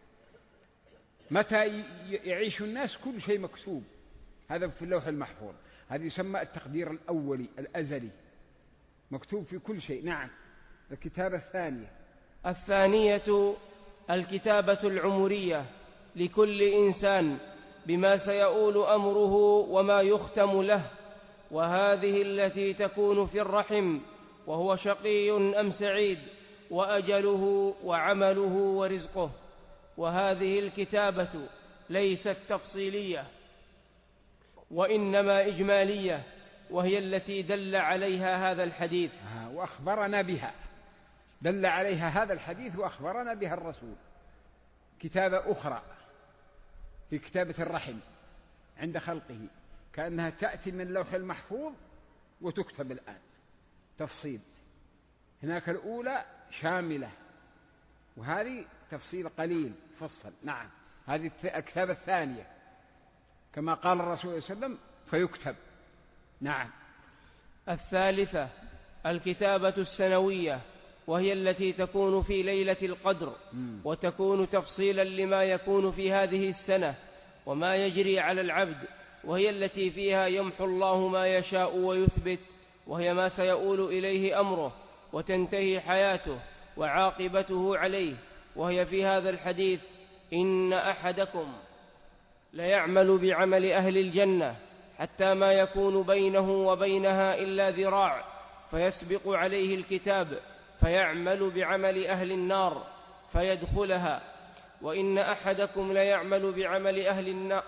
متى يعيش الناس كل شيء مكتوب. هذا في اللوح المحفوظ. هذا يسمى التقدير الأولي الأزلي، مكتوب في كل شيء. نعم. الكتابة الثانية الكتابة العمرية لكل إنسان بما سيؤول أمره وما يختم له، وهذه التي تكون في الرحم، وهو شقي أم سعيد، وأجله وعمله ورزقه. وهذه الكتابة ليست تفصيلية، وإنما إجمالية، وهي التي دل عليها هذا الحديث وأخبرنا بها. دل عليها هذا الحديث وأخبرنا بها الرسول. كتابة أخرى في كتابة الرحم عند خلقه، كأنها تأتي من اللوح المحفوظ وتكتب الآن تفصيل. هناك الأولى شاملة وهذه تفصيل قليل فصل. نعم، هذه الكتابة الثانية كما قال الرسول صلى الله عليه وسلم فيكتب. نعم. الثالثة الكتابة السنوية، وهي التي تكون في ليلة القدر، وتكون تفصيلا لما يكون في هذه السنة وما يجري على العبد، وهي التي فيها يمحو الله ما يشاء ويثبت، وهي ما سيؤول إليه أمره وتنتهي حياته وعاقبته عليه. وهي في هذا الحديث: إن أحدكم ليعمل بعمل أهل الجنة حتى ما يكون بينه وبينها إلا ذراع، فيسبق عليه الكتاب فيعمل بعمل أهل النار فيدخلها. وإن أحدكم ليعمل بعمل أهل النار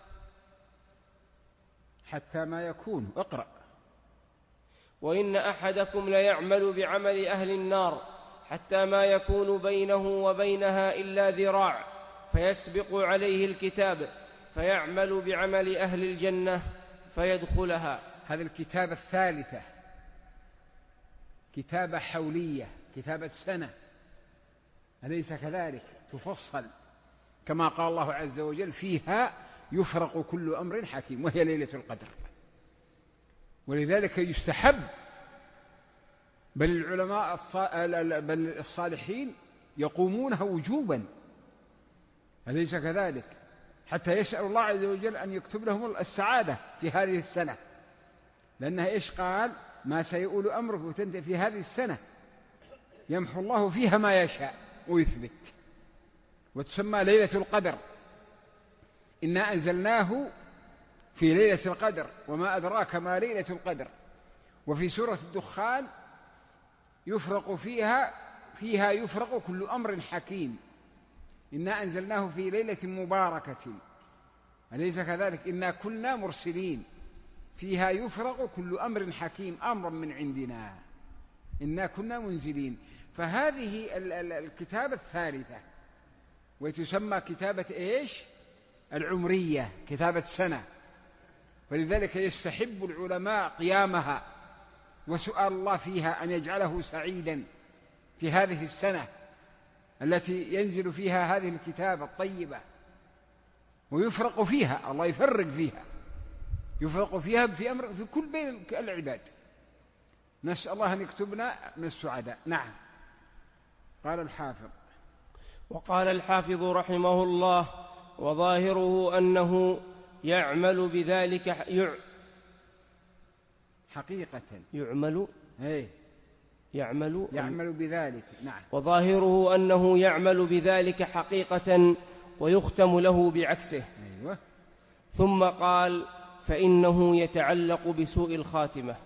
حتى ما يكون. اقرأ. وإن أحدكم ليعمل بعمل أهل النار حتى ما يكون بينه وبينها إلا ذراع، فيسبق عليه الكتاب فيعمل بعمل أهل الجنة فيدخلها. هذه الكتابة الثالثة كتابة حولية، كتابة سنة، أليس كذلك؟ تفصل كما قال الله عز وجل: فيها يفرق كل أمر حكيم، وهي ليلة القدر. ولذلك يستحب، بل العلماء بل الصالحين يقومونها وجوبا، أليس كذلك؟ حتى يسأل الله عز وجل أن يكتب لهم السعادة في هذه السنة، لأنها إيش قال؟ ما سيؤول أمره وتنتهي في هذه السنة، يمحو الله فيها ما يشاء ويثبت، وتسمى ليلة القدر. إنا أنزلناه في ليلة القدر وما أدراك ما ليلة القدر. وفي سورة الدخان: يفرق فيها يفرق كل أمر حكيم، إنا أنزلناه في ليلة مباركة، أليس كذلك؟ إنا كنا مرسلين، فيها يفرق كل أمر حكيم أمرا من عندنا، إنا كنا منزلين. فهذه الكتابة الثالثة، وتسمى كتابة إيش؟ العمرية، كتابة سنة. فلذلك يستحب العلماء قيامها وسؤال الله فيها أن يجعله سعيدا في هذه السنة التي ينزل فيها هذه الكتابة الطيبة، ويفرق فيها، الله يفرق فيها، يفرق فيها في أمر في كل بين العباد. نسأل الله أن يكتبنا من السعداء. نعم. قال الحافظ: وقال الحافظ رحمه الله: وظاهره أنه يعمل بذلك حقيقة يعمل بذلك. نعم. وظاهره أنه يعمل بذلك حقيقة ويختم له بعكسه. أيوة. ثم قال: فإنه يتعلق بسوء الخاتمة.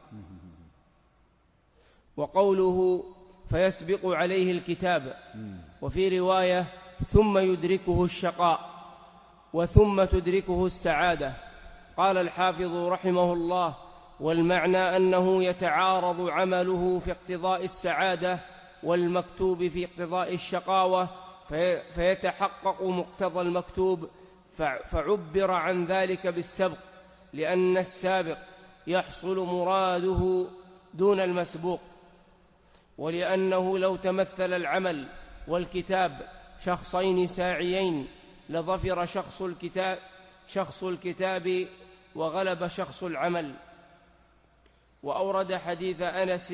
وقوله فيسبق عليه الكتاب، وفي رواية ثم يدركه الشقاء وثم تدركه السعادة. قال الحافظ رحمه الله: والمعنى أنه يتعارض عمله في اقتضاء السعادة والمكتوب في اقتضاء الشقاوة، فيتحقق مقتضى المكتوب، فعبر عن ذلك بالسبق، لأن السابق يحصل مراده دون المسبوق، ولأنه لو تمثل العمل والكتاب شخصين ساعيين لظفر شخص الكتاب وغلب شخص العمل. وأورد حديث أنس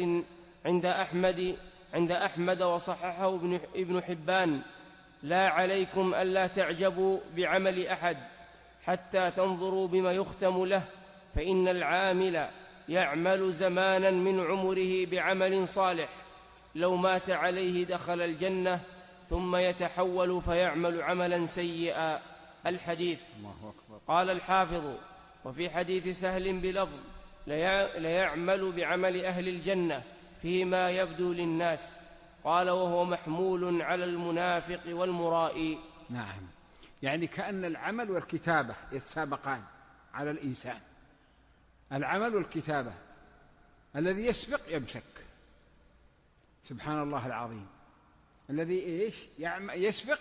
عند أحمد وصححه ابن حبان: لا عليكم ألا تعجبوا بعمل أحد حتى تنظروا بما يختم له، فإن العامل يعمل زمانا من عمره بعمل صالح، لو مات عليه دخل الجنة، ثم يتحول فيعمل عملا سيئا. الحديث. قال الحافظ: وفي حديث سهل بلفظ: ليعمل بعمل أهل الجنة فيما يبدو للناس. قال: وهو محمول على المنافق والمرائي. نعم، يعني كأن العمل والكتابة يتسابقان على الإنسان. العمل والكتابة، الذي يسبق يمسك، سبحان الله العظيم، الذي إيش يسبق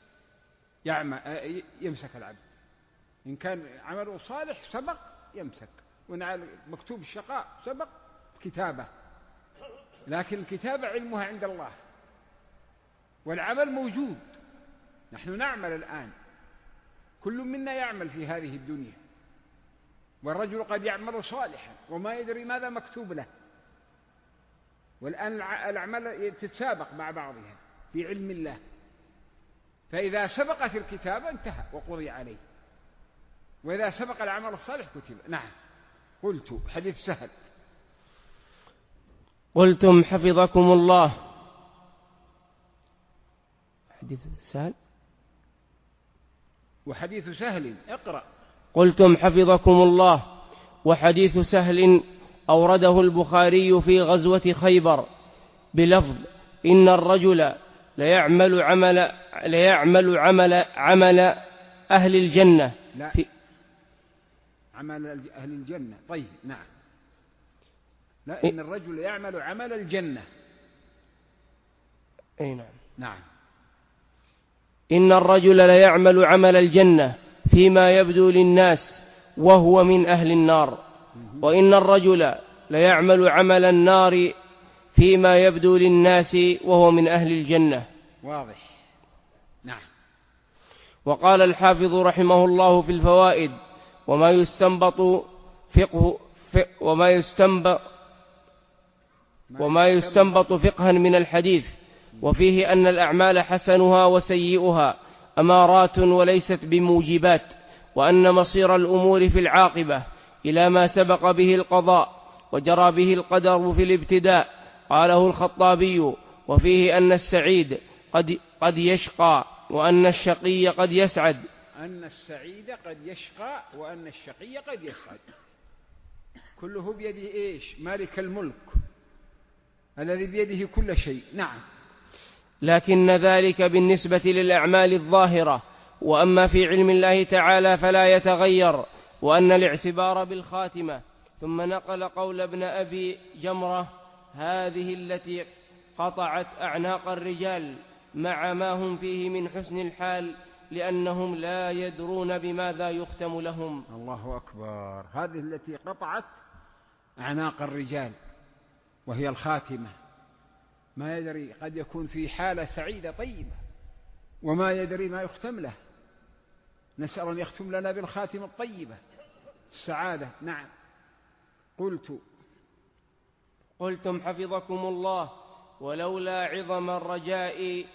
يمسك العبد. إن كان عمله صالح سبق يمسك، وإن مكتوب الشقاء سبق كتابة. لكن الكتابة علمها عند الله، والعمل موجود، نحن نعمل الآن، كل منا يعمل في هذه الدنيا، والرجل قد يعمل صالحا وما يدري ماذا مكتوب له. والآن الأعمال تتسابق مع بعضها في علم الله، فإذا سبقت الكتابة انتهى وقضي عليه، وإذا سبق العمل الصالح كتب. نعم. قلت حديث سهل. قلتم حفظكم الله. حديث سهل وحديث سهل اقرأ. قلتم حفظكم الله. وحديث سهل أورده البخاري في غزوة خيبر بلفظ إن الرجل ليعمل عمل أهل الجنة. لا، عمل أهل الجنة. طيب نعم. لا، إن الرجل يعمل عمل الجنة. أي نعم. نعم. إن الرجل ليعمل عمل الجنة فيما يبدو للناس وهو من أهل النار، وإن الرجل ليعمل عمل النار فيما يبدو للناس وهو من أهل الجنة. واضح. نعم. وقال الحافظ رحمه الله في الفوائد وما يستنبط فقها من الحديث، وفيه أن الأعمال حسنها وسيئها أمارات وليست بموجبات، وأن مصير الأمور في العاقبة إلى ما سبق به القضاء وجرى به القدر في الابتداء. قاله الخطابي. وفيه أن السعيد قد يشقى وأن الشقي قد يسعد. أن السعيد قد يشقى وأن الشقي قد يسعد، كله بيده إيش؟ مالك الملك الذي بيده كل شيء. نعم. لكن ذلك بالنسبة للأعمال الظاهرة، وأما في علم الله تعالى فلا يتغير، وأن الاعتبار بالخاتمة. ثم نقل قول ابن أبي جمرة هذه التي قطعت أعناق الرجال مع ما هم فيه من حسن الحال، لأنهم لا يدرون بماذا يختم لهم. الله أكبر. هذه التي قطعت أعناق الرجال وهي الخاتمة، ما يدري، قد يكون في حالة سعيدة طيبة وما يدري ما يختم له. نسأل أن يختم لنا بالخاتمة الطيبة السعادة. نعم. قلتم حفظكم الله. ولولا عظم الرجاء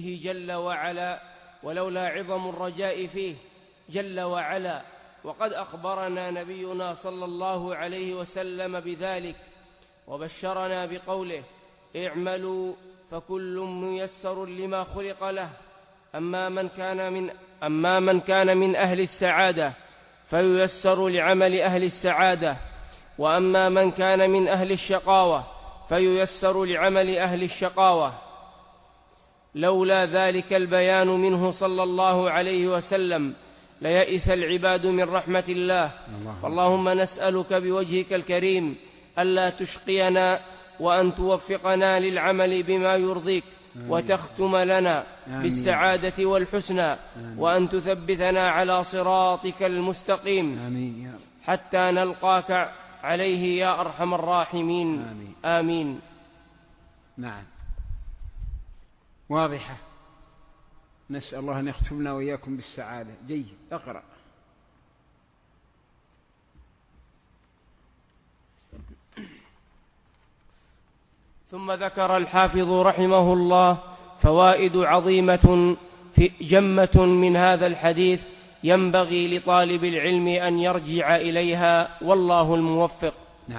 فيه جل وعلا وقد أخبرنا نبينا صلى الله عليه وسلم بذلك، وبشرنا بقوله اعملوا فكل ميسر لما خلق له. أما من كان من أهل السعادة فييسر لعمل أهل السعادة، وأما من كان من أهل الشقاوة فييسر لعمل أهل الشقاوة. لولا ذلك البيان منه صلى الله عليه وسلم ليئس العباد من رحمة الله. فاللهم نسألك بوجهك الكريم ألا تشقينا، وأن توفقنا للعمل بما يرضيك، وتختم لنا بالسعادة والحسنى، وأن تثبتنا على صراطك المستقيم حتى نلقاك عليه يا أرحم الراحمين. آمين. نعم. واضحة. نسأل الله أن يختمنا وإياكم بالسعادة. جيد. اقرأ. ثم ذكر الحافظ رحمه الله فوائد عظيمة جمة من هذا الحديث ينبغي لطالب العلم أن يرجع إليها، والله الموفق. نعم.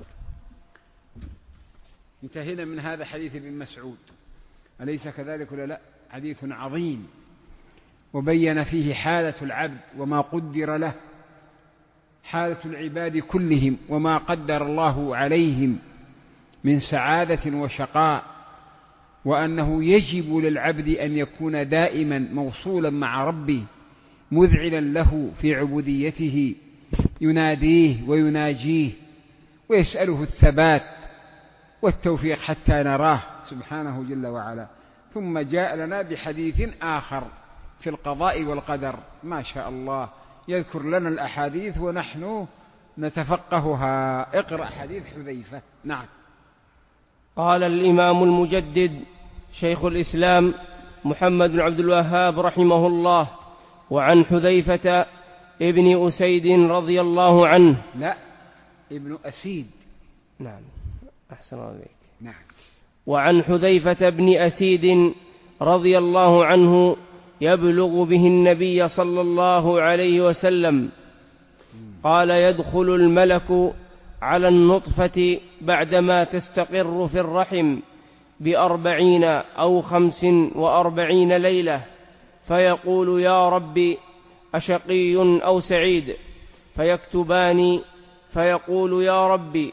انتهينا من هذا حديث ابن مسعود، أليس كذلك ولا لا؟ حديث عظيم، وبين فيه حالة العبد وما قدر له، حالة العباد كلهم وما قدر الله عليهم من سعادة وشقاء، وأنه يجب للعبد أن يكون دائما موصولا مع ربه مذعلا له في عبوديته، يناديه ويناجيه ويسأله الثبات والتوفيق حتى نراه سبحانه جل وعلا. ثم جاء لنا بحديث آخر في القضاء والقدر، ما شاء الله، يذكر لنا الأحاديث ونحن نتفقهها. اقرأ حديث حذيفة. نعم. قال الإمام المجدد شيخ الإسلام محمد بن عبد الوهاب رحمه الله. وعن حذيفة ابن أسيد رضي الله عنه. لا، ابن أسيد. نعم، أحسن عليك. نعم. وعن حذيفة بن أسيد رضي الله عنه يبلغ به النبي صلى الله عليه وسلم قال: يدخل الملك على النطفة بعدما تستقر في الرحم ب40 أو 45 ليلة، فيقول: يا رب أشقي أو سعيد؟ فيكتبان، فيقول: يا رب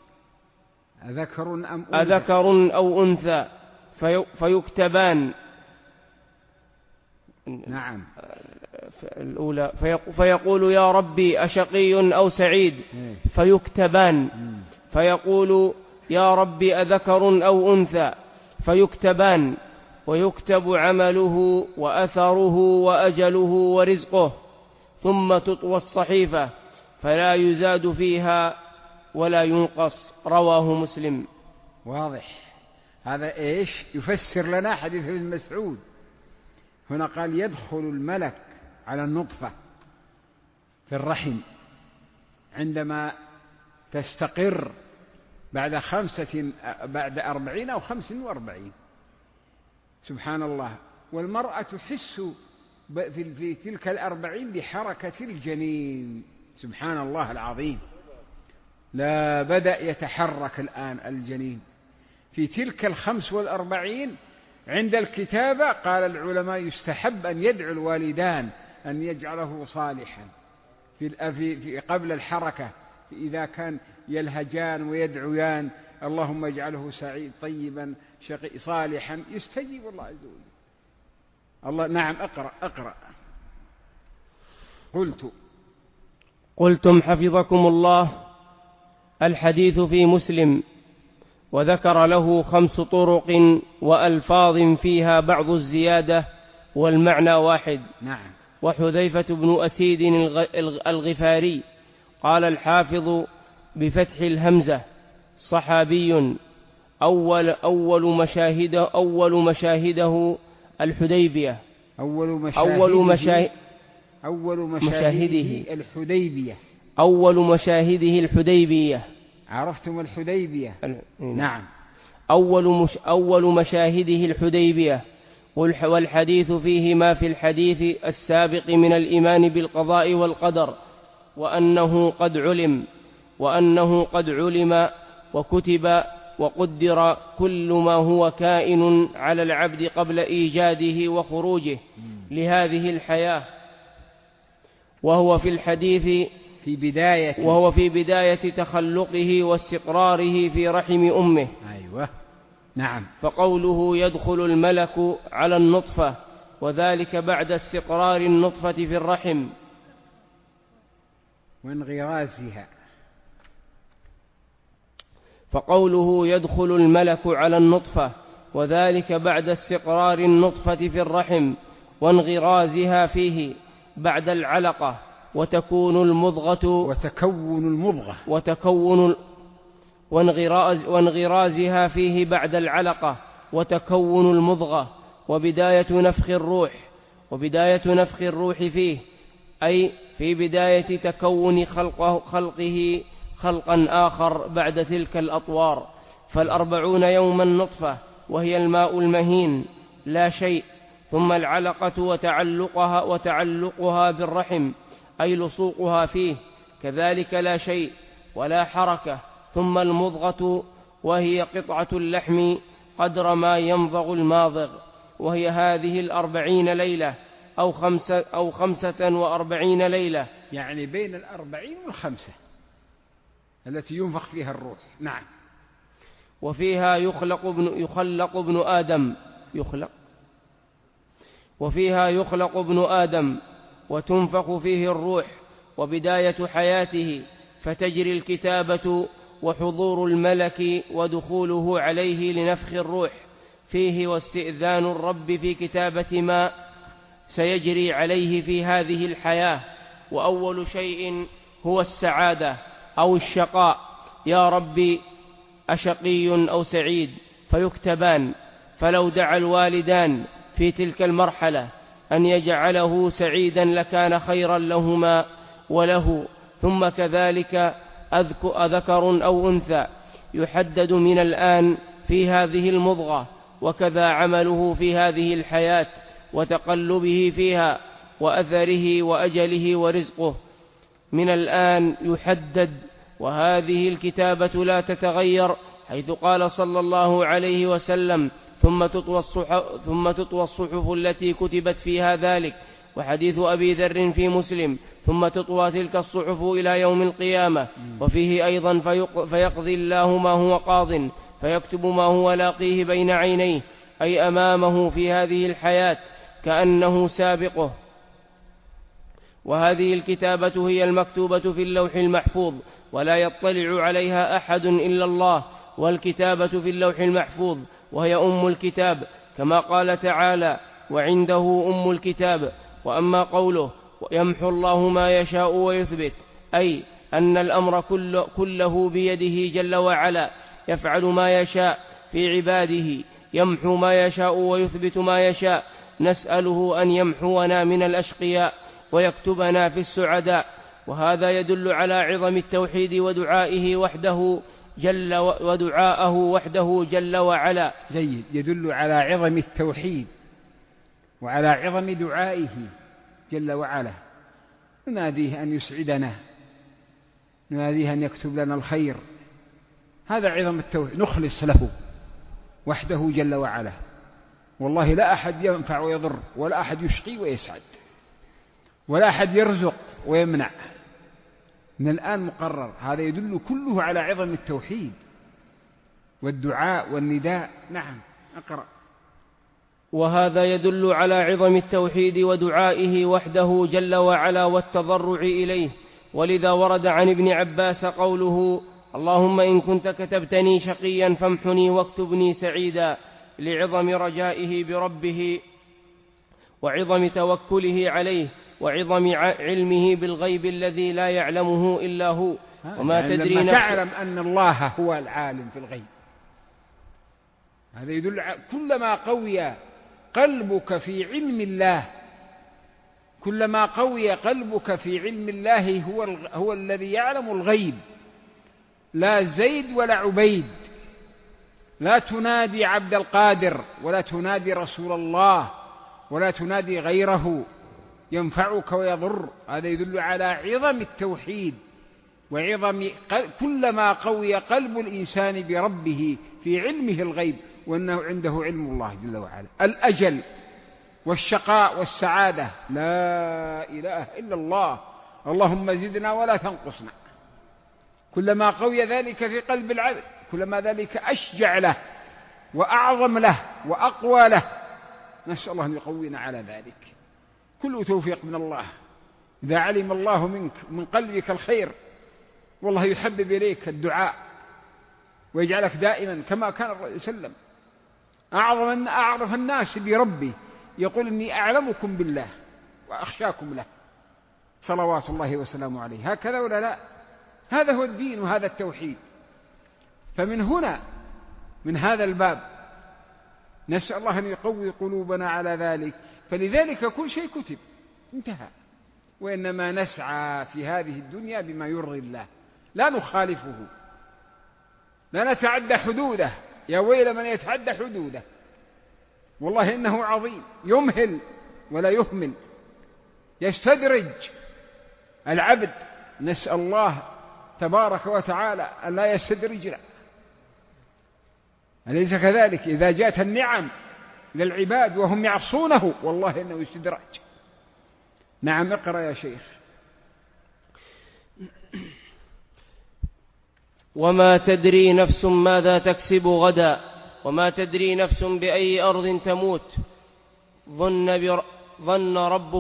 أذكر أو أنثى؟ فيكتبان. نعم. الأولى فيقول: يا ربي أشقي أو سعيد؟ فيكتبان. فيقول: يا ربي أذكر أو أنثى؟ فيكتبان. ويكتب عمله وأثره وأجله ورزقه، ثم تطوى الصحيفة فلا يزاد فيها ولا ينقص. رواه مسلم. واضح. هذا إيش يفسر لنا حديث ابن مسعود. هنا قال: يدخل الملك على النطفة في الرحم عندما تستقر بعد 40 أو 45. سبحان الله. والمرأة تحس في تلك 40 بحركة الجنين. سبحان الله العظيم. لا بدأ يتحرك الآن الجنين في تلك 45. عند الكتابة قال العلماء يستحب أن يدعو الوالدان أن يجعله صالحا في قبل الحركة، إذا كان يلهجان ويدعوان: اللهم اجعله سعيد طيبا شقي صالحا، يستجيب الله عز وجل. الله. نعم. أقرأ. قلتم حفظكم الله. الحديث في مسلم، وذكر له 5 طرق وألفاظ فيها بعض الزيادة والمعنى واحد. نعم. وحذيفة بن أسيد الغفاري قال الحافظ بفتح الهمزة صحابي. أول مشاهده الحديبية. أول مشاهده الحديبية. عرفتم الحديبية؟ نعم. أول مشاهده الحديبية. والحديث فيه ما في الحديث السابق من الإيمان بالقضاء والقدر، وأنه قد علم وكتب وقدر كل ما هو كائن على العبد قبل إيجاده وخروجه لهذه الحياة، وهو في الحديث في بداية تخلقه واستقراره في رحم أمه. أيوة. نعم. فقوله يدخل الملك على النطفة، وذلك بعد استقرار النطفة في الرحم وانغرازها. فقوله يدخل الملك على النطفة، وذلك بعد استقرار النطفة في الرحم وانغرازها فيه بعد العلقة، وتكون المضغة وانغرازها فيه بعد العلقة وتكون المضغة، وبداية نفخ الروح فيه، أي في بداية تكون خلقه خلقا آخر بعد تلك الأطوار. 40 يوما نطفة وهي الماء المهين لا شيء، ثم العلقة وتعلقها بالرحم أي لصوقها فيه كذلك لا شيء ولا حركة، ثم المضغة وهي قطعة اللحم قدر ما يمضغ الماضغ، وهي هذه 40 ليلة أو 45 ليلة، يعني بين 40 و5 التي ينفخ فيها الروح. نعم. وفيها يخلق ابن آدم وتنفخ فيه الروح، وبداية حياته فتجري الكتابة وحضور الملك ودخوله عليه لنفخ الروح فيه، واستئذان الرب في كتابة ما سيجري عليه في هذه الحياة. وأول شيء هو السعادة أو الشقاء: يا ربي أشقي أو سعيد؟ فيكتبان. فلو دعا الوالدان في تلك المرحلة أن يجعله سعيدا لكان خيرا لهما وله. ثم كذلك ذكر أو أنثى يحدد من الآن في هذه المضغة، وكذا عمله في هذه الحياة وتقلبه فيها وأثره وأجله ورزقه من الآن يحدد. وهذه الكتابة لا تتغير، حيث قال صلى الله عليه وسلم ثم تطوى الصحف التي كتبت فيها ذلك. وحديث أبي ذر في مسلم ثم تطوى تلك الصحف إلى يوم القيامة. وفيه أيضا فيقضي الله ما هو قاض فيكتب ما هو لاقيه بين عينيه، أي أمامه في هذه الحياة كأنه سابقه. وهذه الكتابة هي المكتوبة في اللوح المحفوظ ولا يطلع عليها أحد إلا الله، والكتابة في اللوح المحفوظ وهي أم الكتاب، كما قال تعالى وعنده أم الكتاب. وأما قوله ويمحو الله ما يشاء ويثبت، أي أن الأمر كله بيده جل وعلا، يفعل ما يشاء في عباده، يمحو ما يشاء ويثبت ما يشاء. نسأله أن يمحونا من الأشقياء ويكتبنا في السعداء. وهذا يدل على عظم التوحيد ودعائه وحده جل وعلا. جيد، يدل على عظم التوحيد وعلى عظم دعائه جل وعلا. نناديه أن يسعدنا، نناديه أن يكتب لنا الخير. هذا عظم التوحيد، نخلص له وحده جل وعلا. والله لا أحد ينفع ويضر، ولا أحد يشقي ويسعد، ولا أحد يرزق ويمنع. من الآن مقرر. هذا يدل كله على عظم التوحيد والدعاء والنداء. نعم، أقرأ. وهذا يدل على عظم التوحيد ودعائه وحده جل وعلا والتضرع إليه. ولذا ورد عن ابن عباس قوله اللهم إن كنت كتبتني شقيا فامحني واكتبني سعيدا، لعظم رجائه بربه وعظم توكله عليه وعظم علمه بالغيب الذي لا يعلمه إلا هو. وما يعني تدري لما تعلم أن الله هو العالم في الغيب، هذا يدل كلما قوي قلبك في علم الله، كلما قوي قلبك في علم الله هو الذي يعلم الغيب، لا زيد ولا عبيد. لا تنادي عبد القادر ولا تنادي رسول الله ولا تنادي غيره ينفعك ويضر. هذا يدل على عظم التوحيد وعظم كلما قوي قلب الإنسان بربه في علمه الغيب، وأنه عنده علم الله جل وعلا، الأجل والشقاء والسعادة. لا إله إلا الله، اللهم زدنا ولا تنقصنا. كلما قوي ذلك في قلب العبد كلما ذلك أشجع له وأعظم له وأقوى له. نسأل الله أن يقوينا على ذلك. كل توفيق من الله. إذا علم الله منك من قلبك الخير، والله يحبب إليك الدعاء ويجعلك دائما كما كان الرسول صلى الله عليه وسلم أعرف الناس بربي، يقول إني أعلمكم بالله وأخشاكم له صلوات الله وسلامه عليه. هكذا ولا لا؟ هذا هو الدين وهذا التوحيد. فمن هنا من هذا الباب نسأل الله أن يقوي قلوبنا على ذلك. فلذلك كل شيء كتب، انتهى. وإنما نسعى في هذه الدنيا بما يرضي الله، لا نخالفه، لا نتعدى حدوده. يا ويل من يتعدى حدوده، والله إنه عظيم. يمهل ولا يهمل، يستدرج العبد. نسأل الله تبارك وتعالى أن لا يستدرجنا. أليس كذلك؟ إذا جاءت النعم للعباد وهم يعصونه والله إنه يستدرج. نعم، اقرأ يا شيخ. وما تدري نفس ماذا تكسب غدا وما تدري نفس بأي أرض تموت. ظن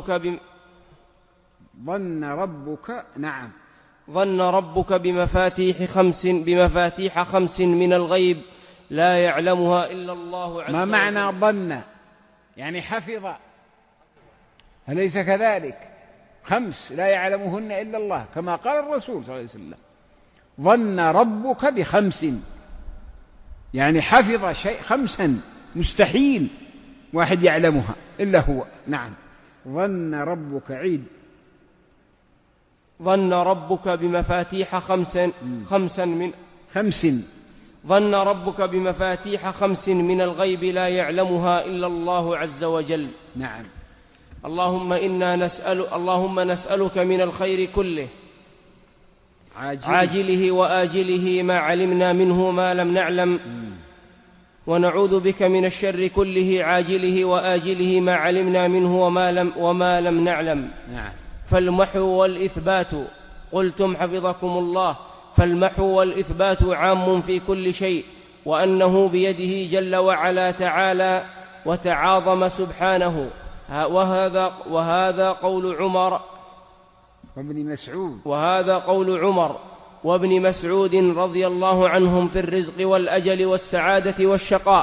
ربك بمفاتيح خمس من الغيب لا يعلمها إلا الله عز وجل. ما معنى ظن؟ يعني حفظ، أليس كذلك؟ 5 لا يعلمهن إلا الله، كما قال الرسول صلى الله عليه وسلم ظن ربك ب5، يعني حفظ شيء 5 مستحيل واحد يعلمها إلا هو. نعم. ظن ربك عيد. ظن ربك بمفاتيح ظن ربك بمفاتيح 5 من الغيب لا يعلمها إلا الله عز وجل. نعم. اللهم نسألك من الخير كله عاجله وآجله ما علمنا منه ما لم نعلم، ونعوذ بك من الشر كله عاجله وآجله ما علمنا منه وما لم نعلم. نعم. فالمحو والإثبات قلتم حفظكم الله، فالمحو والإثبات عام في كل شيء، وأنه بيده جل وعلا تعالى وتعاظم سبحانه. وهذا قول عمر وابن مسعود رضي الله عنهم في الرزق والأجل والسعادة والشقاء،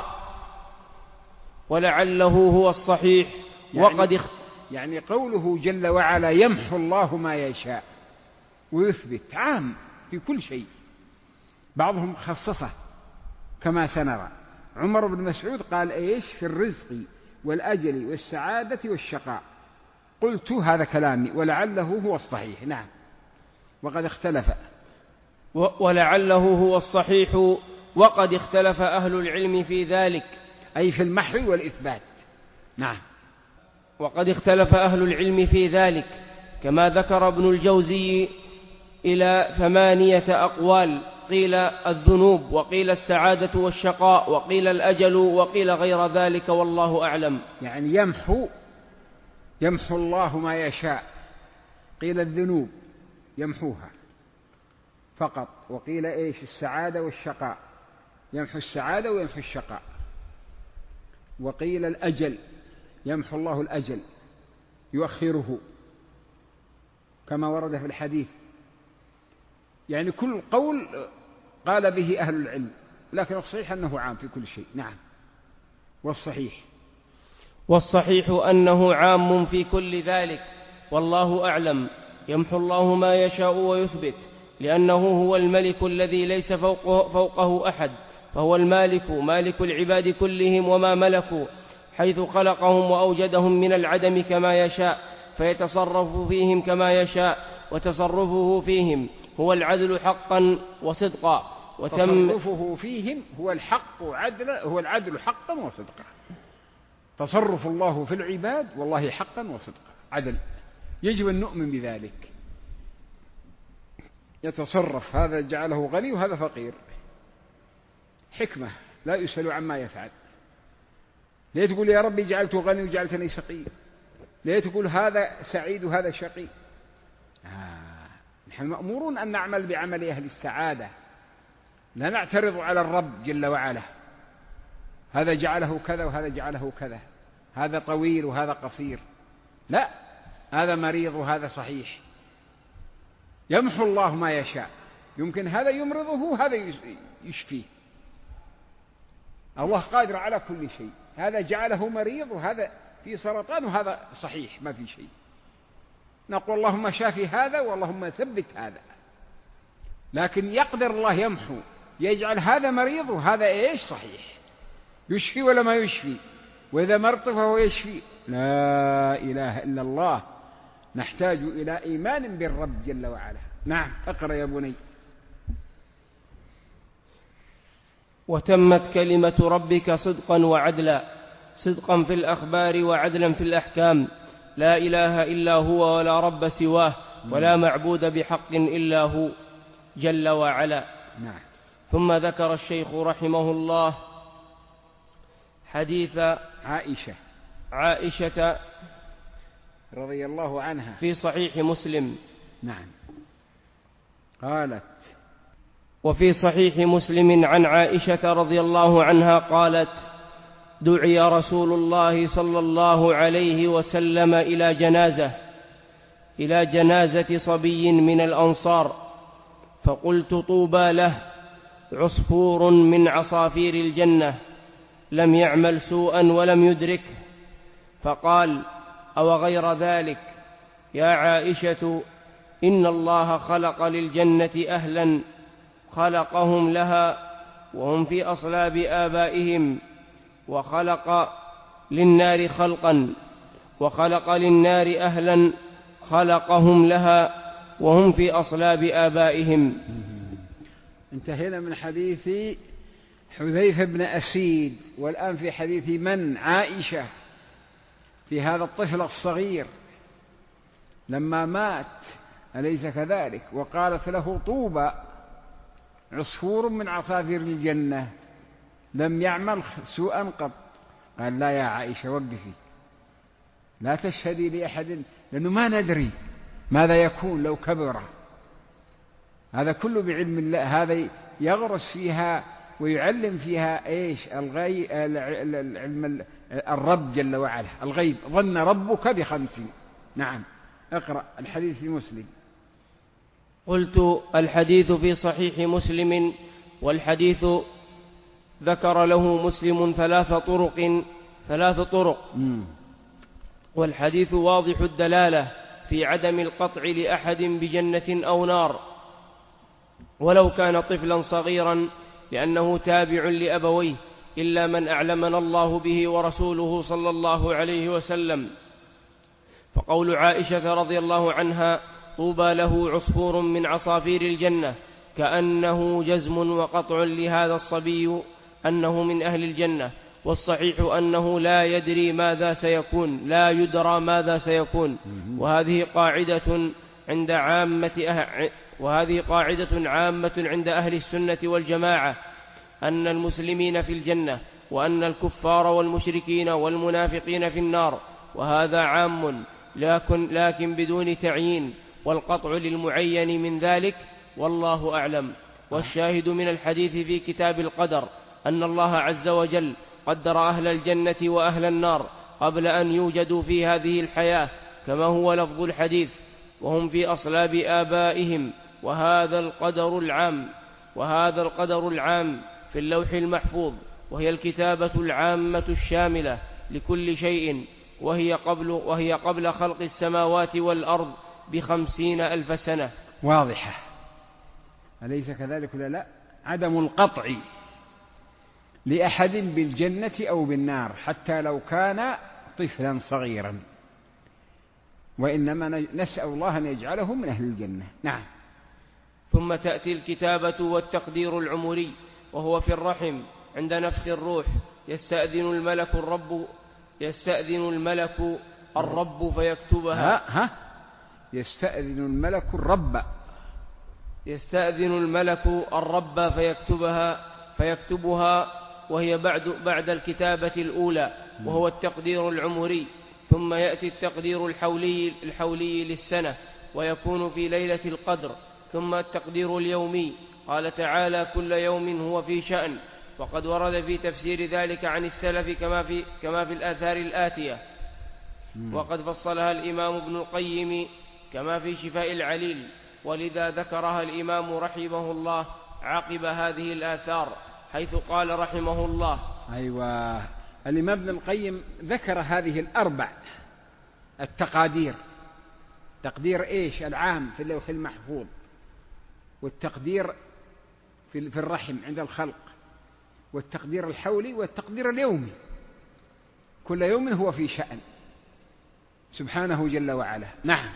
ولعله هو الصحيح. يعني قوله جل وعلا يمحو الله ما يشاء ويثبت عام في كل شيء، بعضهم خصصه كما سنرى. عمر بن مسعود قال إيش؟ في الرزق والأجل والسعادة والشقاء. قلت هذا كلامي ولعله هو الصحيح. نعم. وقد اختلف ولعله هو الصحيح وقد اختلف أهل العلم في ذلك، أي في المحو والإثبات. نعم. وقد اختلف أهل العلم في ذلك، كما ذكر ابن الجوزي إلى 8 أقوال، قيل الذنوب، وقيل السعادة والشقاء، وقيل الأجل، وقيل غير ذلك، والله أعلم. يعني يمحو الله ما يشاء، قيل الذنوب يمحوها فقط، وقيل إيش؟ السعادة والشقاء، يمحو السعادة ويمحو الشقاء، وقيل الأجل يمحو الله الأجل يؤخره كما ورد في الحديث. يعني كل قول قال به أهل العلم، لكن الصحيح أنه عام في كل شيء. نعم. والصحيح أنه عام في كل ذلك، والله أعلم. يمحو الله ما يشاء ويثبت، لأنه هو الملك الذي ليس فوقه أحد، فهو المالك مالك العباد كلهم وما ملكوا، حيث خلقهم وأوجدهم من العدم كما يشاء، فيتصرف فيهم كما يشاء، وتصرفه فيهم هو العدل حقا وصدقا. تصرفه فيهم هو العدل حقا وصدقا. تصرف الله في العباد والله حقا وصدقا عدل، يجب أن نؤمن بذلك. يتصرف، هذا جعله غني وهذا فقير، حكمة، لا يسأل عما يفعل. ليه تقول يا ربي جعلته غني وجعلتني شقي؟ ليه تقول هذا سعيد وهذا شقي؟ نحن مأمورون أن نعمل بعمل أهل السعادة، لا نعترض على الرب جل وعلا، هذا جعله كذا وهذا جعله كذا، هذا طويل وهذا قصير، لا، هذا مريض وهذا صحيح. يمحو الله ما يشاء، يمكن هذا يمرضه وهذا يشفيه. الله قادر على كل شيء، هذا جعله مريض وهذا في سرطان وهذا صحيح ما في شيء، نقول اللهم شافي هذا واللهم ثبت هذا. لكن يقدر الله يمحو، يجعل هذا مريض وهذا إيش صحيح، يشفي ولا ما يشفي، وإذا مرض فهو يشفي. لا إله إلا الله، نحتاج إلى إيمان بالرب جل وعلا. نعم. اقرأ يا بني. وتمت كلمة ربك صدقا وعدلا، صدقا في الأخبار وعدلا في الأحكام، لا إله إلا هو ولا رب سواه ولا معبود بحق إلا هو جل وعلا. نعم. ثم ذكر الشيخ رحمه الله حديث عائشة رضي الله عنها في صحيح مسلم. نعم. قالت: وفي صحيح مسلم عن عائشة رضي الله عنها قالت: دعي رسول الله صلى الله عليه وسلم إلى جنازة صبي من الأنصار، فقلت: طوبى له، عصفور من عصافير الجنة، لم يعمل سوءا ولم يدركه. فقال: أو غير ذلك يا عائشة، إن الله خلق للجنة أهلا خلقهم لها وهم في أصلاب آبائهم، للنار خلقا، وخلق للنار أهلا خلقهم لها وهم في أصلاب آبائهم. انتهينا من حديث حذيفة بن أسيد، والآن في حديث من؟ عائشة، في هذا الطفل الصغير لما مات، أليس كذلك؟ وقالت له طوبى، عصفور من عصافير الجنة لم يعمل سوءا قط. قال لا يا عائشة وقفي، لا تشهدي لأحد، لأنه ما ندري ماذا يكون لو كبر. هذا كله بعلم الله، هذا يغرس فيها ويعلم فيها إيش؟ العلم الرب جل وعلا، الغيب. ظن ربك ب50. نعم، اقرأ الحديث في مسلم. قلت: الحديث في صحيح مسلم، والحديث ذكر له مسلم ثلاث طرق، والحديث واضح الدلالة في عدم القطع لأحد بجنة أو نار ولو كان طفلا صغيرا، لأنه تابع لأبويه، إلا من أعلمنا الله به ورسوله صلى الله عليه وسلم. فقول عائشة رضي الله عنها: طوبى له عصفور من عصافير الجنة، كأنه جزم وقطع لهذا الصبي أنه من أهل الجنة. والصحيح أنه لا يدرى ماذا سيكون. وهذه قاعدة عامة عند أهل السنة والجماعة، أن المسلمين في الجنة، وأن الكفار والمشركين والمنافقين في النار. وهذا عام لكن بدون تعيين، والقطع للمعين من ذلك، والله أعلم. والشاهد من الحديث في كتاب القدر أن الله عز وجل قدر أهل الجنة وأهل النار قبل أن يوجدوا في هذه الحياة، كما هو لفظ الحديث: وهم في أصلاب آبائهم. وهذا القدر العام في اللوح المحفوظ، وهي الكتابة العامة الشاملة لكل شيء، وهي قبل خلق السماوات والأرض ب50,000 سنة. واضحة، أليس كذلك ولا لا؟ عدم القطع لأحد بالجنة أو بالنار حتى لو كان طفلا صغيرا، وإنما نسأل الله أن يجعله من أهل الجنة. نعم. ثم تأتي الكتابة والتقدير العمري، وهو في الرحم عند نفخ الروح. يستأذن الملك الرب فيكتبها. يستأذن الملك الرب فيكتبها، وهي بعد الكتابة الأولى، وهو التقدير العمري. ثم يأتي التقدير الحولي للسنة، ويكون في ليلة القدر. ثم التقدير اليومي، قال تعالى: كل يوم هو في شأن. وقد ورد في تفسير ذلك عن السلف كما في الآثار الآتية، وقد فصلها الإمام ابن القيم كما في شفاء العليل، ولذا ذكرها الإمام رحمه الله عقب هذه الآثار، حيث قال رحمه الله: أيوة، الإمام ابن القيم ذكر هذه الأربع التقادير: تقدير إيش؟ العام في اللوح المحفوظ، والتقدير في الرحم عند الخلق، والتقدير الحولي، والتقدير اليومي. كل يوم هو في شأن سبحانه جل وعلا. نعم.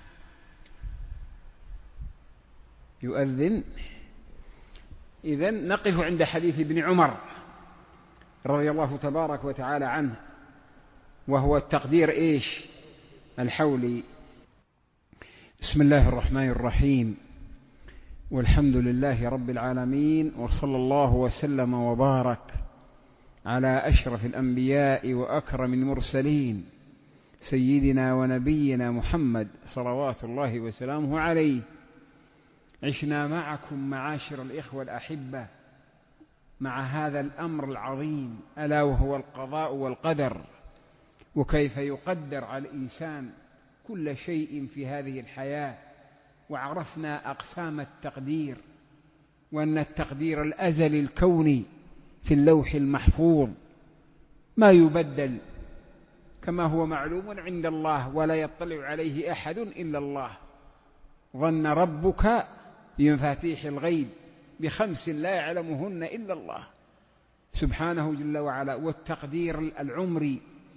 يؤذن. إذن نقف عند حديث ابن عمر رضي الله تبارك وتعالى عنه، وهو التقدير إيش؟ الحولي. بسم الله الرحمن الرحيم، والحمد لله رب العالمين، وصلى الله وسلم وبارك على أشرف الأنبياء وأكرم المرسلين، سيدنا ونبينا محمد صلوات الله وسلامه عليه. عشنا معكم معاشر الإخوة الأحبة مع هذا الأمر العظيم، ألا وهو القضاء والقدر، وكيف يقدر على الإنسان كل شيء في هذه الحياة. وعرفنا أقسام التقدير، وأن التقدير الأزلي الكوني في اللوح المحفوظ ما يبدل، كما هو معلوم عند الله، ولا يطلع عليه أحد إلا الله. ظن ربك بمفاتيح الغيب ب5 لا يعلمهن إلا الله سبحانه جل وعلا. والتقدير العمري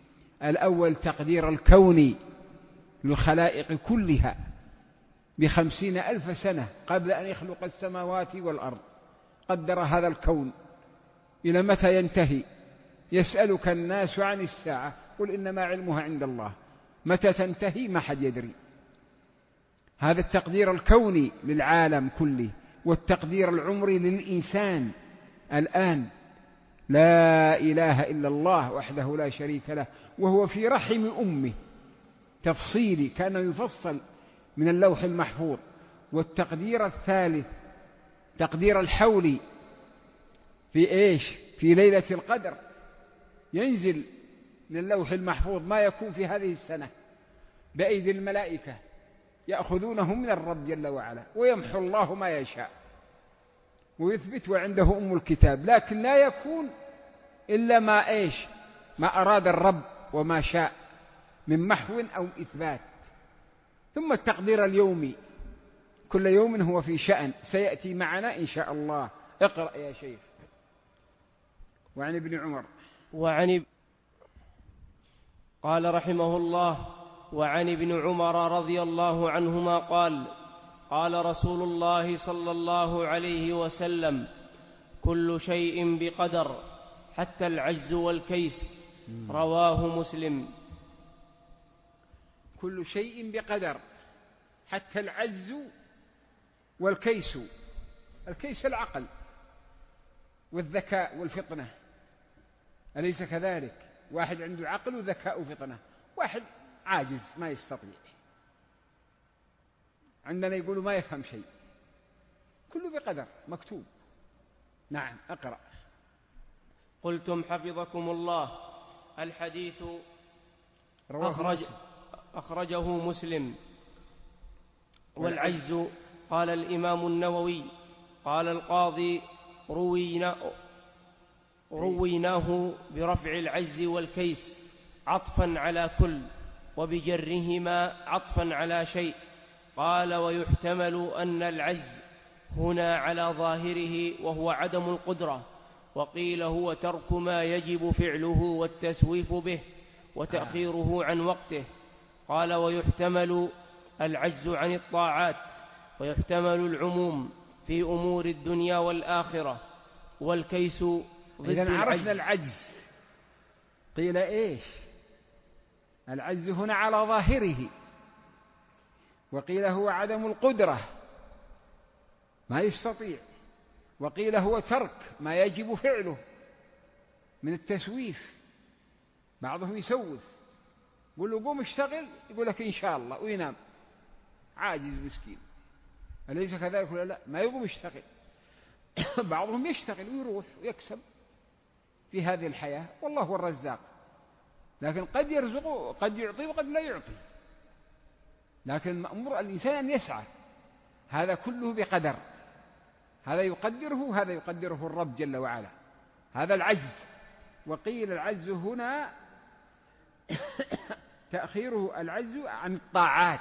الأول تقدير الكون للخلائق كلها ب50,000 سنة قبل أن يخلق السماوات والأرض، قدر هذا الكون إلى متى ينتهي. يسألك الناس عن الساعة قل إنما علمها عند الله، متى تنتهي ما حد يدري. هذا التقدير الكوني للعالم كله، والتقدير العمري للإنسان الآن. لا إله إلا الله وحده لا شريك له وهو في رحم أمه، تفصيلي كأنه يفصل من اللوح المحفوظ. والتقدير الثالث تقدير الحولي في إيش؟ في ليلة القدر ينزل من اللوح المحفوظ ما يكون في هذه السنة بأيدي الملائكة يأخذونه من الرب جل وعلا، ويمحو الله ما يشاء ويثبت وعنده أم الكتاب، لكن لا يكون إلا ما إيش؟ ما أراد الرب وما شاء من محو أو إثبات. ثم التقدير اليومي، كل يوم هو في شأن سيأتي معنا إن شاء الله. اقرأ يا شيخ. وعن ابن عمر قال رحمه الله: وعن ابن عمر رضي الله عنهما قال: قال رسول الله صلى الله عليه وسلم: كل شيء بقدر حتى العجز والكيس. رواه مسلم. كل شيء بقدر حتى العجز والكيس. الكيس العقل والذكاء والفطنة، أليس كذلك؟ واحد عنده عقل وذكاء وفطنة، واحد عاجز ما يستطيع. عندنا يقولوا ما يفهم شيء، كله بقدر مكتوب. نعم أقرأ. قلتم حفظكم الله. الحديث أخرجه مسلم. والعجز قال الإمام النووي قال القاضي: رويناه برفع العجز والكيس عطفا على كل، وبجرهما عطفا على شيء. قال: ويحتمل أن العجز هنا على ظاهره وهو عدم القدرة، وقيل هو ترك ما يجب فعله والتسويف به وتأخيره عن وقته. قال: ويحتمل العجز عن الطاعات، ويحتمل العموم في أمور الدنيا والآخرة. والكيس ضد إذن عرفنا العجز. قيل إيش؟ العجز هنا على ظاهره، وقيل هو عدم القدرة ما يستطيع، وقيل هو ترك ما يجب فعله من التسويف. بعضهم يسوف، يقول له قوم اشتغل، يقول لك إن شاء الله وينام، عاجز مسكين. أليس كذلك ولا لا؟ ما يقوم يشتغل. بعضهم يشتغل ويروح ويكسب في هذه الحياة، والله هو الرزاق، لكن قد يرزقه، قد يعطي وقد لا يعطي. لكن مأمور الإنسان أن يسعى. هذا كله بقدر، هذا يقدره، هذا يقدره الرب جل وعلا. هذا العجز. وقيل العجز هنا تأخيره العجز عن الطاعات،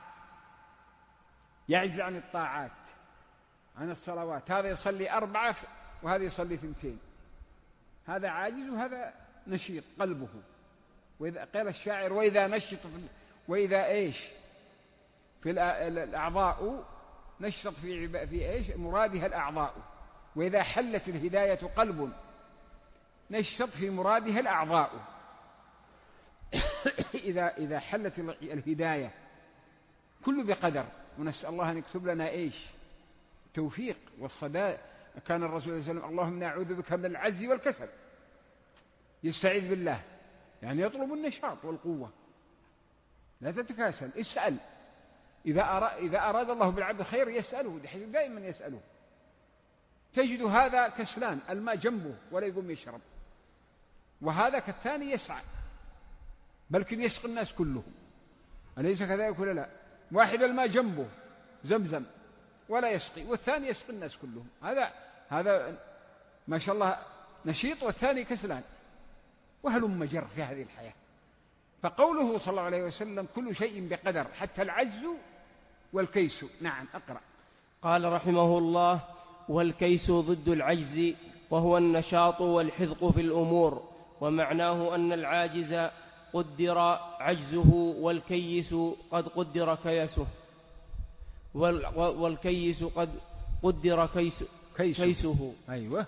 يعجز عن الطاعات، عن الصلوات. هذا يصلي 4 وهذا يصلي 2، هذا عاجز وهذا نشيط قلبه. وإذا قال الشاعر: وإذا نشط وإذا إيش في الأعضاء نشط في إيش مرادها الأعضاء، وإذا حلت الهداية قلب نشط في مرادها الأعضاء. إذا حلت الهداية كله بقدر. ونسأل الله أن يكتب لنا إيش؟ التوفيق والصداد. كان الرسول صلى الله عليه وسلم: اللهم نعوذ بك من العجز والكسل. يستعيذ بالله، يعني يطلب النشاط والقوة. لا تتكاسل، اسأل. إذا أراد الله بالعبد خير يسأله، دائما يسأله. تجد هذا كسلان، الماء جنبه ولا يقوم يشرب، وهذا كالثاني يسعى، بلكن يسقي الناس كلهم. أليس كذلك ولا لا؟ واحد الماء جنبه زمزم ولا يسقي، والثاني يسقي الناس كلهم. هذا ما شاء الله نشيط، والثاني كسلان. وهلم جر في هذه الحياة. فقوله صلى الله عليه وسلم: كل شيء بقدر حتى العجز والكيس. نعم أقرأ. قال رحمه الله: والكيس ضد العجز، وهو النشاط والحذق في الأمور. ومعناه أن العاجز قدر عجزه، والكيس قد قدر كيسه، والكيس قد قدر كيسه. أيوة.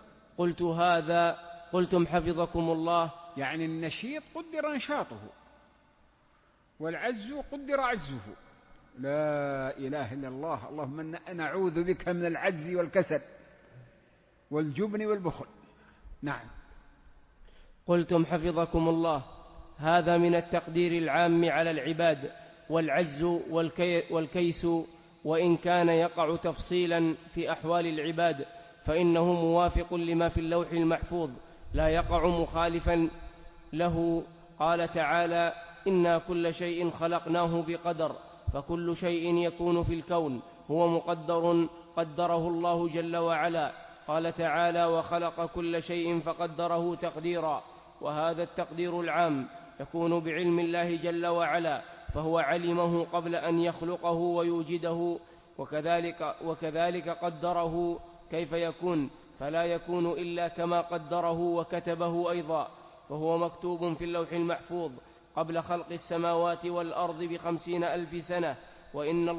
قلتم حفظكم الله. يعني النشيط قدر نشاطه، والعجز قدر عجزه. لا إله إلا الله. اللهم نعوذ بك من العجز والكسل والجبن والبخل. نعم. قلتم حفظكم الله: هذا من التقدير العام على العباد. والعجز والكيس وإن كان يقع تفصيلا في أحوال العباد فإنه موافق لما في اللوح المحفوظ، لا يقع مخالفا له. قال تعالى: إنا كل شيء خلقناه بقدر، فكل شيء يكون في الكون هو مقدر قدره الله جل وعلا. قال تعالى: وخلق كل شيء فقدره تقديرا. وهذا التقدير العام يكون بعلم الله جل وعلا، فهو علمه قبل أن يخلقه ويوجده، وكذلك قدره كيف يكون، فلا يكون إلا كما قدره وكتبه أيضا، فهو مكتوب في اللوح المحفوظ قبل خلق السماوات والأرض ب50,000 سنة. وأن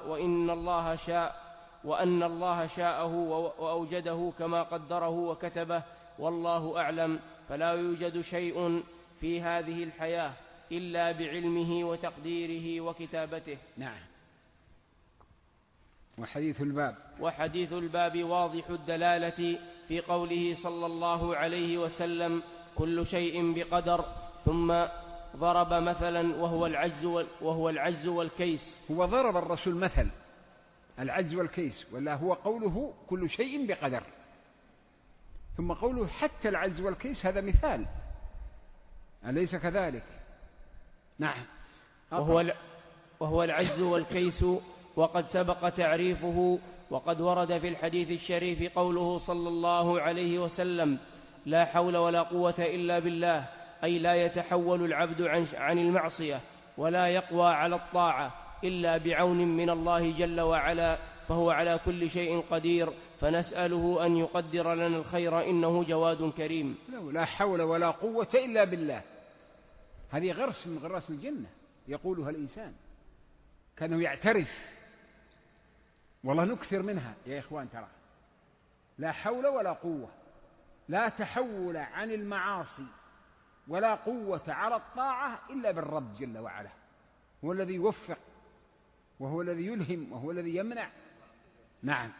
الله شاءه وأوجده كما قدره وكتبه، والله أعلم. فلا يوجد شيء في هذه الحياة إلا بعلمه وتقديره وكتابته. نعم. وحديث الباب واضح الدلالة في قوله صلى الله عليه وسلم: كل شيء بقدر. ثم ضرب مثلا وهو العجز والكيس. هو ضرب الرسول مثل العجز والكيس، ولا هو قوله كل شيء بقدر، ثم قوله حتى العجز والكيس هذا مثال، أليس كذلك؟ نعم. وهو العجز والكيس، وقد سبق تعريفه. وقد ورد في الحديث الشريف قوله صلى الله عليه وسلم: لا حول ولا قوة إلا بالله، أي لا يتحول العبد عن المعصية ولا يقوى على الطاعة إلا بعون من الله جل وعلا، فهو على كل شيء قدير، فنسأله أن يقدر لنا الخير إنه جواد كريم. لا حول ولا قوة إلا بالله، هذه غرس من غرس الجنة يقولها الإنسان، كانه يعترف، والله نكثر منها يا إخوان. ترى لا حول ولا قوة، لا تحول عن المعاصي ولا قوة على الطاعة إلا بالرب جل وعلا، هو الذي يوفق وهو الذي يلهم وهو الذي يمنع. نعم.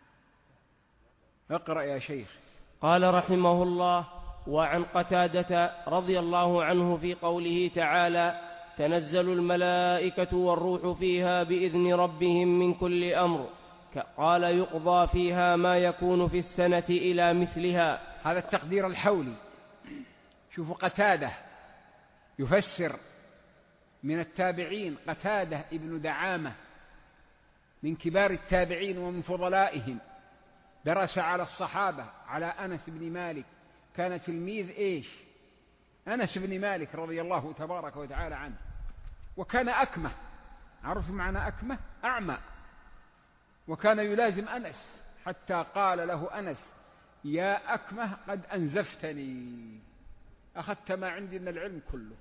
اقرأ يا شيخ. قال رحمه الله: وعن قتادة رضي الله عنه في قوله تعالى: تنزل الملائكة والروح فيها بإذن ربهم من كل أمر، قال: يقضى فيها ما يكون في السنة إلى مثلها. هذا التقدير الحولي. شوفوا قتادة يفسر من التابعين، قتادة ابن دعامة من كبار التابعين ومن فضلائهم، درس على الصحابة، على أنس بن مالك، كان تلميذ أنس بن مالك رضي الله تبارك وتعالى عنه، وكان أكمة. عرف معنى أكمة؟ أعمى. وكان يلازم أنس حتى قال له أنس: يا أكمة قد أنزفتني، أخذت ما عندي من العلم كله.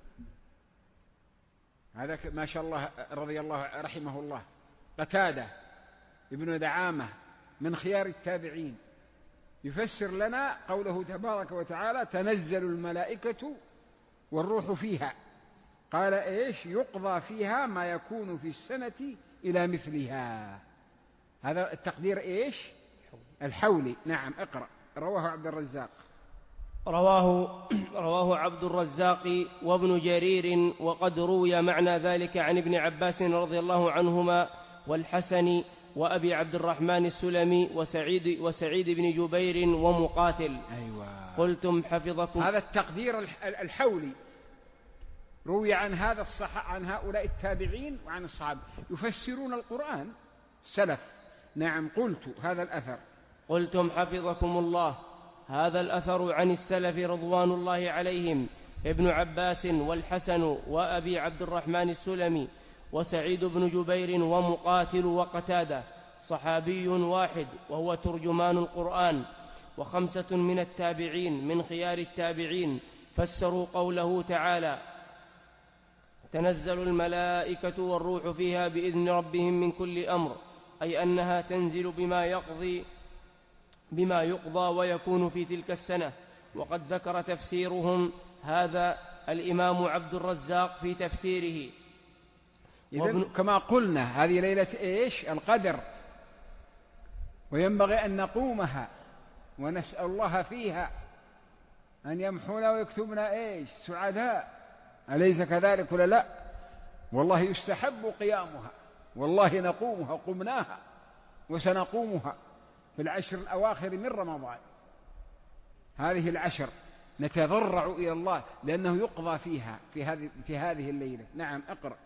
هذا ما شاء الله رضي الله رحمه الله. قتادة ابن دعامة من خيار التابعين يفسر لنا قوله تبارك وتعالى: تنزل الملائكة والروح فيها، قال إيش؟ يقضى فيها ما يكون في السنة إلى مثلها. هذا التقدير إيش؟ الحولي. نعم. اقرأ. رواه عبد الرزاق. رواه عبد الرزاق وابن جرير. وقد روي معنى ذلك عن ابن عباس رضي الله عنهما والحسن وأبي عبد الرحمن السلمي وسعيد بن جبير ومقاتل. أيوة. قلتم حفظكم. هذا التقدير الحولي روي عن هؤلاء التابعين وعن الصحابة يفسرون القرآن السلف. نعم. قلت هذا الأثر. قلتم حفظكم الله. هذا الأثر عن السلف رضوان الله عليهم: ابن عباس والحسن وأبي عبد الرحمن السلمي وسعيد بن جبير ومقاتل وقتادة، صحابي واحد وهو ترجمان القرآن. وخمسة من التابعين من خيار التابعين فسروا قوله تعالى: تنزل الملائكة والروح فيها بإذن ربهم من كل أمر، أي أنها تنزل بما يقضى ويكون في تلك السنة. وقد ذكر تفسيرهم هذا الإمام عبد الرزاق في تفسيره. كما قلنا هذه ليلة إيش؟ القدر، وينبغي أن نقومها ونسأل الله فيها أن يمحونا ويكتبنا إيش؟ سعداء، أليس كذلك ولا لا؟ والله يستحب قيامها، والله نقومها، قمناها وسنقومها في العشر الأواخر من رمضان. هذه العشر نتضرع إلى الله لأنه يقضى فيها في هذه الليلة. نعم، اقرأ.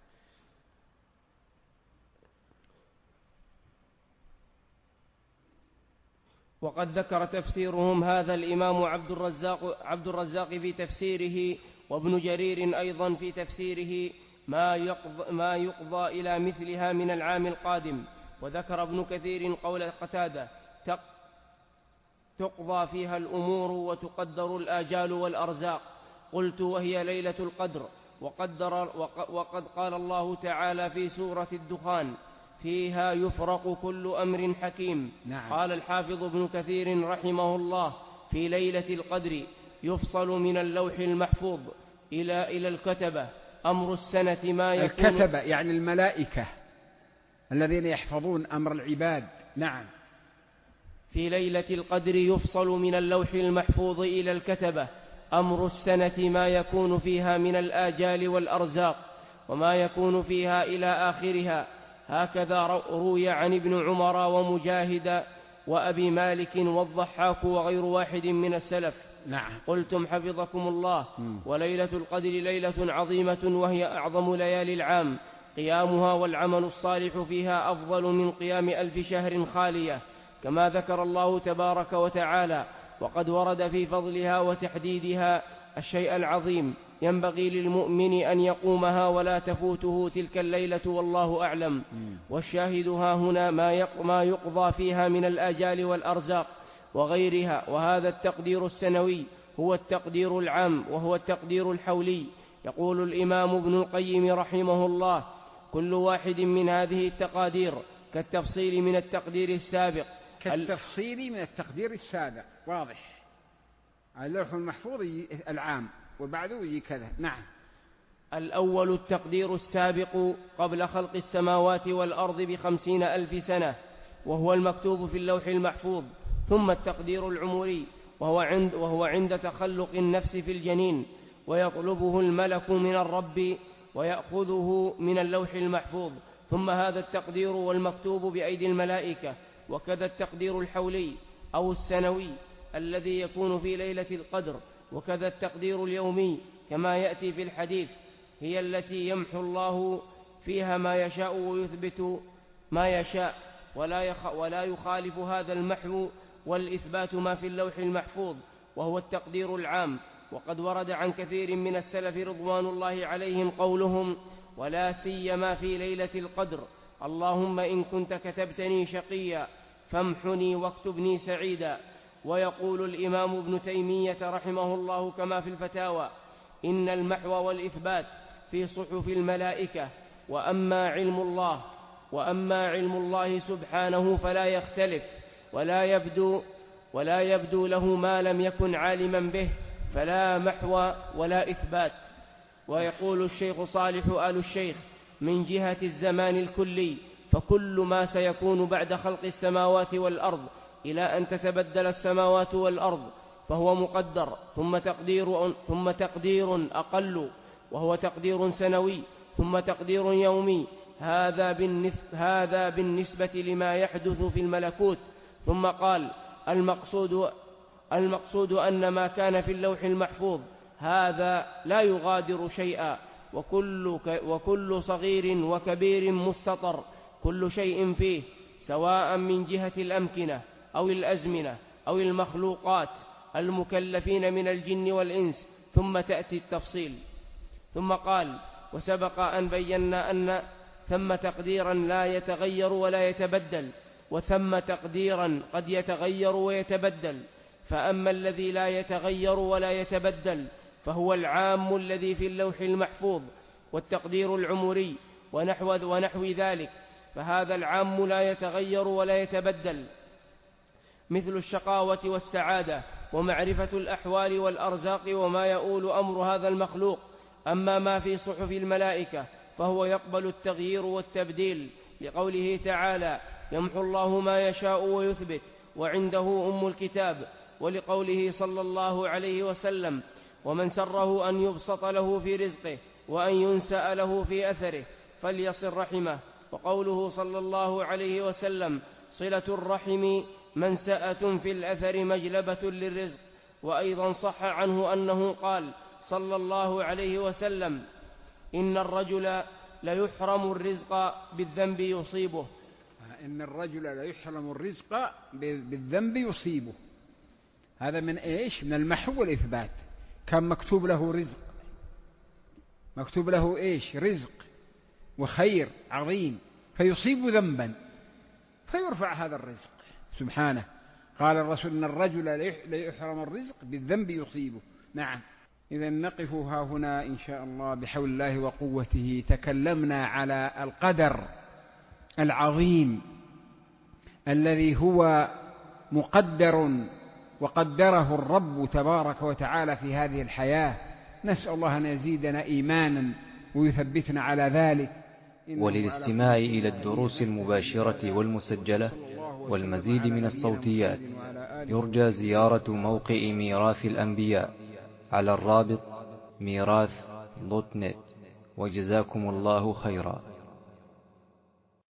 وقد ذكر تفسيرهم هذا الإمام عبد الرزاق في تفسيره، وابن جرير أيضا في تفسيره ما يقضى إلى مثلها من العام القادم. وذكر ابن كثير قول قتادة: تقضى فيها الأمور وتقدر الآجال والأرزاق. قلت: وهي ليلة القدر. وقد قال الله تعالى في سورة الدخان: فيها يفرق كل أمر حكيم. نعم. قال الحافظ ابن كثير رحمه الله: في ليلة القدر يفصل من اللوح المحفوظ إلى الكتبة أمر السنة ما يكون. الكتبة يعني الملائكة الذين يحفظون أمر العباد. نعم. في ليلة القدر يفصل من اللوح المحفوظ إلى الكتبة أمر السنة ما يكون فيها من الآجال والأرزاق، وما يكون فيها إلى آخرها. هكذا روي عن ابن عمر ومجاهد وأبي مالك والضحاك وغير واحد من السلف. نعم. قلتم حفظكم الله: وليلة القدر ليلة عظيمة، وهي أعظم ليالي العام، قيامها والعمل الصالح فيها أفضل من قيام 1000 شهر خالية، كما ذكر الله تبارك وتعالى. وقد ورد في فضلها وتحديدها الشيء العظيم ينبغي للمؤمن أن يقومها ولا تفوته تلك الليلة، والله أعلم. والشاهدها هنا ما يقضى فيها من الآجال والأرزاق وغيرها. وهذا التقدير السنوي هو التقدير العام، وهو التقدير الحولي. يقول الإمام ابن القيم رحمه الله: كل واحد من هذه التقادير كالتفصيل من التقدير السابق. كالتفصيل من التقدير السابق، واضح. اللوح المحفوظ العام وبعده يجي كذا. نعم. الأول التقدير السابق قبل خلق السماوات والأرض ب50,000 سنة، وهو المكتوب في اللوح المحفوظ. ثم التقدير العمري، وهو عند تخلق النفس في الجنين، ويطلبه الملك من الرب ويأخذه من اللوح المحفوظ. ثم هذا التقدير والمكتوب بأيدي الملائكة. وكذا التقدير الحولي أو السنوي الذي يكون في ليلة القدر. وكذا التقدير اليومي كما يأتي في الحديث: هي التي يمحو الله فيها ما يشاء ويثبت ما يشاء، ولا يخالف هذا المحو والإثبات ما في اللوح المحفوظ، وهو التقدير العام. وقد ورد عن كثير من السلف رضوان الله عليهم قولهم: ولا سيما في ليلة القدر: اللهم إن كنت كتبتني شقيا فامحني واكتبني سعيدا. ويقول الإمام ابن تيمية رحمه الله كما في الفتاوى: إن المحو والإثبات في صحف الملائكة، وأما علم الله سبحانه فلا يختلف ولا يبدو له ما لم يكن عالما به، فلا محو ولا إثبات. ويقول الشيخ صالح آل الشيخ: من جهة الزمان الكلي فكل ما سيكون بعد خلق السماوات والأرض إلى أن تتبدل السماوات والأرض فهو مقدر، ثم تقدير أقل وهو تقدير سنوي، ثم تقدير يومي. هذا بالنسبة لما يحدث في الملكوت. ثم قال: المقصود أن ما كان في اللوح المحفوظ هذا لا يغادر شيئا، وكل صغير وكبير مستطر، كل شيء فيه، سواء من جهة الأمكنة أو الأزمنة أو المخلوقات المكلفين من الجن والإنس. ثم تأتي التفصيل. ثم قال: وسبق أن بينا أن ثم تقديرا لا يتغير ولا يتبدل، وثم تقديرا قد يتغير ويتبدل. فأما الذي لا يتغير ولا يتبدل فهو العام الذي في اللوح المحفوظ، والتقدير العمري ونحو ذلك، فهذا العام لا يتغير ولا يتبدل، مثل الشقاوة والسعادة ومعرفة الأحوال والأرزاق وما يؤول أمر هذا المخلوق. أما ما في صحف الملائكة فهو يقبل التغيير والتبديل، لقوله تعالى: يمحو الله ما يشاء ويثبت وعنده أم الكتاب، ولقوله صلى الله عليه وسلم: ومن سره أن يبسط له في رزقه وأن ينسأ له في أثره فليصل رحمه. وقوله صلى الله عليه وسلم: صلة الرحم منسأة في الأثر مجلبة للرزق. وأيضا صح عنه أنه قال صلى الله عليه وسلم: إن الرجل ليحرم الرزق بالذنب يصيبه. إن الرجل ليحرم الرزق بالذنب يصيبه، هذا من إيش؟ من المحو والإثبات. كان مكتوب له رزق، مكتوب له إيش؟ رزق وخير عظيم، فيصيب ذنبا فيرفع هذا الرزق سبحانه. قال الرسول: إن الرجل ليحرم الرزق بالذنب يصيبه. نعم. إذا نقف ها هنا إن شاء الله بحول الله وقوته. تكلمنا على القدر العظيم الذي هو مقدر وقدره الرب تبارك وتعالى في هذه الحياة. نسأل الله أن يزيدنا إيمانا ويثبتنا على ذلك. وللاستماع إلى الدروس المباشرة والمسجلة والمزيد من الصوتيات يرجى زيارة موقع ميراث الأنبياء على الرابط ميراث.net. وجزاكم الله خيرا.